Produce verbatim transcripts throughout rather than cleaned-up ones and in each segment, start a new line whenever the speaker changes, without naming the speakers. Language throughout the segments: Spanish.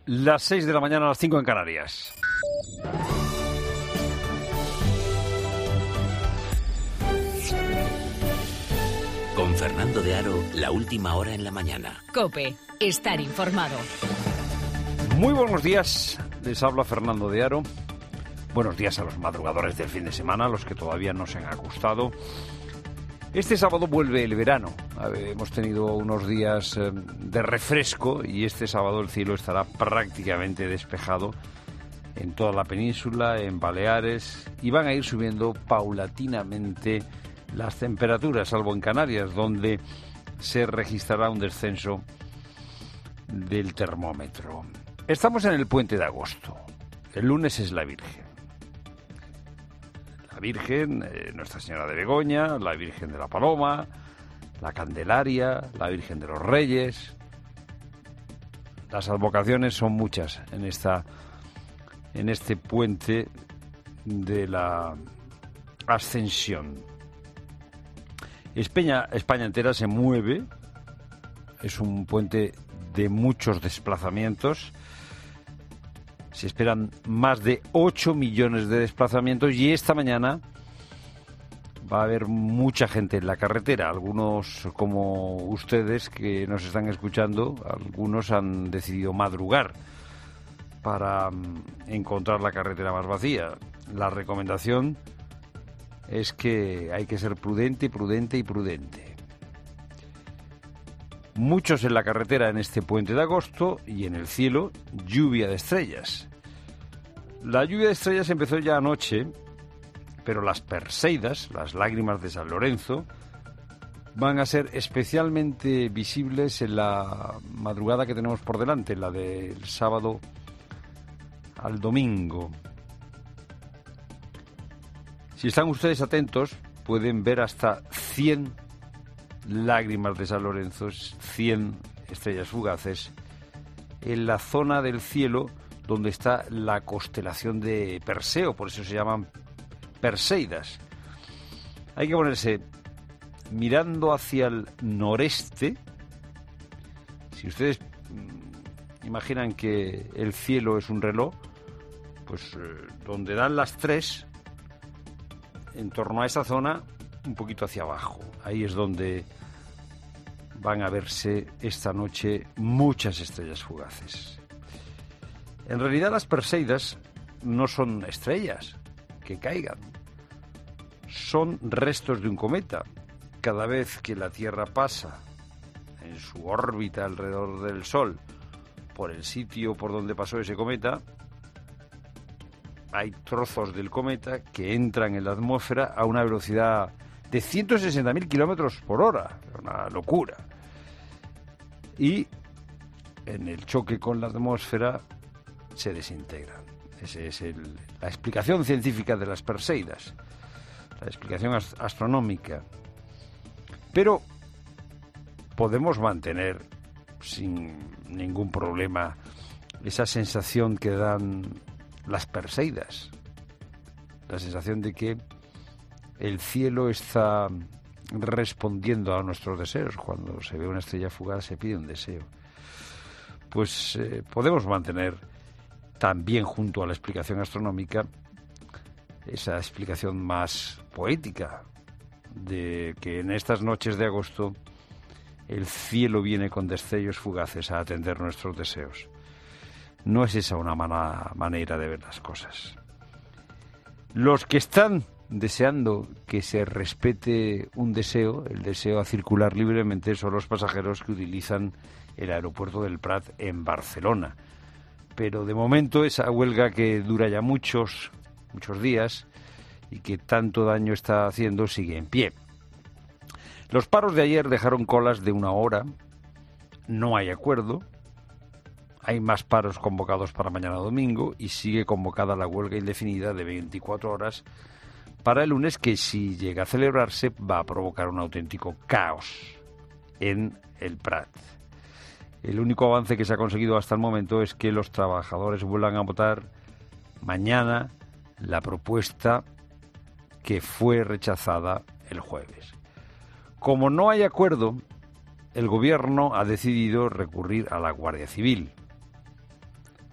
Las seis de la mañana, a las cinco en Canarias.
Con Fernando de Aro, la última hora en la mañana.
COPE, estar informado.
Muy buenos días, les habla Fernando de Aro. Buenos días a los madrugadores del fin de semana, a los que todavía no se han acostado. Este sábado vuelve el verano. Hemos tenido unos días de refresco y este sábado el cielo estará prácticamente despejado en toda la península, en Baleares, y van a ir subiendo paulatinamente las temperaturas, salvo en Canarias, donde se registrará un descenso del termómetro. Estamos en el puente de agosto. El lunes es la Virgen. La Virgen, eh, Nuestra Señora de Begoña, la Virgen de la Paloma, la Candelaria, la Virgen de los Reyes. Las advocaciones son muchas en esta, en este puente de la Ascensión. España, España entera se mueve. Es un puente de muchos desplazamientos. Se esperan más de ocho millones de desplazamientos y esta mañana va a haber mucha gente en la carretera. Algunos, como ustedes que nos están escuchando, algunos han decidido madrugar para encontrar la carretera más vacía. La recomendación es que hay que ser prudente, prudente y prudente. Muchos en la carretera en este puente de agosto y en el cielo, lluvia de estrellas. La lluvia de estrellas empezó ya anoche, pero las Perseidas, las lágrimas de San Lorenzo, van a ser especialmente visibles en la madrugada que tenemos por delante, la del sábado al domingo. Si están ustedes atentos, pueden ver hasta cien lágrimas de San Lorenzo, cien estrellas fugaces, en la zona del cielo donde está la constelación de Perseo, por eso se llaman Perseidas. Hay que ponerse mirando hacia el noreste. Si ustedes imaginan que el cielo es un reloj, pues eh, donde dan las tres, en torno a esa zona, un poquito hacia abajo. Ahí es donde van a verse esta noche muchas estrellas fugaces. En realidad las Perseidas no son estrellas que caigan, son restos de un cometa. Cada vez que la Tierra pasa en su órbita alrededor del Sol por el sitio por donde pasó ese cometa, hay trozos del cometa que entran en la atmósfera a una velocidad de ciento sesenta mil kilómetros por hora, una locura. Y en el choque con la atmósfera se desintegran. Esa es el, la explicación científica de las Perseidas, la explicación ast- astronómica. Pero podemos mantener sin ningún problema esa sensación que dan las Perseidas, la sensación de que el cielo está respondiendo a nuestros deseos. Cuando se ve una estrella fugaz se pide un deseo. Pues eh, podemos mantener también, junto a la explicación astronómica, esa explicación más poética de que en estas noches de agosto el cielo viene con destellos fugaces a atender nuestros deseos. No es esa una mala manera de ver las cosas. Los que están deseando que se respete un deseo, el deseo a circular libremente, son los pasajeros que utilizan el aeropuerto del Prat en Barcelona. Pero de momento esa huelga que dura ya muchos, muchos días y que tanto daño está haciendo sigue en pie. Los paros de ayer dejaron colas de una hora, no hay acuerdo. Hay más paros convocados para mañana domingo y sigue convocada la huelga indefinida de veinticuatro horas para el lunes, que si llega a celebrarse va a provocar un auténtico caos en el Prat. El único avance que se ha conseguido hasta el momento es que los trabajadores vuelvan a votar mañana la propuesta que fue rechazada el jueves. Como no hay acuerdo, el gobierno ha decidido recurrir a la Guardia Civil.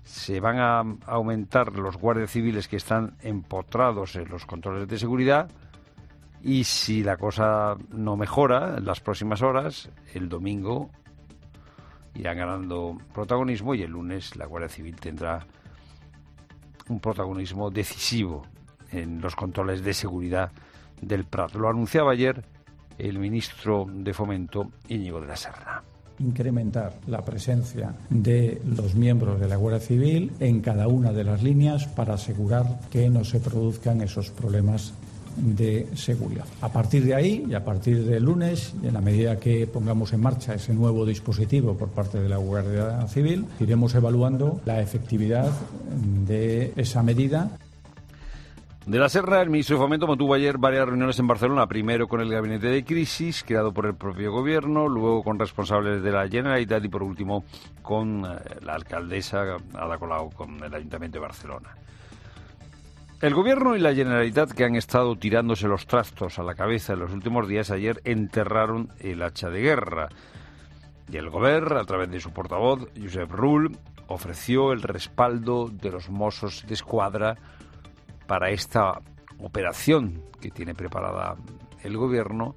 se van a aumentar los guardias civiles que están empotrados en los controles de seguridad y si la cosa no mejora en las próximas horas, el domingo irán ganando protagonismo y el lunes la Guardia Civil tendrá un protagonismo decisivo en los controles de seguridad del Prat. Lo anunciaba ayer el ministro de Fomento, Íñigo de la Serna.
Incrementar la presencia de los miembros de la Guardia Civil en cada una de las líneas para asegurar que no se produzcan esos problemas de seguridad. A partir de ahí y a partir del lunes, y en la medida que pongamos en marcha ese nuevo dispositivo por parte de la Guardia Civil, iremos evaluando la efectividad de esa medida.
De la Serna, el ministro de Fomento mantuvo ayer varias reuniones en Barcelona, primero con el gabinete de crisis creado por el propio gobierno, luego con responsables de la Generalitat y por último con la alcaldesa Ada Colau, con el Ayuntamiento de Barcelona. El gobierno y la Generalitat, que han estado tirándose los trastos a la cabeza en los últimos días, ayer enterraron el hacha de guerra. Y el gobierno, a través de su portavoz, Josep Rull, ofreció el respaldo de los Mossos d'Esquadra para esta operación que tiene preparada el gobierno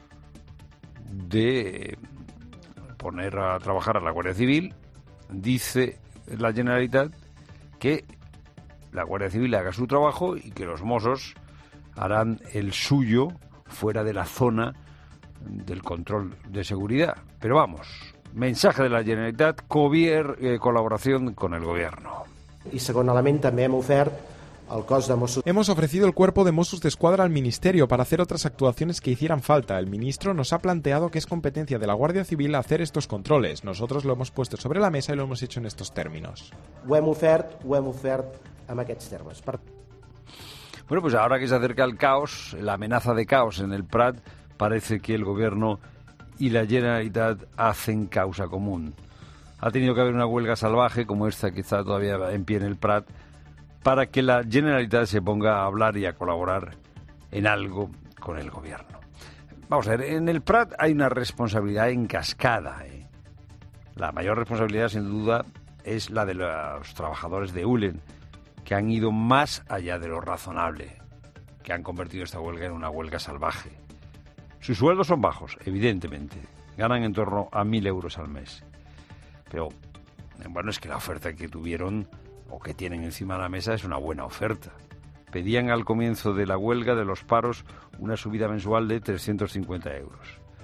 de poner a trabajar a la Guardia Civil. Dice la Generalitat que la Guardia Civil haga su trabajo y que los Mossos harán el suyo fuera de la zona del control de seguridad. Pero vamos, mensaje de la Generalitat, cobier, eh, colaboración con el gobierno.
Y segon element, també hem ofert el cos de Mossos.
Hemos ofrecido el cuerpo de Mossos d'Esquadra al Ministerio para hacer otras actuaciones que hicieran falta. El ministro nos ha planteado que es competencia de la Guardia Civil hacer estos controles. Nosotros lo hemos puesto sobre la mesa y lo hemos hecho en estos términos.
Ho hem ofert, ho hem ofert en aquests termes. Per...
Bueno, pues ahora que se acerca el caos, la amenaza de caos en el Prat, parece que el gobierno y la Generalitat hacen causa común. Ha tenido que haber una huelga salvaje como esta que está todavía en pie en el Prat para que la Generalitat se ponga a hablar y a colaborar en algo con el gobierno. Vamos a ver, en el Prat hay una responsabilidad en cascada. ¿eh? La mayor responsabilidad, sin duda, es la de los trabajadores de Eulen, que han ido más allá de lo razonable, que han convertido esta huelga en una huelga salvaje. Sus sueldos son bajos, evidentemente. Ganan en torno a mil euros al mes. Pero, bueno, es que la oferta que tuvieron o que tienen encima de la mesa es una buena oferta. Pedían al comienzo de la huelga de los paros una subida mensual de trescientos cincuenta euros.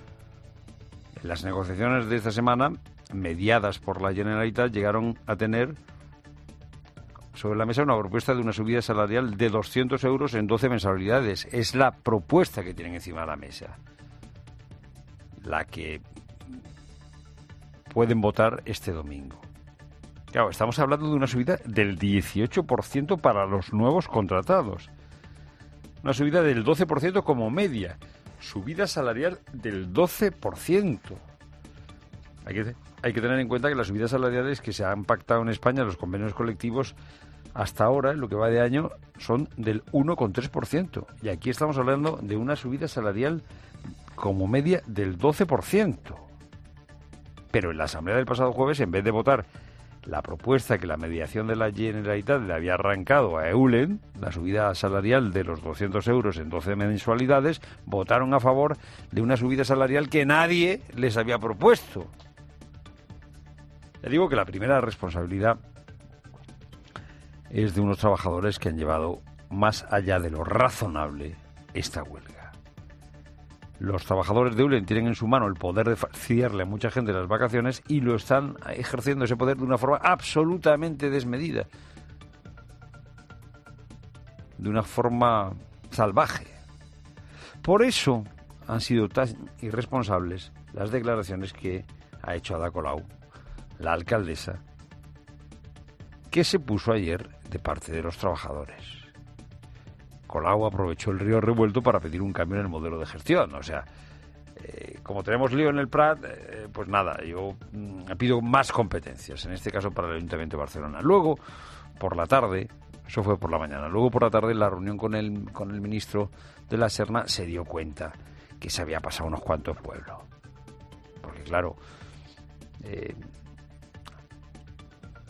En las negociaciones de esta semana, mediadas por la Generalitat, llegaron a tener sobre la mesa una propuesta de una subida salarial de doscientos euros en doce mensualidades. Es la propuesta que tienen encima de la mesa, la que pueden votar este domingo. Claro, estamos hablando de una subida del dieciocho por ciento para los nuevos contratados. Una subida del doce por ciento como media. Subida salarial del doce por ciento. Hay que, hay que tener en cuenta que las subidas salariales que se han pactado en España, los convenios colectivos, hasta ahora, en lo que va de año, son del uno coma tres por ciento. Y aquí estamos hablando de una subida salarial como media del doce por ciento. Pero en la asamblea del pasado jueves, en vez de votar la propuesta que la mediación de la Generalitat le había arrancado a Eulen, la subida salarial de los doscientos euros en doce mensualidades, votaron a favor de una subida salarial que nadie les había propuesto. Le digo que la primera responsabilidad es de unos trabajadores que han llevado más allá de lo razonable esta huelga. Los trabajadores de Eulen tienen en su mano el poder de fastidiarle a mucha gente las vacaciones y lo están ejerciendo ese poder de una forma absolutamente desmedida, de una forma salvaje. Por eso han sido tan irresponsables las declaraciones que ha hecho Ada Colau, la alcaldesa, que se puso ayer de parte de los trabajadores. Colau aprovechó el río revuelto para pedir un cambio en el modelo de gestión. O sea, eh, como tenemos lío en el Prat, eh, pues nada, yo mm, pido más competencias, en este caso para el Ayuntamiento de Barcelona. Luego, por la tarde, eso fue por la mañana, luego por la tarde en la reunión con el, con el ministro de la Serna se dio cuenta que se había pasado unos cuantos pueblos. Porque claro, eh,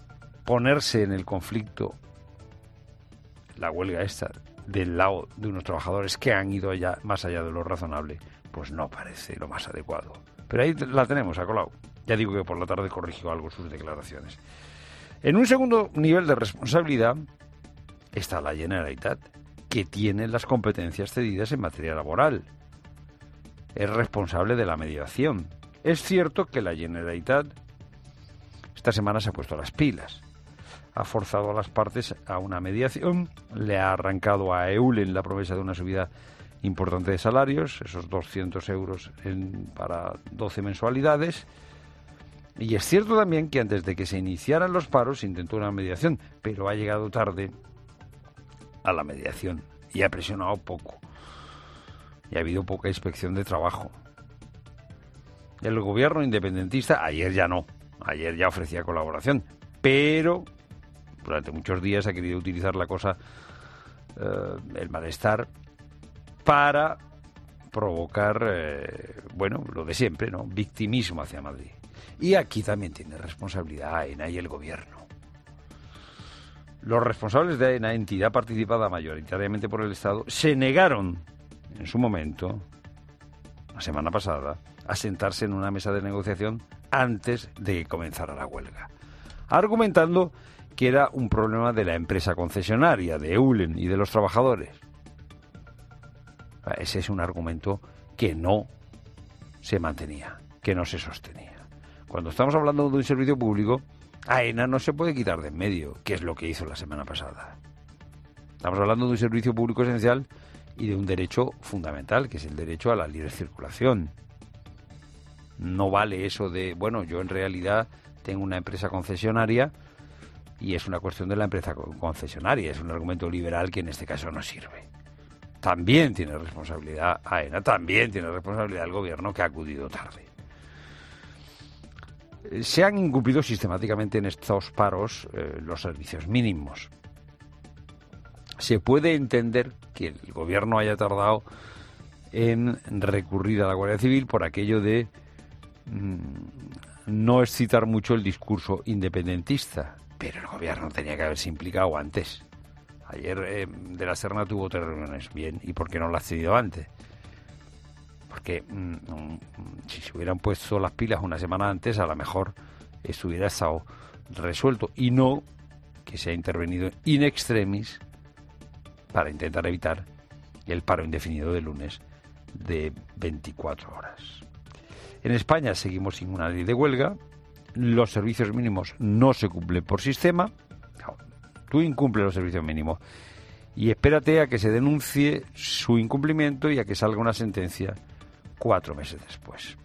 ponerse en el conflicto, la huelga esta, del lado de unos trabajadores que han ido allá más allá de lo razonable, pues no parece lo más adecuado. Pero ahí la tenemos, a Colau. Ya digo que por la tarde corrigió algo sus declaraciones. En un segundo nivel de responsabilidad está la Generalitat, que tiene las competencias cedidas en materia laboral. Es responsable de la mediación. Es cierto que la Generalitat esta semana se ha puesto las pilas. Ha forzado a las partes a una mediación, le ha arrancado a Eulen la promesa de una subida importante de salarios, esos doscientos euros en, para doce mensualidades. Y es cierto también que antes de que se iniciaran los paros se intentó una mediación, pero ha llegado tarde a la mediación y ha presionado poco. Y ha habido poca inspección de trabajo. El gobierno independentista, ayer ya no, ayer ya ofrecía colaboración, pero durante muchos días ha querido utilizar la cosa, eh, el malestar, para provocar, eh, bueno, lo de siempre, ¿no? Victimismo hacia Madrid. Y aquí también tiene responsabilidad AENA y el gobierno. Los responsables de AENA, entidad participada mayoritariamente por el Estado, se negaron en su momento, la semana pasada, a sentarse en una mesa de negociación antes de que comenzara la huelga, argumentando que era un problema de la empresa concesionaria, de Eulen y de los trabajadores. Ese es un argumento que no se mantenía, que no se sostenía. Cuando estamos hablando de un servicio público, AENA no se puede quitar de en medio, que es lo que hizo la semana pasada. Estamos hablando de un servicio público esencial y de un derecho fundamental, que es el derecho a la libre circulación. No vale eso de, bueno, yo en realidad tengo una empresa concesionaria y es una cuestión de la empresa concesionaria, es un argumento liberal que en este caso no sirve. También tiene responsabilidad AENA, también tiene responsabilidad el gobierno, que ha acudido tarde. Se han incumplido sistemáticamente en estos paros eh, los servicios mínimos. Se puede entender que el gobierno haya tardado en recurrir a la Guardia Civil por aquello de mmm, no excitar mucho el discurso independentista, pero el gobierno tenía que haberse implicado antes. Ayer eh, de la Serna tuvo tres reuniones, bien, ¿y por qué no las ha tenido antes? Porque mmm, si se hubieran puesto las pilas una semana antes, a lo mejor esto hubiera estado resuelto, y no que se ha intervenido in extremis para intentar evitar el paro indefinido de lunes de veinticuatro horas. En España seguimos sin una ley de huelga, los servicios mínimos no se cumplen por sistema. No, tú incumples los servicios mínimos y espérate a que se denuncie su incumplimiento y a que salga una sentencia cuatro meses después.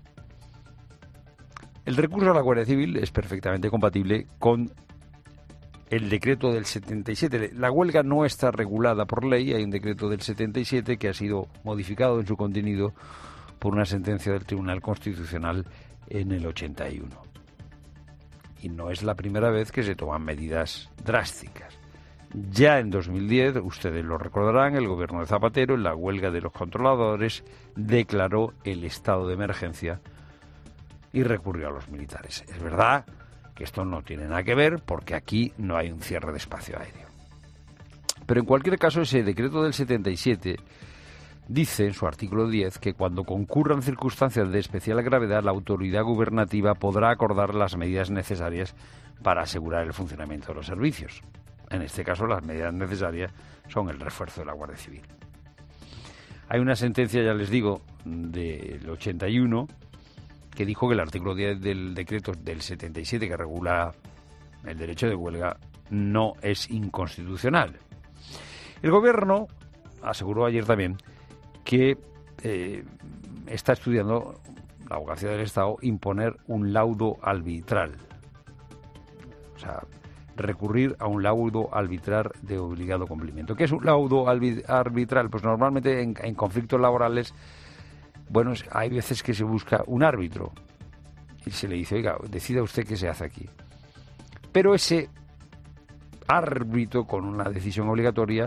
El recurso a la Guardia Civil es perfectamente compatible con el decreto del setenta y siete. La huelga no está regulada por ley, hay un decreto del setenta y siete que ha sido modificado en su contenido por una sentencia del Tribunal Constitucional en el ochenta y uno. Y no es la primera vez que se toman medidas drásticas. Ya en dos mil diez, ustedes lo recordarán, el gobierno de Zapatero, en la huelga de los controladores, declaró el estado de emergencia y recurrió a los militares. Es verdad que esto no tiene nada que ver porque aquí no hay un cierre de espacio aéreo. Pero en cualquier caso, ese decreto del setenta y siete dice en su artículo diez que cuando concurran circunstancias de especial gravedad, la autoridad gubernativa podrá acordar las medidas necesarias para asegurar el funcionamiento de los servicios. En este caso, las medidas necesarias son el refuerzo de la Guardia Civil. Hay una sentencia, ya les digo, del ochenta y uno que dijo que el artículo diez del decreto del setenta y siete que regula el derecho de huelga no es inconstitucional. El gobierno aseguró ayer también que eh, está estudiando la abogacía del Estado imponer un laudo arbitral. O sea, recurrir a un laudo arbitral de obligado cumplimiento. ¿Qué es un laudo arbitral? Pues normalmente en, en conflictos laborales, bueno, hay veces que se busca un árbitro y se le dice, oiga, decida usted qué se hace aquí. Pero ese árbitro con una decisión obligatoria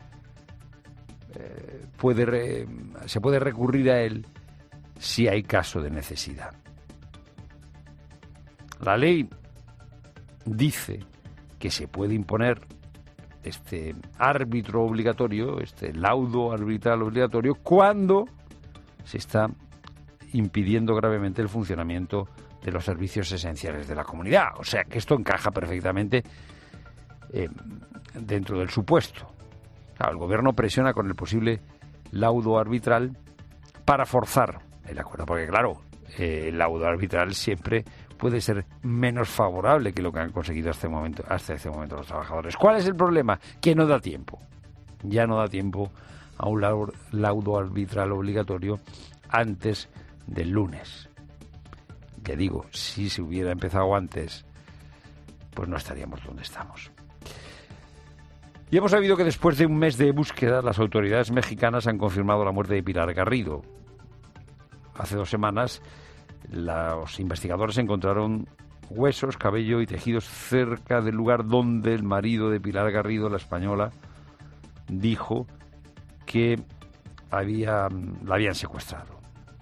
eh, puede re, se puede recurrir a él si hay caso de necesidad. La ley dice que se puede imponer este árbitro obligatorio, este laudo arbitral obligatorio, cuando se está impidiendo gravemente el funcionamiento de los servicios esenciales de la comunidad. O sea, que esto encaja perfectamente eh, dentro del supuesto. Claro, el gobierno presiona con el posible laudo arbitral para forzar el acuerdo, porque claro, eh, el laudo arbitral siempre puede ser menos favorable que lo que han conseguido hasta, el momento, hasta este momento los trabajadores. ¿Cuál es el problema? Que no da tiempo. Ya no da tiempo a un laudo arbitral obligatorio antes del lunes. Ya digo, si se hubiera empezado antes, pues no estaríamos donde estamos. Y hemos sabido que después de un mes de búsqueda, las autoridades mexicanas han confirmado la muerte de Pilar Garrido. Hace dos semanas, los investigadores encontraron huesos, cabello y tejidos cerca del lugar donde el marido de Pilar Garrido, la española, dijo que había, la habían secuestrado.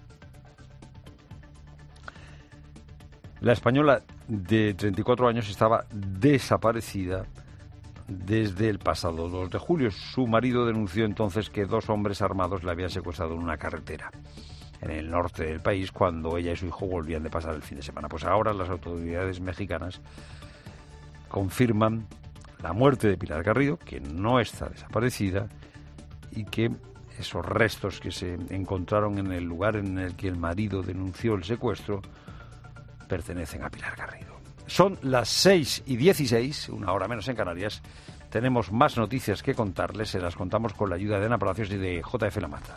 La española de treinta y cuatro años estaba desaparecida desde el pasado dos de julio. Su marido denunció entonces que dos hombres armados la habían secuestrado en una carretera en el norte del país cuando ella y su hijo volvían de pasar el fin de semana. Pues ahora las autoridades mexicanas confirman la muerte de Pilar Garrido, que no está desaparecida, y que esos restos que se encontraron en el lugar en el que el marido denunció el secuestro pertenecen a Pilar Garrido. Son las seis y dieciséis, una hora menos en Canarias. Tenemos más noticias que contarles, se las contamos con la ayuda de Ana Palacios y de J F Lamata.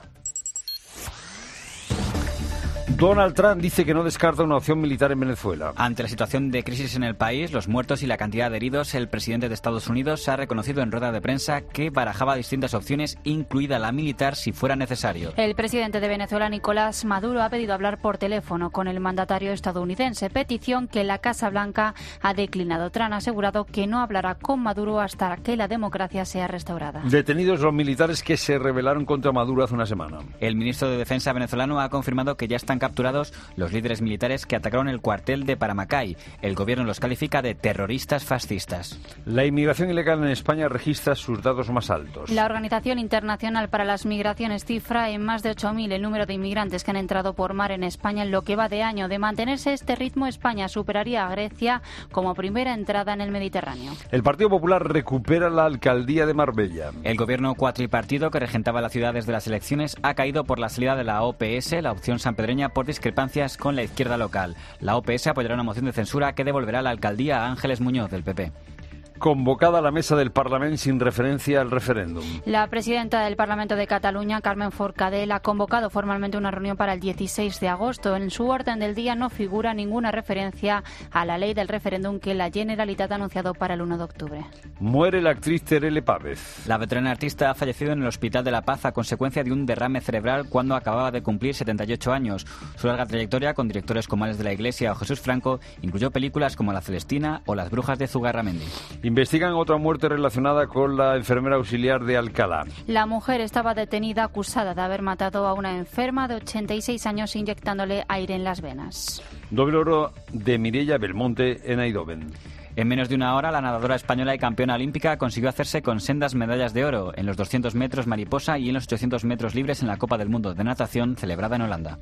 Donald Trump dice que no descarta una opción militar en Venezuela.
Ante la situación de crisis en el país, los muertos y la cantidad de heridos, el presidente de Estados Unidos ha reconocido en rueda de prensa que barajaba distintas opciones, incluida la militar, si fuera necesario.
El presidente de Venezuela, Nicolás Maduro, ha pedido hablar por teléfono con el mandatario estadounidense, petición que la Casa Blanca ha declinado. Trump ha asegurado que no hablará con Maduro hasta que la democracia sea restaurada.
Detenidos los militares que se rebelaron contra Maduro hace una semana.
El ministro de Defensa venezolano ha confirmado que ya están capturados los líderes militares que atacaron el cuartel de Paramacay. El gobierno los califica de terroristas fascistas.
La inmigración ilegal en España registra sus datos más altos.
La Organización Internacional para las Migraciones cifra en más de ocho mil el número de inmigrantes que han entrado por mar en España en lo que va de año. De mantenerse este ritmo, España superaría a Grecia como primera entrada en el Mediterráneo.
El Partido Popular recupera la alcaldía de Marbella.
El gobierno cuatripartido que regentaba la ciudad desde las elecciones ha caído por la salida de la O P S, la opción sanpedreña, por discrepancias con la izquierda local. La O P S apoyará una moción de censura que devolverá la alcaldía a Ángeles Muñoz, del P P.
Convocada la mesa del Parlamento sin referencia al referéndum.
La presidenta del Parlamento de Cataluña, Carmen Forcadell, ha convocado formalmente una reunión para el dieciséis de agosto. En su orden del día no figura ninguna referencia a la ley del referéndum que la Generalitat ha anunciado para el uno de octubre.
Muere la actriz Terele Pávez.
La veterana artista ha fallecido en el Hospital de la Paz a consecuencia de un derrame cerebral cuando acababa de cumplir setenta y ocho años. Su larga trayectoria con directores como Ales de la Iglesia o Jesús Franco incluyó películas como La Celestina o Las Brujas de Zugarramendi.
Investigan otra muerte relacionada con la enfermera auxiliar de Alcalá.
La mujer estaba detenida acusada de haber matado a una enferma de ochenta y seis años inyectándole aire en las venas.
Doble oro de Mireia Belmonte en Eindhoven.
En menos de una hora, la nadadora española y campeona olímpica consiguió hacerse con sendas medallas de oro en los doscientos metros mariposa y en los ochocientos metros libres en la Copa del Mundo de Natación celebrada en Holanda.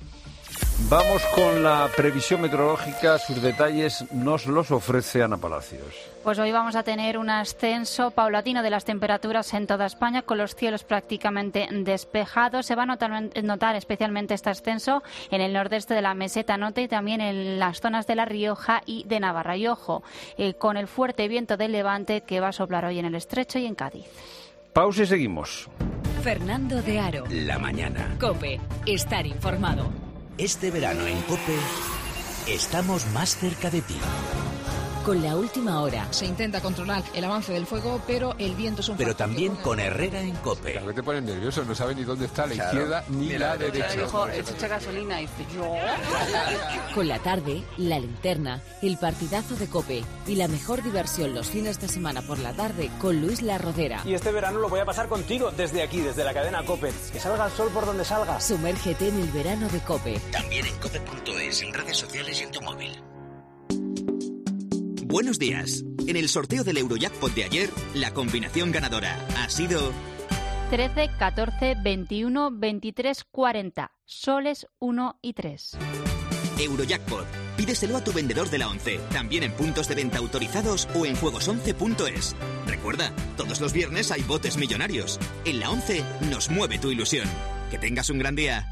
Vamos con la previsión meteorológica. Sus detalles nos los ofrece Ana Palacios.
Pues hoy vamos a tener un ascenso paulatino de las temperaturas en toda España, con los cielos prácticamente despejados. Se va a notar, notar especialmente este ascenso en el nordeste de la meseta norte y también en las zonas de La Rioja y de Navarra. Y ojo, eh, con el fuerte viento del levante que va a soplar hoy en el Estrecho y en Cádiz.
Pausa y seguimos.
Fernando de Aro.
La mañana.
COPE. Estar informado.
Este verano en COPE estamos más cerca de ti.
Con la última hora.
Se intenta controlar el avance del fuego, pero el viento es un
Pero
factor
también
que...
con Herrera en COPE.
Claro que te pones nervioso, no sabes ni dónde está la claro. izquierda ni, ni la, la derecha. derecha.
Dijo, echa gasolina y dice yo.
Con la tarde, la linterna, el partidazo de COPE y la mejor diversión los fines de semana por la tarde con Luis La Rodera.
Y este verano lo voy a pasar contigo desde aquí, desde la cadena COPE. Que salga el sol por donde salga.
Sumérgete en el verano de COPE.
También en cope punto es, en redes sociales y en tu móvil. Buenos días.
En el sorteo del Eurojackpot de ayer, la combinación ganadora ha sido
trece, catorce, veintiuno, veintitrés, cuarenta. Soles uno y tres.
Eurojackpot. Pídeselo a tu vendedor de la ONCE, también en puntos de venta autorizados o en juegos once punto es. Recuerda, todos los viernes hay botes millonarios. En la ONCE nos mueve tu ilusión. Que tengas un gran día.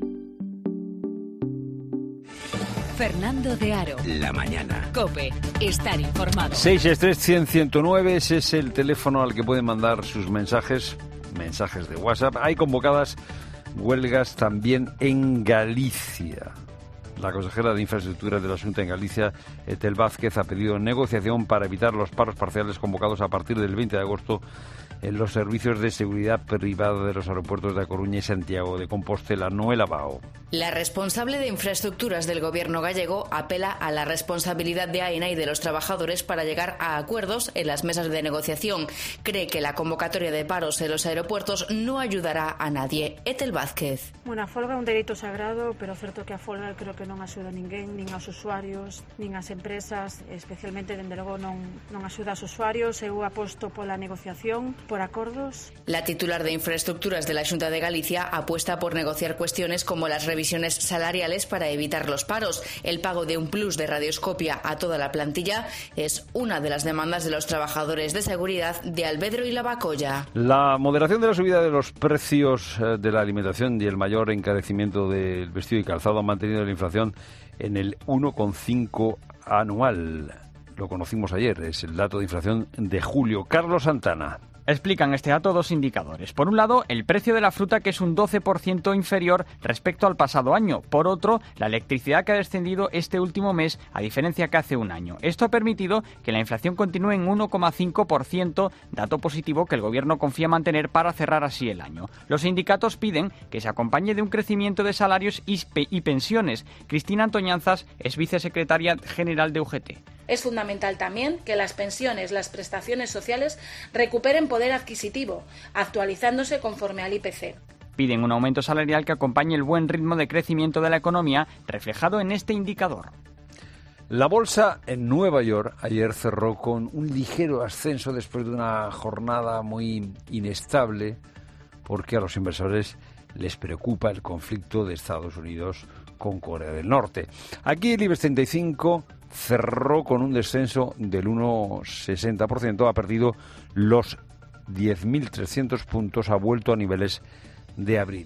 Fernando de Aro.
La mañana.
COPE. Estar informado.
seis seis tres, cien, ciento nueve, ese es el teléfono al que pueden mandar sus mensajes, mensajes de WhatsApp. Hay convocadas huelgas también en Galicia. La consejera de Infraestructuras de la Xunta en Galicia, Etel Vázquez, ha pedido negociación para evitar los paros parciales convocados a partir del veinte de agosto en los servicios de seguridad privada de los aeropuertos de A Coruña y Santiago de Compostela. Noela Bao.
La responsable de infraestructuras del gobierno gallego apela a la responsabilidad de AENA y de los trabajadores para llegar a acuerdos en las mesas de negociación. Cree que la convocatoria de paros en los aeropuertos no ayudará a nadie. Etel Vázquez.
Bueno, a folga é un dereito sagrado, pero certo que a folga creo que non axuda a ninguén, nin aos usuarios, nin ás empresas, especialmente, dende logo, non, non axuda aos usuarios. Eu aposto pola negociación, por acordos.
La titular de Infraestructuras de la Xunta de Galicia apuesta por negociar cuestiones como las revisiones salariales para evitar los paros. El pago de un plus de radioscopia a toda la plantilla es una de las demandas de los trabajadores de seguridad de Albedro y Lavacolla.
La moderación de la subida de los precios de la alimentación y el mayor encarecimiento del vestido y calzado han mantenido la inflación en el uno coma cinco anual. Lo conocimos ayer, es el dato de inflación de julio. Carlos Santana.
Explican este dato dos indicadores. Por un lado, el precio de la fruta, que es un doce por ciento inferior respecto al pasado año. Por otro, la electricidad, que ha descendido este último mes, a diferencia que hace un año. Esto ha permitido que la inflación continúe en uno coma cinco por ciento, dato positivo que el gobierno confía mantener para cerrar así el año. Los sindicatos piden que se acompañe de un crecimiento de salarios y pensiones. Cristina Antoñanzas es vicesecretaria general de U G T.
Es fundamental también que las pensiones, las prestaciones sociales recuperen poder adquisitivo, actualizándose conforme al I P C.
Piden un aumento salarial que acompañe el buen ritmo de crecimiento de la economía, reflejado en este indicador.
La bolsa en Nueva York ayer cerró con un ligero ascenso después de una jornada muy inestable, porque a los inversores les preocupa el conflicto de Estados Unidos con Corea del Norte. Aquí el IBEX treinta y cinco cerró con un descenso del uno coma sesenta por ciento, ha perdido los diez mil trescientos puntos, ha vuelto a niveles de abril.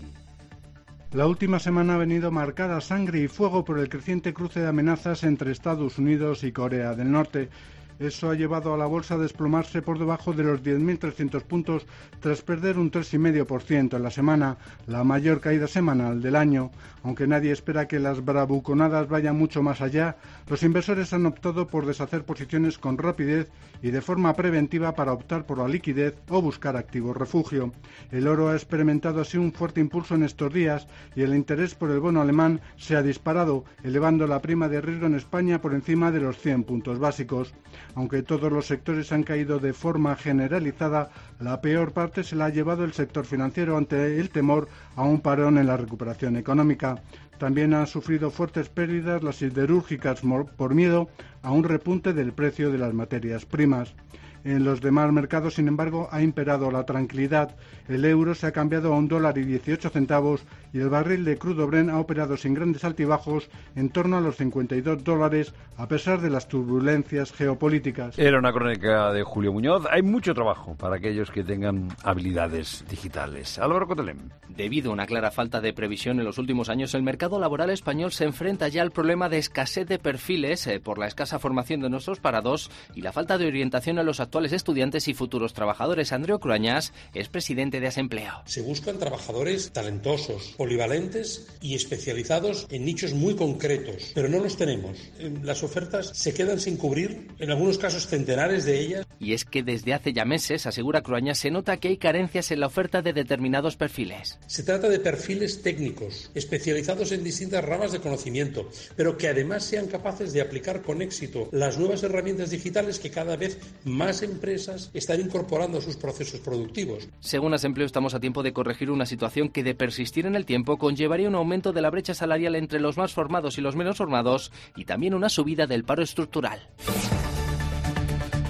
La última semana ha venido marcada a sangre y fuego por el creciente cruce de amenazas entre Estados Unidos y Corea del Norte. Eso ha llevado a la bolsa a desplomarse por debajo de los diez mil trescientos puntos tras perder un tres coma cinco por ciento en la semana, la mayor caída semanal del año. Aunque nadie espera que las bravuconadas vayan mucho más allá, los inversores han optado por deshacer posiciones con rapidez y de forma preventiva para optar por la liquidez o buscar activos refugio. El oro ha experimentado así un fuerte impulso en estos días y el interés por el bono alemán se ha disparado, elevando la prima de riesgo en España por encima de los cien puntos básicos. Aunque todos los sectores han caído de forma generalizada, la peor parte se la ha llevado el sector financiero ante el temor a un parón en la recuperación económica. También han sufrido fuertes pérdidas las siderúrgicas por miedo a un repunte del precio de las materias primas. En los demás mercados, sin embargo, ha imperado la tranquilidad. El euro se ha cambiado a un dólar y dieciocho centavos y el barril de crudo Brent ha operado sin grandes altibajos en torno a los cincuenta y dos dólares, a pesar de las turbulencias geopolíticas.
Era una crónica de Julio Muñoz. Hay mucho trabajo para aquellos que tengan habilidades digitales. Álvaro Cotelem.
Debido a una clara falta de previsión en los últimos años, el mercado laboral español se enfrenta ya al problema de escasez de perfiles eh, por la escasa formación de nuestros parados y la falta de orientación a los actuales estudiantes y futuros trabajadores. Andreu Cruañas es presidente de Asempleo.
Se buscan trabajadores talentosos, polivalentes y especializados en nichos muy concretos, pero no los tenemos. Las ofertas se quedan sin cubrir, en algunos casos centenares de ellas.
Y es que desde hace ya meses, asegura Cruañas, se nota que hay carencias en la oferta de determinados perfiles.
Se trata de perfiles técnicos, especializados en distintas ramas de conocimiento, pero que además sean capaces de aplicar con éxito las nuevas herramientas digitales que cada vez más empresas están incorporando a sus procesos productivos.
Según Asempleo, estamos a tiempo de corregir una situación que, de persistir en el tiempo, conllevaría un aumento de la brecha salarial entre los más formados y los menos formados y también una subida del paro estructural.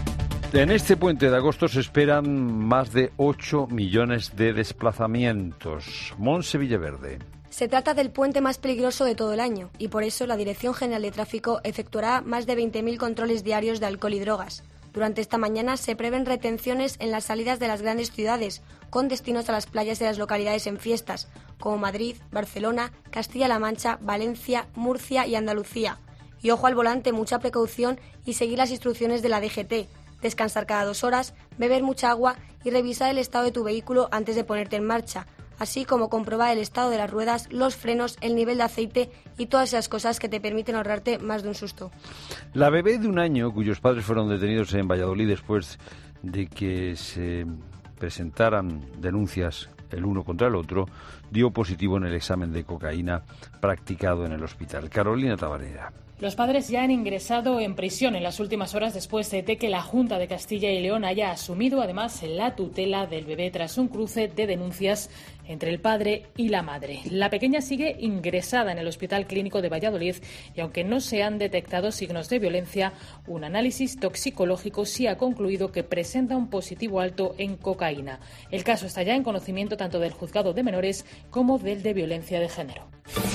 En este puente de agosto se esperan más de ocho millones de desplazamientos. Montse Villaverde.
Se trata del puente más peligroso de todo el año y por eso la Dirección General de Tráfico efectuará más de veinte mil controles diarios de alcohol y drogas. Durante esta mañana se prevén retenciones en las salidas de las grandes ciudades, con destinos a las playas de las localidades en fiestas, como Madrid, Barcelona, Castilla-La Mancha, Valencia, Murcia y Andalucía. Y ojo al volante, mucha precaución y seguir las instrucciones de la D G T. Descansar cada dos horas, beber mucha agua y revisar el estado de tu vehículo antes de ponerte en marcha, así como comprobar el estado de las ruedas, los frenos, el nivel de aceite y todas esas cosas que te permiten ahorrarte más de un susto.
La bebé de un año, cuyos padres fueron detenidos en Valladolid después de que se presentaran denuncias el uno contra el otro, dio positivo en el examen de cocaína practicado en el hospital. Carolina Tabarera.
Los padres ya han ingresado en prisión en las últimas horas después de que la Junta de Castilla y León haya asumido además la tutela del bebé tras un cruce de denuncias entre el padre y la madre. La pequeña sigue ingresada en el Hospital Clínico de Valladolid y aunque no se han detectado signos de violencia, un análisis toxicológico sí ha concluido que presenta un positivo alto en cocaína. El caso está ya en conocimiento tanto del Juzgado de Menores como del de Violencia de Género.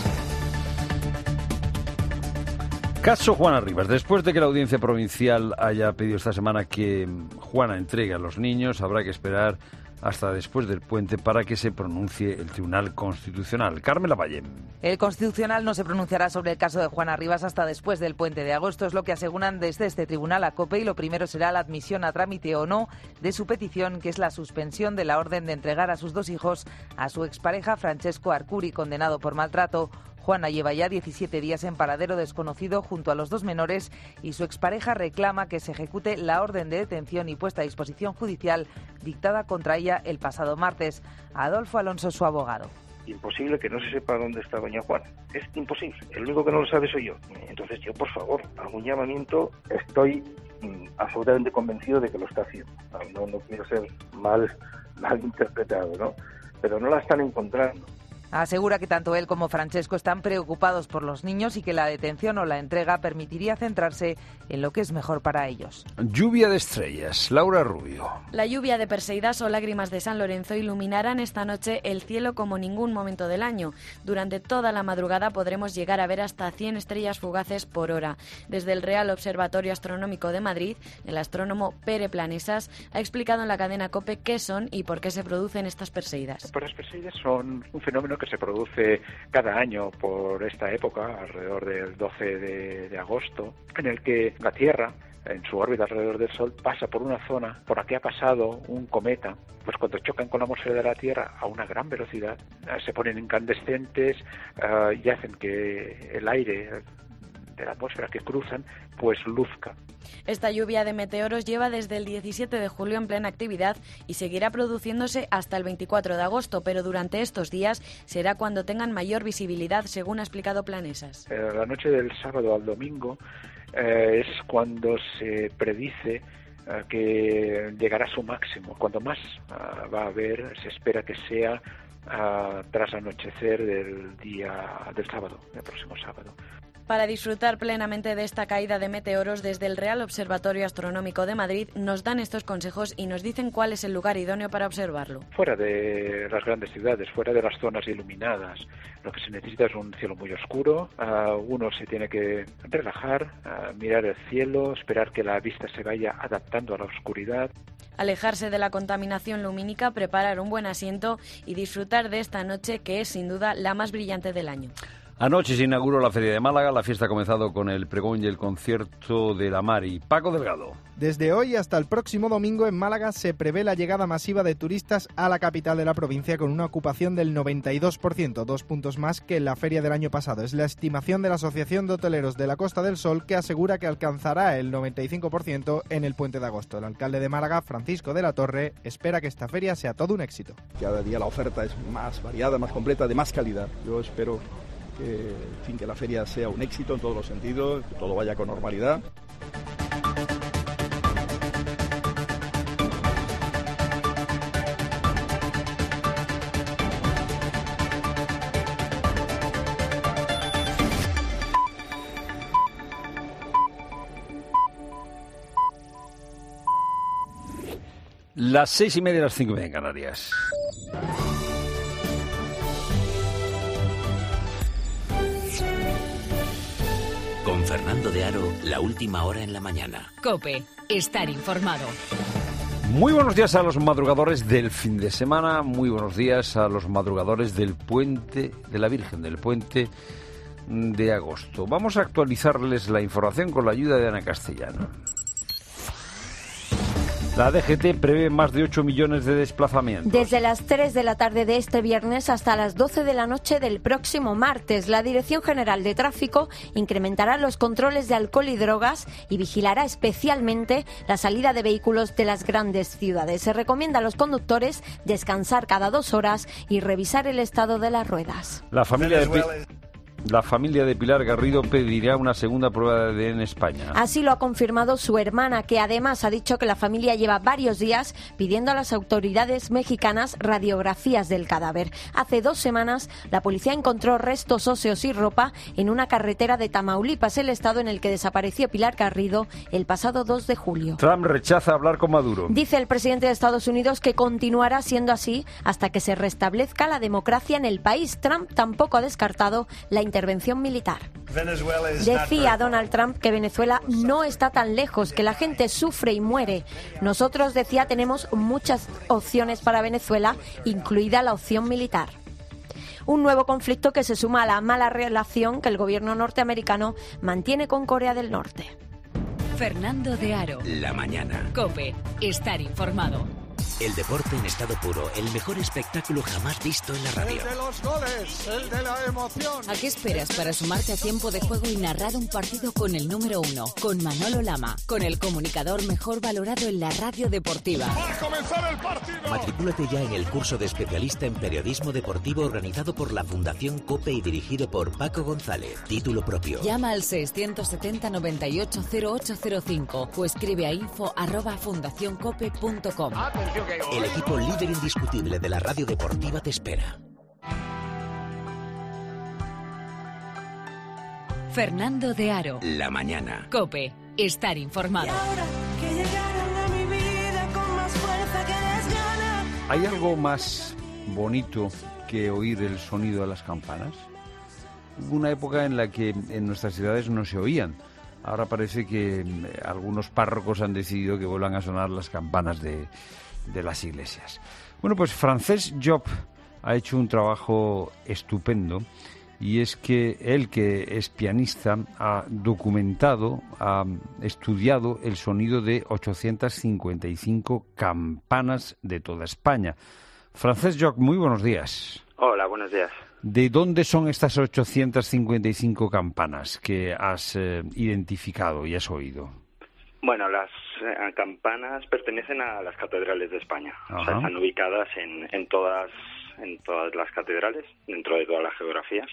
Caso Juana Rivas. Después de que la Audiencia Provincial haya pedido esta semana que Juana entregue a los niños, habrá que esperar hasta después del puente para que se pronuncie el Tribunal Constitucional. Carmela Valle.
El Constitucional no se pronunciará sobre el caso de Juana Rivas hasta después del puente de agosto, es lo que aseguran desde este tribunal a COPE, y lo primero será la admisión a trámite o no de su petición, que es la suspensión de la orden de entregar a sus dos hijos a su expareja Francesco Arcuri, condenado por maltrato. Juana lleva ya diecisiete días en paradero desconocido junto a los dos menores y su expareja reclama que se ejecute la orden de detención y puesta a disposición judicial dictada contra ella el pasado martes. Adolfo Alonso, su abogado.
Imposible que no se sepa dónde está doña Juana. Es imposible. El único que no lo sabe soy yo. Entonces yo, por favor, algún llamamiento. Estoy mm, absolutamente convencido de que lo está haciendo. No, no quiero ser mal, mal interpretado, ¿no? Pero no la están encontrando.
Asegura que tanto él como Francesco están preocupados por los niños y que la detención o la entrega permitiría centrarse en lo que es mejor para ellos.
Lluvia de estrellas. Laura Rubio.
La lluvia de Perseidas o lágrimas de San Lorenzo iluminarán esta noche el cielo como ningún momento del año. Durante toda la madrugada podremos llegar a ver hasta cien estrellas fugaces por hora. Desde el Real Observatorio Astronómico de Madrid, el astrónomo Pere Planesas ha explicado en la cadena COPE qué son y por qué se producen estas Perseidas.
Pues las Perseidas son un fenómeno que se produce cada año por esta época, alrededor del doce de, de agosto, en el que la Tierra, en su órbita alrededor del Sol, pasa por una zona por la que ha pasado un cometa. Pues cuando chocan con la atmósfera de la Tierra a una gran velocidad, eh, se ponen incandescentes eh, y hacen que el aire de la atmósfera que cruzan pues luzca.
Esta lluvia de meteoros lleva desde el diecisiete de julio en plena actividad y seguirá produciéndose hasta el veinticuatro de agosto, pero durante estos días será cuando tengan mayor visibilidad, según ha explicado Planesas.
Eh, la noche del sábado al domingo eh, es cuando se predice eh, que llegará a su máximo. Cuando más uh, va a haber, se espera que sea uh, tras anochecer del día del sábado, del próximo sábado.
Para disfrutar plenamente de esta caída de meteoros, desde el Real Observatorio Astronómico de Madrid nos dan estos consejos y nos dicen cuál es el lugar idóneo para observarlo.
Fuera de las grandes ciudades, fuera de las zonas iluminadas, lo que se necesita es un cielo muy oscuro. Uh, uno se tiene que relajar, uh, mirar el cielo, esperar que la vista se vaya adaptando a la oscuridad.
Alejarse de la contaminación lumínica, preparar un buen asiento y disfrutar de esta noche que es sin duda la más brillante del año.
Anoche se inauguró la Feria de Málaga. La fiesta ha comenzado con el pregón y el concierto de la Mari. Paco Delgado.
Desde hoy hasta el próximo domingo en Málaga se prevé la llegada masiva de turistas a la capital de la provincia con una ocupación del noventa y dos por ciento, dos puntos más que en la feria del año pasado. Es la estimación de la Asociación de Hoteleros de la Costa del Sol, que asegura que alcanzará el noventa y cinco por ciento en el puente de agosto. El alcalde de Málaga, Francisco de la Torre, espera que esta feria sea todo un éxito.
Cada día la oferta es más variada, más completa, de más calidad. Yo espero que, en fin, que la feria sea un éxito en todos los sentidos, que todo vaya con normalidad.
Las seis y media, las cinco y media en Canarias.
Con Fernando de Aro, la última hora en la mañana.
COPE, estar informado.
Muy buenos días a los madrugadores del fin de semana, muy buenos días a los madrugadores del Puente de la Virgen, del Puente de Agosto. Vamos a actualizarles la información con la ayuda de Ana Castellano. La D G T prevé más de ocho millones de desplazamientos.
Desde las tres de la tarde de este viernes hasta las doce de la noche del próximo martes, la Dirección General de Tráfico incrementará los controles de alcohol y drogas y vigilará especialmente la salida de vehículos de las grandes ciudades. Se recomienda a los conductores descansar cada dos horas y revisar el estado de las ruedas.
La familia de... Pi- La familia de Pilar Garrido pedirá una segunda prueba de A D N en España.
Así lo ha confirmado su hermana, que además ha dicho que la familia lleva varios días pidiendo a las autoridades mexicanas radiografías del cadáver. Hace dos semanas, la policía encontró restos óseos y ropa en una carretera de Tamaulipas, el estado en el que desapareció Pilar Garrido el pasado dos de julio.
Trump rechaza hablar con Maduro.
Dice el presidente de Estados Unidos que continuará siendo así hasta que se restablezca la democracia en el país. Trump tampoco ha descartado la intervención militar. Decía Donald Trump que Venezuela no está tan lejos, que la gente sufre y muere. Nosotros, decía, tenemos muchas opciones para Venezuela, incluida la opción militar. Un nuevo conflicto que se suma a la mala relación que el gobierno norteamericano mantiene con Corea del Norte.
Fernando de Aro.
La mañana.
COPE, estar informado.
El deporte en estado puro, el mejor espectáculo jamás visto en la radio.
El de los goles, el de la emoción.
¿A qué esperas para sumarte a tiempo de juego y narrar un partido con el número uno? Con Manolo Lama, con el comunicador mejor valorado en la radio deportiva.
¡Va a comenzar el partido!
Matrículate ya en el curso de especialista en periodismo deportivo organizado por la Fundación COPE y dirigido por Paco González. Título propio.
Llama al seiscientos setenta noventa y ocho cero ocho cero cinco o escribe a info arroba fundacioncope punto com.
El equipo líder indiscutible de la radio deportiva te espera.
Fernando de Aro.
La mañana.
COPE. Estar informado.
Y ahora que llegaron a mi vida con más fuerza que desgana.
¿Hay algo más bonito que oír el sonido de las campanas? Hubo una época en la que en nuestras ciudades no se oían. Ahora parece que algunos párrocos han decidido que vuelvan a sonar las campanas de... de las iglesias. Bueno, pues Francesc Job ha hecho un trabajo estupendo, y es que él, que es pianista, ha documentado, ha estudiado el sonido de ochocientas cincuenta y cinco campanas de toda España. Francesc Job, muy buenos días.
Hola, buenos días.
¿De dónde son estas ochocientas cincuenta y cinco campanas que has eh, identificado y has oído?
Bueno, las eh, campanas pertenecen a las catedrales de España.
Ajá.
O sea, están ubicadas en, en todas en todas las catedrales, dentro de toda la geografía.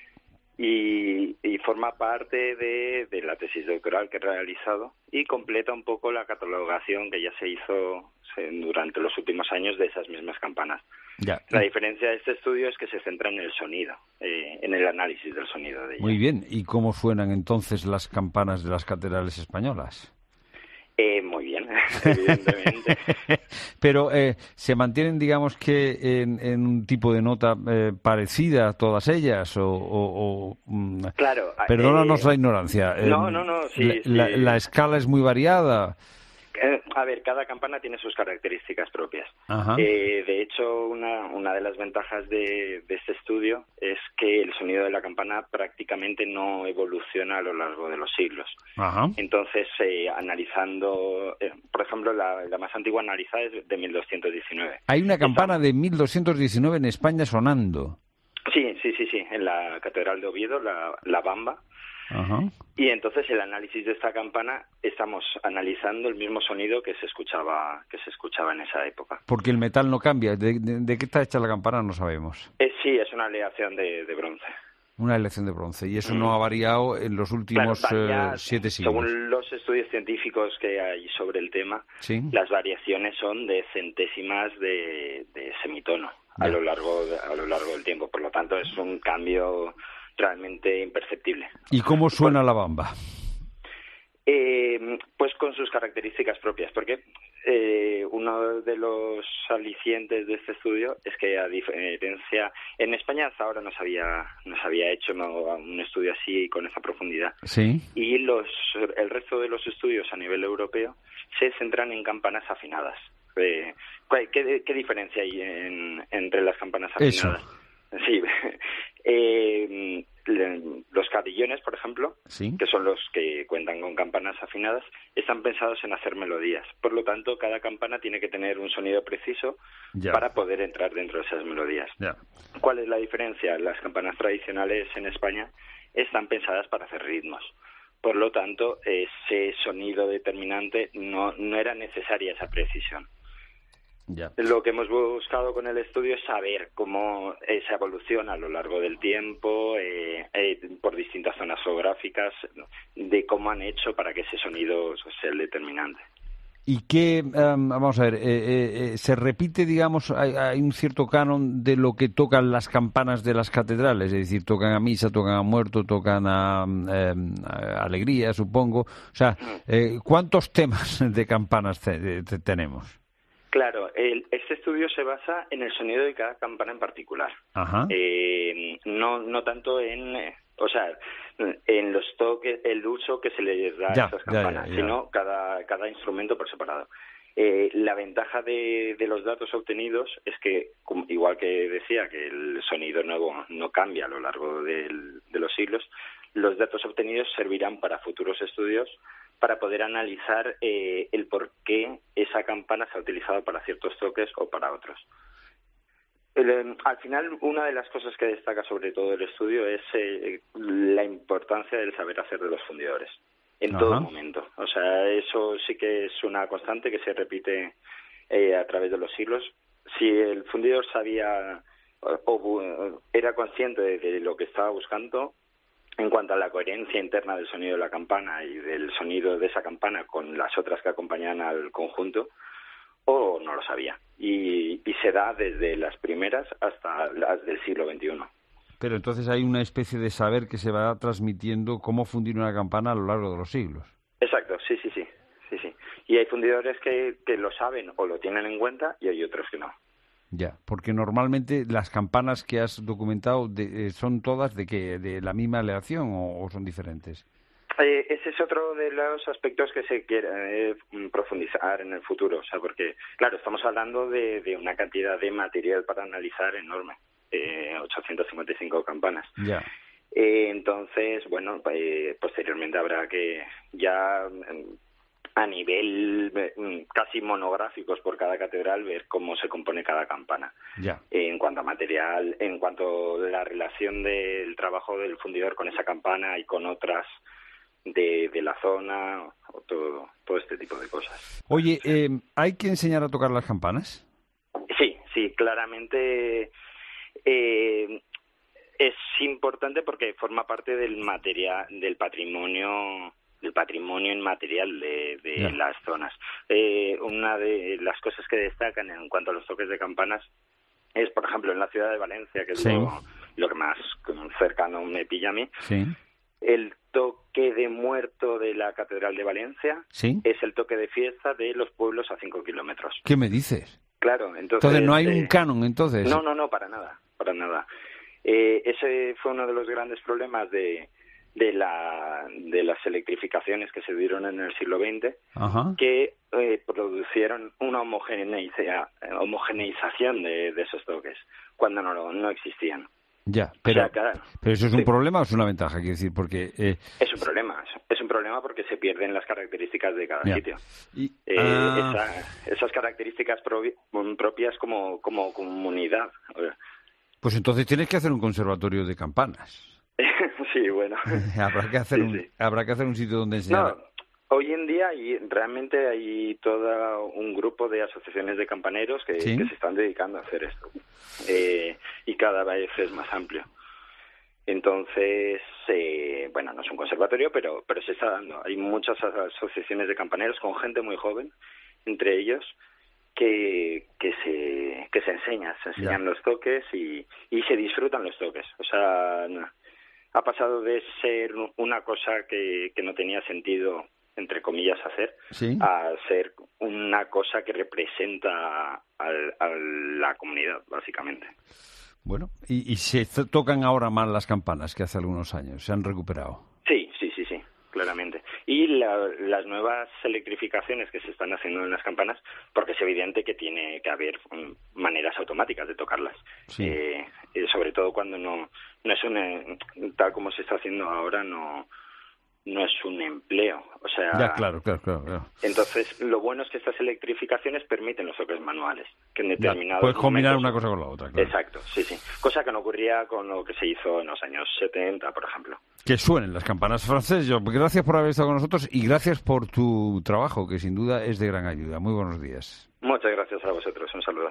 Y, y forma parte de, de la tesis doctoral que he realizado y completa un poco la catalogación que ya se hizo se, durante los últimos años de esas mismas campanas.
Ya.
La diferencia de este estudio es que se centra en el sonido, eh, en el análisis del sonido de ellas.
Muy bien. ¿Y cómo suenan entonces las campanas de las catedrales españolas?
Eh, muy bien, evidentemente.
Pero eh, se mantienen, digamos que, en, en un tipo de nota eh, parecida a todas ellas, o... o, o mm,
claro.
Perdónanos
eh,
la ignorancia.
No,
eh,
no, no, sí,
la,
sí.
La, la escala es muy variada.
Eh, a ver, cada campana tiene sus características propias.
Ajá.
Eh, de hecho, una, una de las ventajas de, de este estudio es que el sonido de la campana prácticamente no evoluciona a lo largo de los siglos.
Ajá.
Entonces, eh, analizando, eh, por ejemplo, la, la más antigua analizada es de mil doscientos diecinueve.
Hay una campana de mil doscientos diecinueve en España sonando.
Sí, sí, sí, sí, en la Catedral de Oviedo, la, la Bamba.
Ajá.
Y entonces el análisis de esta campana estamos analizando el mismo sonido que se escuchaba que se escuchaba en esa época.
Porque el metal no cambia. ¿De, de, de qué está hecha la campana? No sabemos.
Eh, sí, es una aleación de, de bronce.
Una aleación de bronce. Y eso mm. no ha variado en los últimos claro, varía, eh, siete siglos.
Según los estudios científicos que hay sobre el tema,
¿sí?
Las variaciones son de centésimas de, de semitono a lo largo de, a lo largo del tiempo. Por lo tanto, es un cambio realmente imperceptible.
¿Y cómo suena bueno, la bamba?
Eh, pues con sus características propias, porque eh, un uno de los alicientes de este estudio es que, a diferencia, en España hasta ahora no se había, no se había hecho no, un estudio así con esa profundidad.
Sí.
Y los, el resto de los estudios a nivel europeo se centran en campanas afinadas. Eh, ¿qué, ¿Qué diferencia hay en, entre las campanas afinadas?
Eso.
Sí. eh, los carrillones, por ejemplo,
¿sí?
que son los que cuentan con campanas afinadas, están pensados en hacer melodías. Por lo tanto, cada campana tiene que tener un sonido preciso
ya.
para poder entrar dentro de esas melodías.
Ya.
¿Cuál es la diferencia? Las campanas tradicionales en España están pensadas para hacer ritmos. Por lo tanto, ese sonido determinante no, no era necesaria esa precisión.
Ya.
Lo que hemos buscado con el estudio es saber cómo esa evolución a lo largo del tiempo, eh, eh, por distintas zonas geográficas, de cómo han hecho para que ese sonido sea el determinante.
¿Y qué, um, vamos a ver, eh, eh, se repite, digamos, hay, hay un cierto canon de lo que tocan las campanas de las catedrales? Es decir, tocan a misa, tocan a muerto, tocan a, eh, a alegría, supongo. O sea, eh, ¿cuántos temas de campanas te, te, tenemos?
Claro, el, este estudio se basa en el sonido de cada campana en particular.
Ajá.
Eh, no, no tanto en, eh, o sea, en los toques, el uso que se les da
ya,
a esas campanas,
ya, ya, ya.
sino cada, cada instrumento por separado. Eh, la ventaja de, de los datos obtenidos es que, igual que decía, que el sonido nuevo no cambia a lo largo del, de los siglos, los datos obtenidos servirán para futuros estudios para poder analizar eh, el por qué esa campana se ha utilizado para ciertos toques o para otros. El, eh, al final, una de las cosas que destaca sobre todo el estudio es eh, la importancia del saber hacer de los fundidores, en
Ajá.
todo momento. O sea, eso sí que es una constante que se repite eh, a través de los siglos. Si el fundidor sabía o, o era consciente de, de lo que estaba buscando, en cuanto a la coherencia interna del sonido de la campana y del sonido de esa campana con las otras que acompañan al conjunto, o no lo sabía. Y, y se da desde las primeras hasta las del siglo veintiuno.
Pero entonces hay una especie de saber que se va transmitiendo cómo fundir una campana a lo largo de los siglos.
Exacto, sí, sí, sí. sí, sí. Y hay fundidores que, que lo saben o lo tienen en cuenta y hay otros que no.
Ya, porque normalmente las campanas que has documentado de, eh, son todas de que de la misma aleación o, o son diferentes.
Eh, ese es otro de los aspectos que se quiere eh, profundizar en el futuro, o sea, porque claro, estamos hablando de, de una cantidad de material para analizar enorme, eh, ochocientas cincuenta y cinco campanas.
Ya.
Eh, entonces, bueno, eh, posteriormente habrá que ya eh, a nivel eh, casi monográficos por cada catedral ver cómo se compone cada campana.
Ya.
Eh, en cuanto a material, en cuanto a la relación del trabajo del fundidor con esa campana y con otras de, de la zona, o todo, todo este tipo de cosas.
Oye, eh, ¿hay que enseñar a tocar las campanas?
Sí, sí, claramente eh, es importante porque forma parte del material, del patrimonio del patrimonio inmaterial de, de
yeah.
las zonas. Eh, una de las cosas que destacan en cuanto a los toques de campanas es, por ejemplo, en la ciudad de Valencia, que es
sí.
lo, lo que más cercano me pilla a mí,
sí.
el toque de muerto de la Catedral de Valencia
¿Sí?
es el toque de fiesta de los pueblos a cinco kilómetros.
¿Qué me dices?
Claro, entonces...
Entonces no hay
eh,
un canon, entonces.
No, no, no, para nada, para nada. Eh, ese fue uno de los grandes problemas de... de la de las electrificaciones que se dieron en el siglo veinte,
Ajá.
que eh, producieron una homogeneiza, homogeneización de, de esos toques, cuando no, no existían.
Ya, pero,
o sea, cada,
pero ¿eso es
sí.
un problema o es una ventaja? Quiero decir, porque... Eh...
Es un problema, es un problema porque se pierden las características de cada
ya.
sitio.
Y,
eh,
ah...
esa, esas características propi, propias como, como comunidad.
Pues entonces tienes que hacer un conservatorio de campanas.
Sí, bueno.
habrá que hacer
sí,
un
sí.
habrá que hacer un sitio donde enseñar.
No, hoy en día hay, realmente hay todo un grupo de asociaciones de campaneros que,
¿Sí?
que se están dedicando a hacer esto. Eh, y cada vez es más amplio. Entonces, eh, bueno, no es un conservatorio, pero pero se está dando. Hay muchas asociaciones de campaneros con gente muy joven, entre ellos, que que se que se enseñan, se enseñan
ya.
los toques y, y se disfrutan los toques. O sea, no, ha pasado de ser una cosa que, que no tenía sentido, entre comillas, hacer,
¿Sí?
a ser un una cosa que representa al, a la comunidad, básicamente.
Bueno, y, y se tocan ahora más las campanas que hace algunos años, se han recuperado.
Sí, sí, sí, sí, claramente. Y la, las nuevas electrificaciones que se están haciendo en las campanas, porque es evidente que tiene que haber um, maneras automáticas de tocarlas.
Sí.
Eh, sobre todo cuando no, no es un, tal como se está haciendo ahora, no... no es un empleo, o sea...
Ya, claro, claro, claro, claro.
Entonces, lo bueno es que estas electrificaciones permiten los toques manuales, que en determinados
puedes combinar
momentos...
una cosa con la otra, claro.
Exacto, sí, sí. Cosa que no ocurría con lo que se hizo en los años setenta, por ejemplo.
Que suenen las campanas. Francés, yo, gracias por haber estado con nosotros y gracias por tu trabajo, que sin duda es de gran ayuda. Muy buenos días.
Muchas gracias a vosotros, un saludo.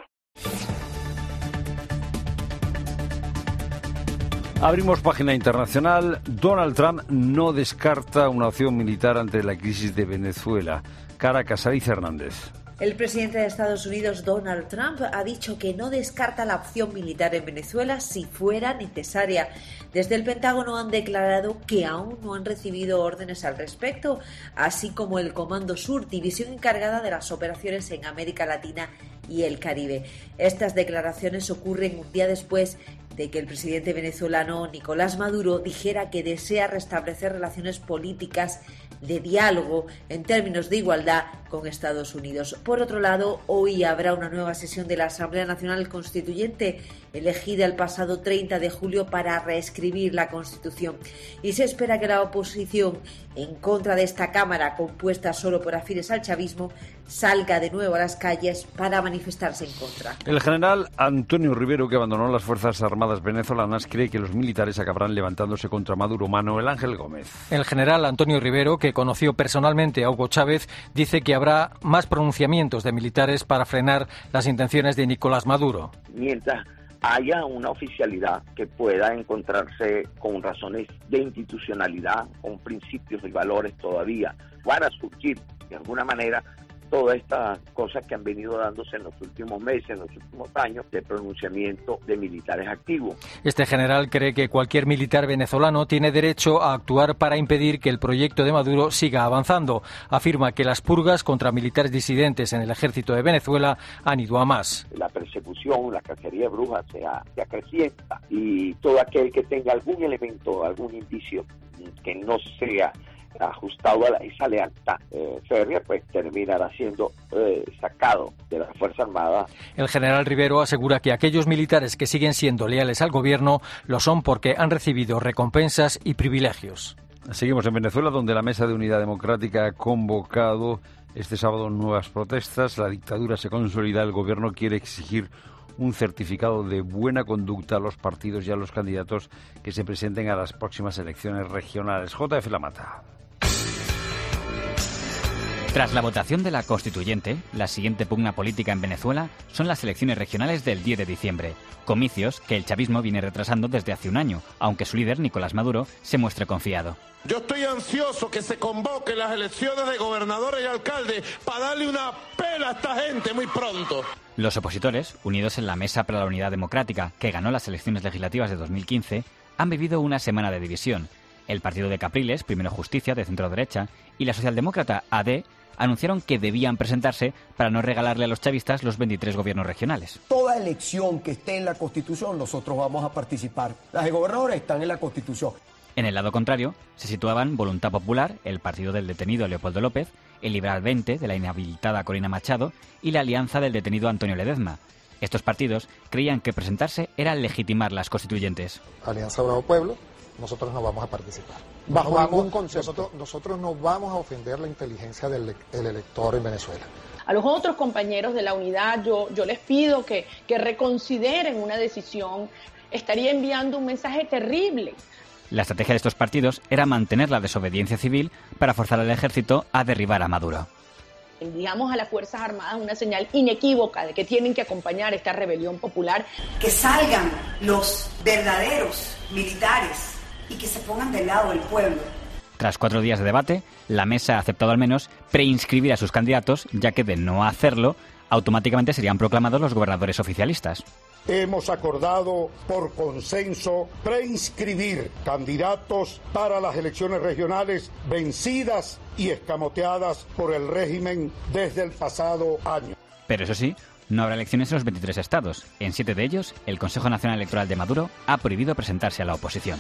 Abrimos página internacional. Donald Trump no descarta una opción militar ante la crisis de Venezuela. Caracas, Alice Hernández.
El presidente de Estados Unidos, Donald Trump, ha dicho que no descarta la opción militar en Venezuela si fuera necesaria. Desde el Pentágono han declarado que aún no han recibido órdenes al respecto, así como el Comando Sur, división encargada de las operaciones en América Latina y el Caribe. Estas declaraciones ocurren un día después de que el presidente venezolano Nicolás Maduro dijera que desea restablecer relaciones políticas de diálogo en términos de igualdad con Estados Unidos. Por otro lado, hoy habrá una nueva sesión de la Asamblea Nacional Constituyente, elegida el pasado treinta de julio para reescribir la Constitución. Y se espera que la oposición, en contra de esta Cámara compuesta solo por afines al chavismo, salga de nuevo a las calles para manifestarse en contra.
El general Antonio Rivero, que abandonó las Fuerzas Armadas venezolanas, cree que los militares acabarán levantándose contra Maduro. Manuel Ángel Gómez.
El general Antonio Rivero, que conoció personalmente a Hugo Chávez, dice que habrá más pronunciamientos de militares para frenar las intenciones de Nicolás Maduro.
Mientras haya una oficialidad que pueda encontrarse con razones de institucionalidad, con principios y valores todavía, para surgir de alguna manera todas estas cosas que han venido dándose en los últimos meses, en los últimos años, de pronunciamiento de militares activos.
Este general cree que cualquier militar venezolano tiene derecho a actuar para impedir que el proyecto de Maduro siga avanzando. Afirma que las purgas contra militares disidentes en el ejército de Venezuela han ido a más.
La persecución, la cacería de brujas se, ha, se acrecienta y todo aquel que tenga algún elemento, algún indicio que no sea ajustado a esa lealtad eh, férrea, pues terminará siendo eh, sacado de la Fuerza Armada.
El general Rivero asegura que aquellos militares que siguen siendo leales al gobierno lo son porque han recibido recompensas y privilegios.
Seguimos en Venezuela, donde la Mesa de Unidad Democrática ha convocado este sábado nuevas protestas. La dictadura se consolida, el gobierno quiere exigir un certificado de buena conducta a los partidos y a los candidatos que se presenten a las próximas elecciones regionales. J F Lamata.
Tras la votación de la Constituyente, la siguiente pugna política en Venezuela son las elecciones regionales del diez de diciembre, comicios que el chavismo viene retrasando desde hace un año, aunque su líder, Nicolás Maduro, se muestre confiado.
Yo estoy ansioso que se convoquen las elecciones de gobernadores y alcaldes para darle una pela a esta gente muy pronto.
Los opositores, unidos en la Mesa para la Unidad Democrática, que ganó las elecciones legislativas de dos mil quince, han vivido una semana de división. El partido de Capriles, Primero Justicia, de centro-derecha, y la socialdemócrata A D anunciaron que debían presentarse para no regalarle a los chavistas los veintitrés gobiernos regionales.
Toda elección que esté en la Constitución, nosotros vamos a participar. Las de gobernadores están en la Constitución.
En el lado contrario, se situaban Voluntad Popular, el partido del detenido Leopoldo López, el Liberal veinte, de la inhabilitada Corina Machado, y la Alianza del detenido Antonio Ledezma. Estos partidos creían que presentarse era legitimar las constituyentes.
Alianza Bravo Pueblo, nosotros no vamos a participar.
Bajo
no
ningún
vamos,
concepto.
Nosotros, nosotros no vamos a ofender la inteligencia del, del elector en Venezuela.
A los otros compañeros de la unidad yo, yo les pido que, que reconsideren una decisión. Estaría enviando un mensaje terrible.
La estrategia de estos partidos era mantener la desobediencia civil para forzar al ejército a derribar a Maduro.
Enviamos a las Fuerzas Armadas una señal inequívoca de que tienen que acompañar esta rebelión popular.
Que salgan los verdaderos militares y que se pongan del lado del pueblo.
Tras cuatro días de debate, la mesa ha aceptado al menos preinscribir a sus candidatos, ya que de no hacerlo, automáticamente serían proclamados los gobernadores oficialistas.
Hemos acordado por consenso preinscribir candidatos para las elecciones regionales vencidas y escamoteadas por el régimen desde el pasado año.
Pero eso sí, no habrá elecciones en los veintitrés estados. En siete de ellos, el Consejo Nacional Electoral de Maduro ha prohibido presentarse a la oposición.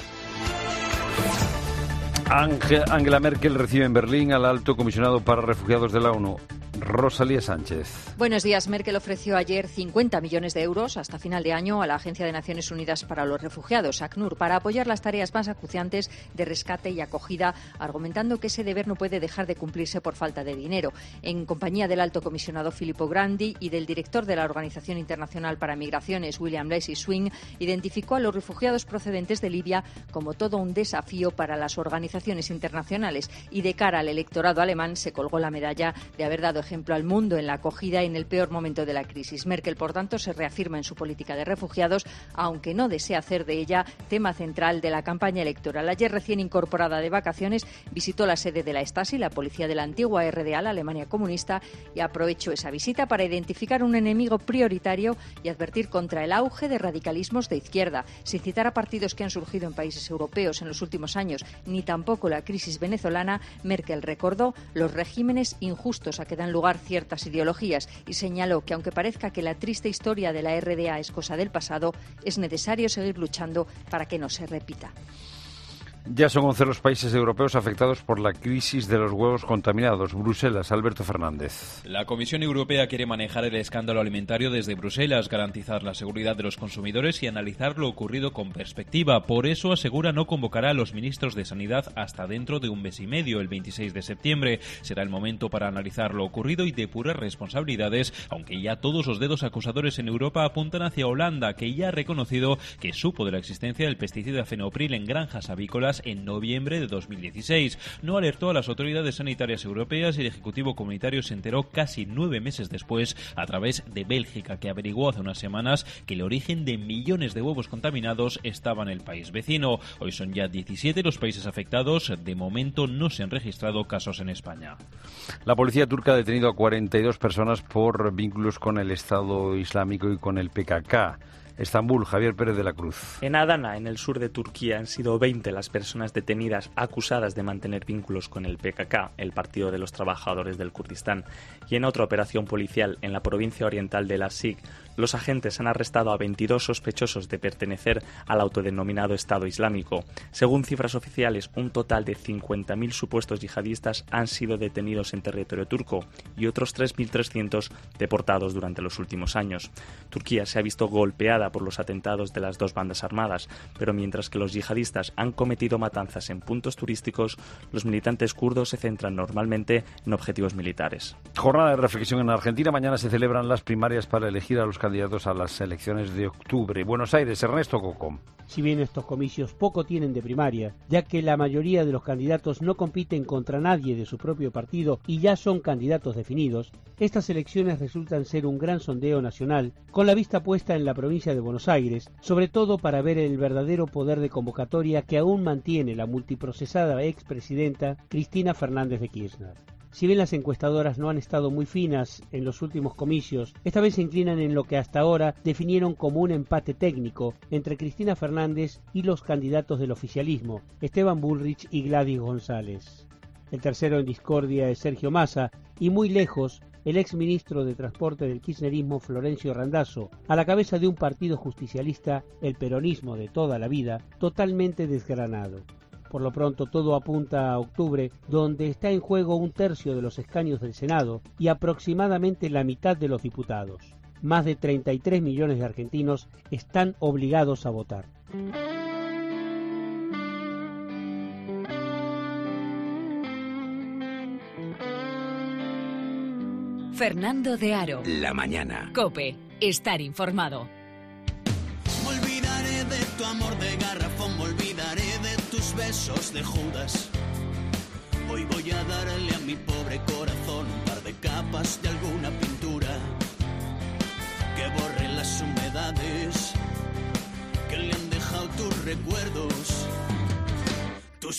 Angela Merkel recibe en Berlín al alto comisionado para refugiados de la ONU. Rosalía Sánchez.
Buenos días. Merkel ofreció ayer cincuenta millones de euros hasta final de año a la Agencia de Naciones Unidas para los Refugiados, ACNUR, para apoyar las tareas más acuciantes de rescate y acogida, argumentando que ese deber no puede dejar de cumplirse por falta de dinero. En compañía del alto comisionado Filippo Grandi y del director de la Organización Internacional para Migraciones, William Lacy Swing, identificó a los refugiados procedentes de Libia como todo un desafío para las organizaciones internacionales y de cara al electorado alemán se colgó la medalla de haber dado ejemplo al mundo en la acogida en el peor momento de la crisis. Merkel, por tanto, se reafirma en su política de refugiados, aunque no desea hacer de ella tema central de la campaña electoral. Ayer, recién incorporada de vacaciones, visitó la sede de la Stasi, la policía de la antigua R D A, la Alemania comunista, y aprovechó esa visita para identificar un enemigo prioritario y advertir contra el auge de radicalismos de izquierda. Sin citar a partidos que han surgido en países europeos en los últimos años, ni tampoco la crisis venezolana, Merkel recordó los regímenes injustos a que dan lugar ciertas ideologías y señaló que aunque parezca que la triste historia de la R D A es cosa del pasado, es necesario seguir luchando para que no se repita.
Ya son once los países europeos afectados por la crisis de los huevos contaminados. Bruselas, Alberto Fernández.
La Comisión Europea quiere manejar el escándalo alimentario desde Bruselas, garantizar la seguridad de los consumidores y analizar lo ocurrido con perspectiva. Por eso asegura no convocará a los ministros de Sanidad hasta dentro de un mes y medio, el veintiséis de septiembre. Será el momento para analizar lo ocurrido y depurar responsabilidades, aunque ya todos los dedos acusadores en Europa apuntan hacia Holanda, que ya ha reconocido que supo de la existencia del pesticida fenopril en granjas avícolas en noviembre de dos mil dieciséis. No alertó a las autoridades sanitarias europeas y el Ejecutivo Comunitario se enteró casi nueve meses después a través de Bélgica, que averiguó hace unas semanas que el origen de millones de huevos contaminados estaba en el país vecino. Hoy son ya diecisiete los países afectados. De momento no se han registrado casos en España.
La policía turca ha detenido a cuarenta y dos personas por vínculos con el Estado Islámico y con el P K K. Estambul, Javier Pérez de la Cruz.
En Adana, en el sur de Turquía, han sido veinte las personas detenidas acusadas de mantener vínculos con el P K K, el Partido de los Trabajadores del Kurdistán. Y en otra operación policial en la provincia oriental de Lasik, los agentes han arrestado a veintidós sospechosos de pertenecer al autodenominado Estado Islámico. Según cifras oficiales, un total de cincuenta mil supuestos yihadistas han sido detenidos en territorio turco y otros tres mil trescientos deportados durante los últimos años. Turquía se ha visto golpeada por los atentados de las dos bandas armadas, pero mientras que los yihadistas han cometido matanzas en puntos turísticos, los militantes kurdos se centran normalmente en objetivos militares.
Jornada de reflexión en Argentina. Mañana se celebran las primarias para elegir a los candidatos a las elecciones de octubre. Buenos Aires, Ernesto Cocom.
Si bien estos comicios poco tienen de primaria, ya que la mayoría de los candidatos no compiten contra nadie de su propio partido y ya son candidatos definidos, estas elecciones resultan ser un gran sondeo nacional, con la vista puesta en la provincia de Buenos Aires, sobre todo para ver el verdadero poder de convocatoria que aún mantiene la multiprocesada expresidenta Cristina Fernández de Kirchner. Si bien las encuestadoras no han estado muy finas en los últimos comicios, esta vez se inclinan en lo que hasta ahora definieron como un empate técnico entre Cristina Fernández y los candidatos del oficialismo, Esteban Bullrich y Gladys González. El tercero en discordia es Sergio Massa y muy lejos el exministro de Transporte del kirchnerismo Florencio Randazzo, a la cabeza de un partido justicialista, el peronismo de toda la vida, totalmente desgranado. Por lo pronto todo apunta a octubre, donde está en juego un tercio de los escaños del Senado y aproximadamente la mitad de los diputados. Más de treinta y tres millones de argentinos están obligados a votar.
Fernando de Aro.
La mañana.
COPE. Estar informado.
Me olvidaré de tu amor de garrafón, me olvidaré de tus besos de Judas. Hoy voy a darle a mi pobre corazón un par de capas de alguna pintura que borre las humedades que le han dejado tus recuerdos. Tus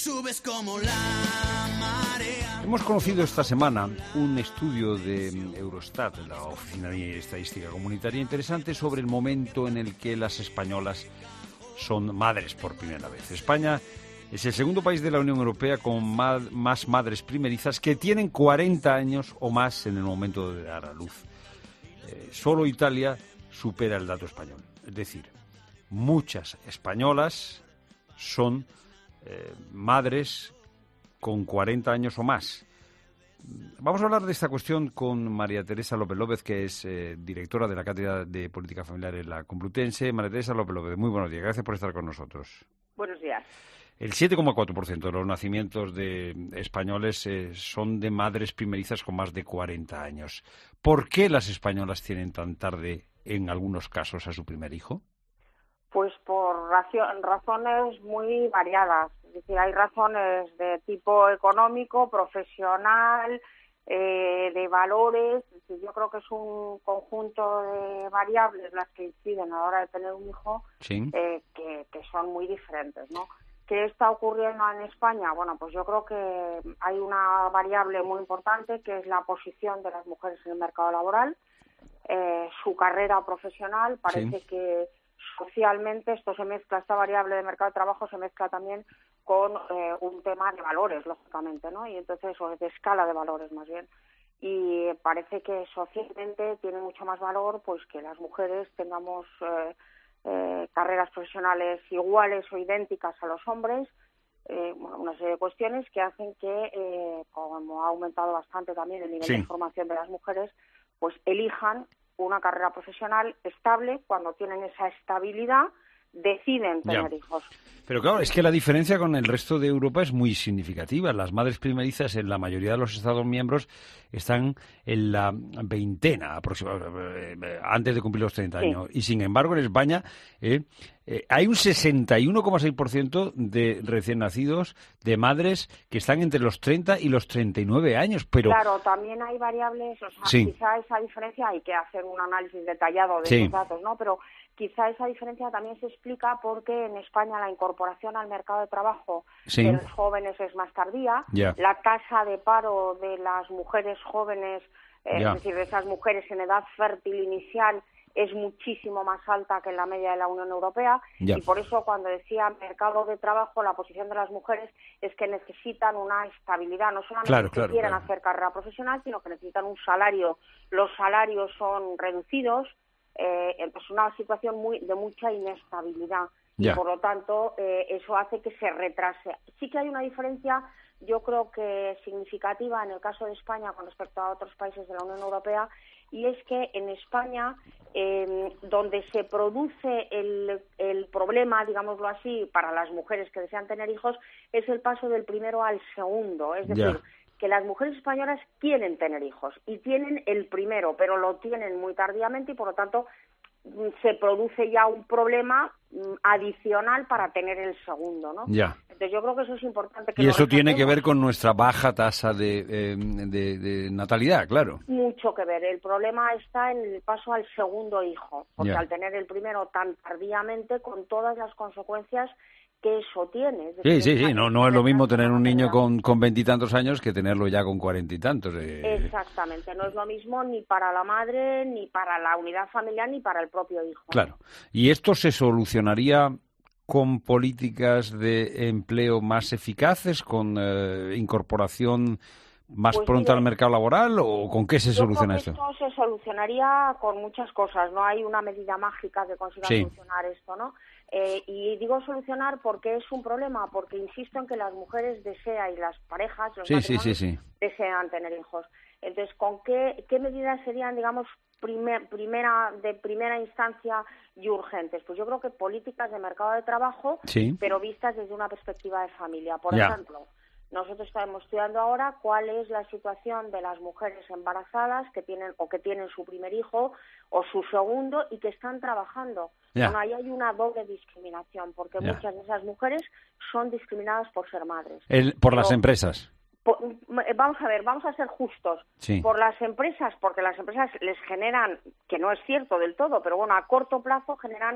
subes como la marea.
Hemos conocido esta semana un estudio de Eurostat, la Oficina de Estadística Comunitaria, interesante sobre el momento en el que las españolas son madres por primera vez. España es el segundo país de la Unión Europea con más, más madres primerizas que tienen cuarenta años o más en el momento de dar a luz. Eh, solo Italia supera el dato español. Es decir, muchas españolas son eh, madres con cuarenta años o más. Vamos a hablar de esta cuestión con María Teresa López López, que es eh, directora de la Cátedra de Política Familiar en la Complutense. María Teresa López López, muy buenos días. Gracias por estar con nosotros.
Buenos días.
El siete coma cuatro por ciento de los nacimientos de españoles eh, son de madres primerizas con más de cuarenta años. ¿Por qué las españolas tienen tan tarde, en algunos casos, a su primer hijo?
Pues por razones muy variadas. Es decir, hay razones de tipo económico, profesional, eh, de valores. Es decir, yo creo que es un conjunto de variables las que inciden a la hora de tener un hijo, sí. eh, que, que son muy diferentes, ¿no? ¿Qué está ocurriendo en España? Bueno, pues yo creo que hay una variable muy importante que es la posición de las mujeres en el mercado laboral, eh, su carrera profesional. Parece sí. que socialmente esto se mezcla, esta variable de mercado de trabajo se mezcla también con eh, un tema de valores, lógicamente, ¿no? Y entonces, o de escala de valores más bien. Y parece que socialmente tiene mucho más valor pues que las mujeres tengamos eh, eh, carreras profesionales iguales o idénticas a los hombres, eh, bueno, una serie de cuestiones que hacen que, eh, como ha aumentado bastante también el nivel sí. de formación de las mujeres, pues elijan una carrera profesional estable. Cuando tienen esa estabilidad, deciden tener ya. hijos.
Pero claro, es que la diferencia con el resto de Europa es muy significativa. Las madres primerizas en la mayoría de los Estados miembros están en la veintena aproximadamente, antes de cumplir los treinta sí. años. Y sin embargo, en España eh, eh, hay un sesenta y uno coma seis por ciento de recién nacidos, de madres que están entre los treinta y los treinta y nueve años. Pero
claro, también hay variables, o sea, sí. quizá esa diferencia hay que hacer un análisis detallado de
sí.
esos datos, ¿no? Pero quizá esa diferencia también se explica porque en España la incorporación al mercado de trabajo sí. de los jóvenes es más tardía.
Yeah.
La tasa de paro de las mujeres jóvenes, eh, yeah. es decir, de esas mujeres en edad fértil inicial, es muchísimo más alta que en la media de la Unión Europea. Yeah. Y por eso, cuando decía mercado de trabajo, la posición de las mujeres es que necesitan una estabilidad. No solamente
claro,
que
claro,
quieran
claro.
hacer carrera profesional, sino que necesitan un salario. Los salarios son reducidos. Eh, es una situación muy de mucha inestabilidad
yeah.
y por lo tanto eh, eso hace que se retrase. Sí que hay una diferencia, yo creo que significativa en el caso de España con respecto a otros países de la Unión Europea, y es que en España eh, donde se produce el, el problema, digámoslo así, para las mujeres que desean tener hijos, es el paso del primero al segundo, es decir, yeah. que las mujeres españolas quieren tener hijos y tienen el primero, pero lo tienen muy tardíamente y por lo tanto se produce ya un problema adicional para tener el segundo, ¿no?
Ya.
Entonces yo creo que eso es importante. Que
y
lo
eso tiene
resaltemos.
que ver con nuestra baja tasa de, eh, de, de natalidad, claro.
Mucho que ver. El problema está en el paso al segundo hijo, porque
ya.
al tener el primero tan tardíamente, con todas las consecuencias que eso tiene.
Sí, sí, sí, no, no es lo mismo tener un niño con con veintitantos años que tenerlo ya con cuarenta y tantos. Eh.
Exactamente, no es lo mismo ni para la madre, ni para la unidad familiar, ni para el propio hijo.
Claro, y esto se solucionaría con políticas de empleo más eficaces, con eh, incorporación más
pues
pronta
mire,
al mercado laboral, o con qué se
yo
soluciona
creo que
esto?
Esto se solucionaría con muchas cosas, no hay una medida mágica que consiga
sí.
solucionar esto, ¿no? Eh, y digo solucionar porque es un problema, porque insisto en que las mujeres desean y las parejas, los
sí,
matrimonios,
sí, sí, sí.
desean tener hijos. Entonces, ¿con qué, qué medidas serían, digamos, primer, primera de primera instancia y urgentes? Pues yo creo que políticas de mercado de trabajo,
sí.
pero vistas desde una perspectiva de familia. Por
ya.
ejemplo, nosotros estamos estudiando ahora cuál es la situación de las mujeres embarazadas que tienen o que tienen su primer hijo o su segundo y que están trabajando.
Yeah.
Bueno, ahí hay una doble discriminación, porque
yeah.
muchas de esas mujeres son discriminadas por ser madres.
El, por
Pero,
las empresas.
Por, vamos a ver, vamos a ser justos.
Sí.
Por las empresas, porque las empresas les generan, que no es cierto del todo, pero bueno, a corto plazo generan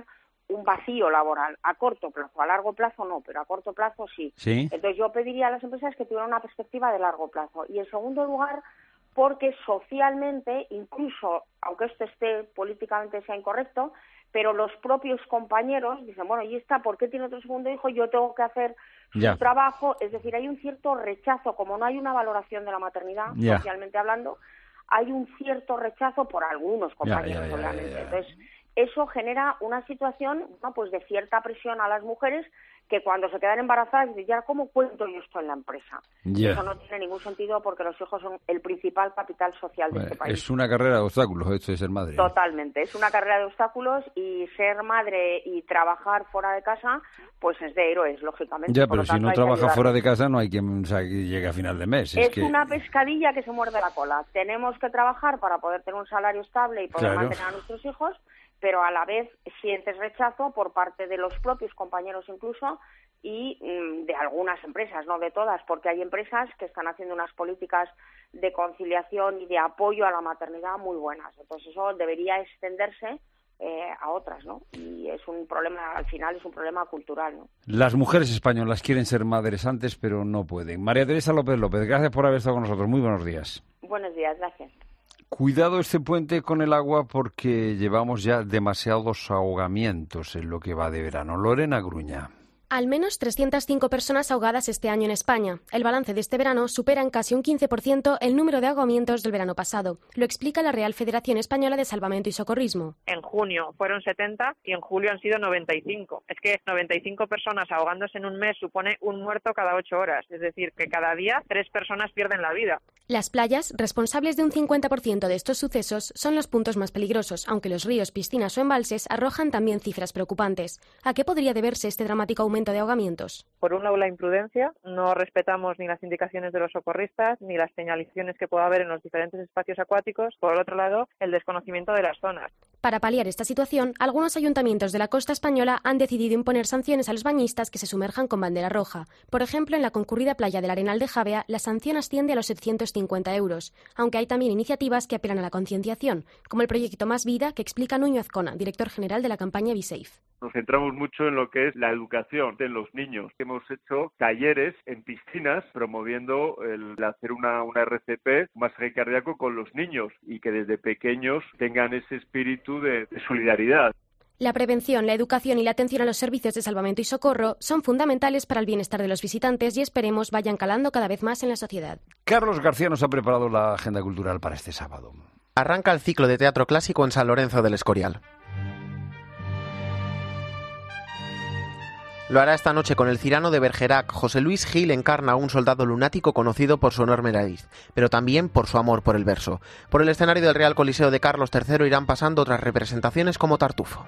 un vacío laboral a corto plazo, a largo plazo no, pero a corto plazo sí.
Sí.
Entonces yo pediría a las empresas que tuvieran una perspectiva de largo plazo. Y en segundo lugar, porque socialmente, incluso aunque esto esté políticamente sea incorrecto, pero los propios compañeros dicen, bueno, ¿y esta por qué tiene otro segundo hijo? Yo tengo que hacer su
Ya.
trabajo. Es decir, hay un cierto rechazo, como no hay una valoración de la maternidad,
Ya.
socialmente hablando, hay un cierto rechazo por algunos compañeros,
Ya, ya, ya,
obviamente.
ya, ya.
Entonces, eso genera una situación, ¿no?, pues de cierta presión a las mujeres que cuando se quedan embarazadas dicen, ya, ¿cómo cuento yo esto en la empresa?
Ya.
Eso no tiene ningún sentido porque los hijos son el principal capital social de
Bueno,
este país.
es una carrera de obstáculos esto de ser madre. ¿eh?
Totalmente, es una carrera de obstáculos y ser madre y trabajar fuera de casa, pues es de héroes, lógicamente.
Ya,
Por
pero
lo
si
tanto,
no
hay que
trabaja
ayudar.
fuera de casa no hay quien, o sea, que llegue a final de mes. Es,
Es
que...
una pescadilla que se muerde la cola. Tenemos que trabajar para poder tener un salario estable y poder
Claro.
mantener a nuestros hijos, pero a la vez sientes rechazo por parte de los propios compañeros incluso y mm, de algunas empresas, no de todas, porque hay empresas que están haciendo unas políticas de conciliación y de apoyo a la maternidad muy buenas. Entonces eso debería extenderse eh, a otras, ¿no? Y es un problema, al final es un problema cultural, ¿no?
Las mujeres españolas quieren ser madres antes, pero no pueden. María Teresa López López, gracias por haber estado con nosotros. Muy buenos días.
Buenos días, gracias.
Cuidado este puente con el agua porque llevamos ya demasiados ahogamientos en lo que va de verano. Lorena Gruña.
Al menos trescientas cinco personas ahogadas este año en España. El balance de este verano supera en casi un quince por ciento el número de ahogamientos del verano pasado. Lo explica la Real Federación Española de Salvamento y Socorrismo.
En junio fueron setenta y en julio han sido noventa y cinco. Es que noventa y cinco personas ahogándose en un mes supone un muerto cada ocho horas. Es decir, que cada día tres personas pierden la vida.
Las playas, responsables de un cincuenta por ciento de estos sucesos, son los puntos más peligrosos, aunque los ríos, piscinas o embalses arrojan también cifras preocupantes. ¿A qué podría deberse este dramático aumento de ahogamientos?
Por un lado, la imprudencia. No respetamos ni las indicaciones de los socorristas ni las señalizaciones que pueda haber en los diferentes espacios acuáticos. Por el otro lado, el desconocimiento de las zonas.
Para paliar esta situación, algunos ayuntamientos de la costa española han decidido imponer sanciones a los bañistas que se sumerjan con bandera roja. Por ejemplo, en la concurrida playa del Arenal de Javea, la sanción asciende a los setecientos cincuenta euros, aunque hay también iniciativas que apelan a la concienciación, como el proyecto Más Vida, que explica Nuño Azcona, director general de la campaña Be Safe.
Nos centramos mucho en lo que es la educación de los niños. Hemos hecho talleres en piscinas promoviendo el hacer una, una R C P, un masaje cardíaco con los niños y que desde pequeños tengan ese espíritu de, de solidaridad.
La prevención, la educación y la atención a los servicios de salvamento y socorro son fundamentales para el bienestar de los visitantes y esperemos vayan calando cada vez más en la sociedad.
Carlos García nos ha preparado la agenda cultural para este sábado.
Arranca el ciclo de teatro clásico en San Lorenzo del Escorial. Lo hará esta noche con El Cirano de Bergerac. José Luis Gil encarna a un soldado lunático conocido por su enorme nariz, pero también por su amor por el verso. Por el escenario del Real Coliseo de Carlos tercero irán pasando otras representaciones como Tartufo.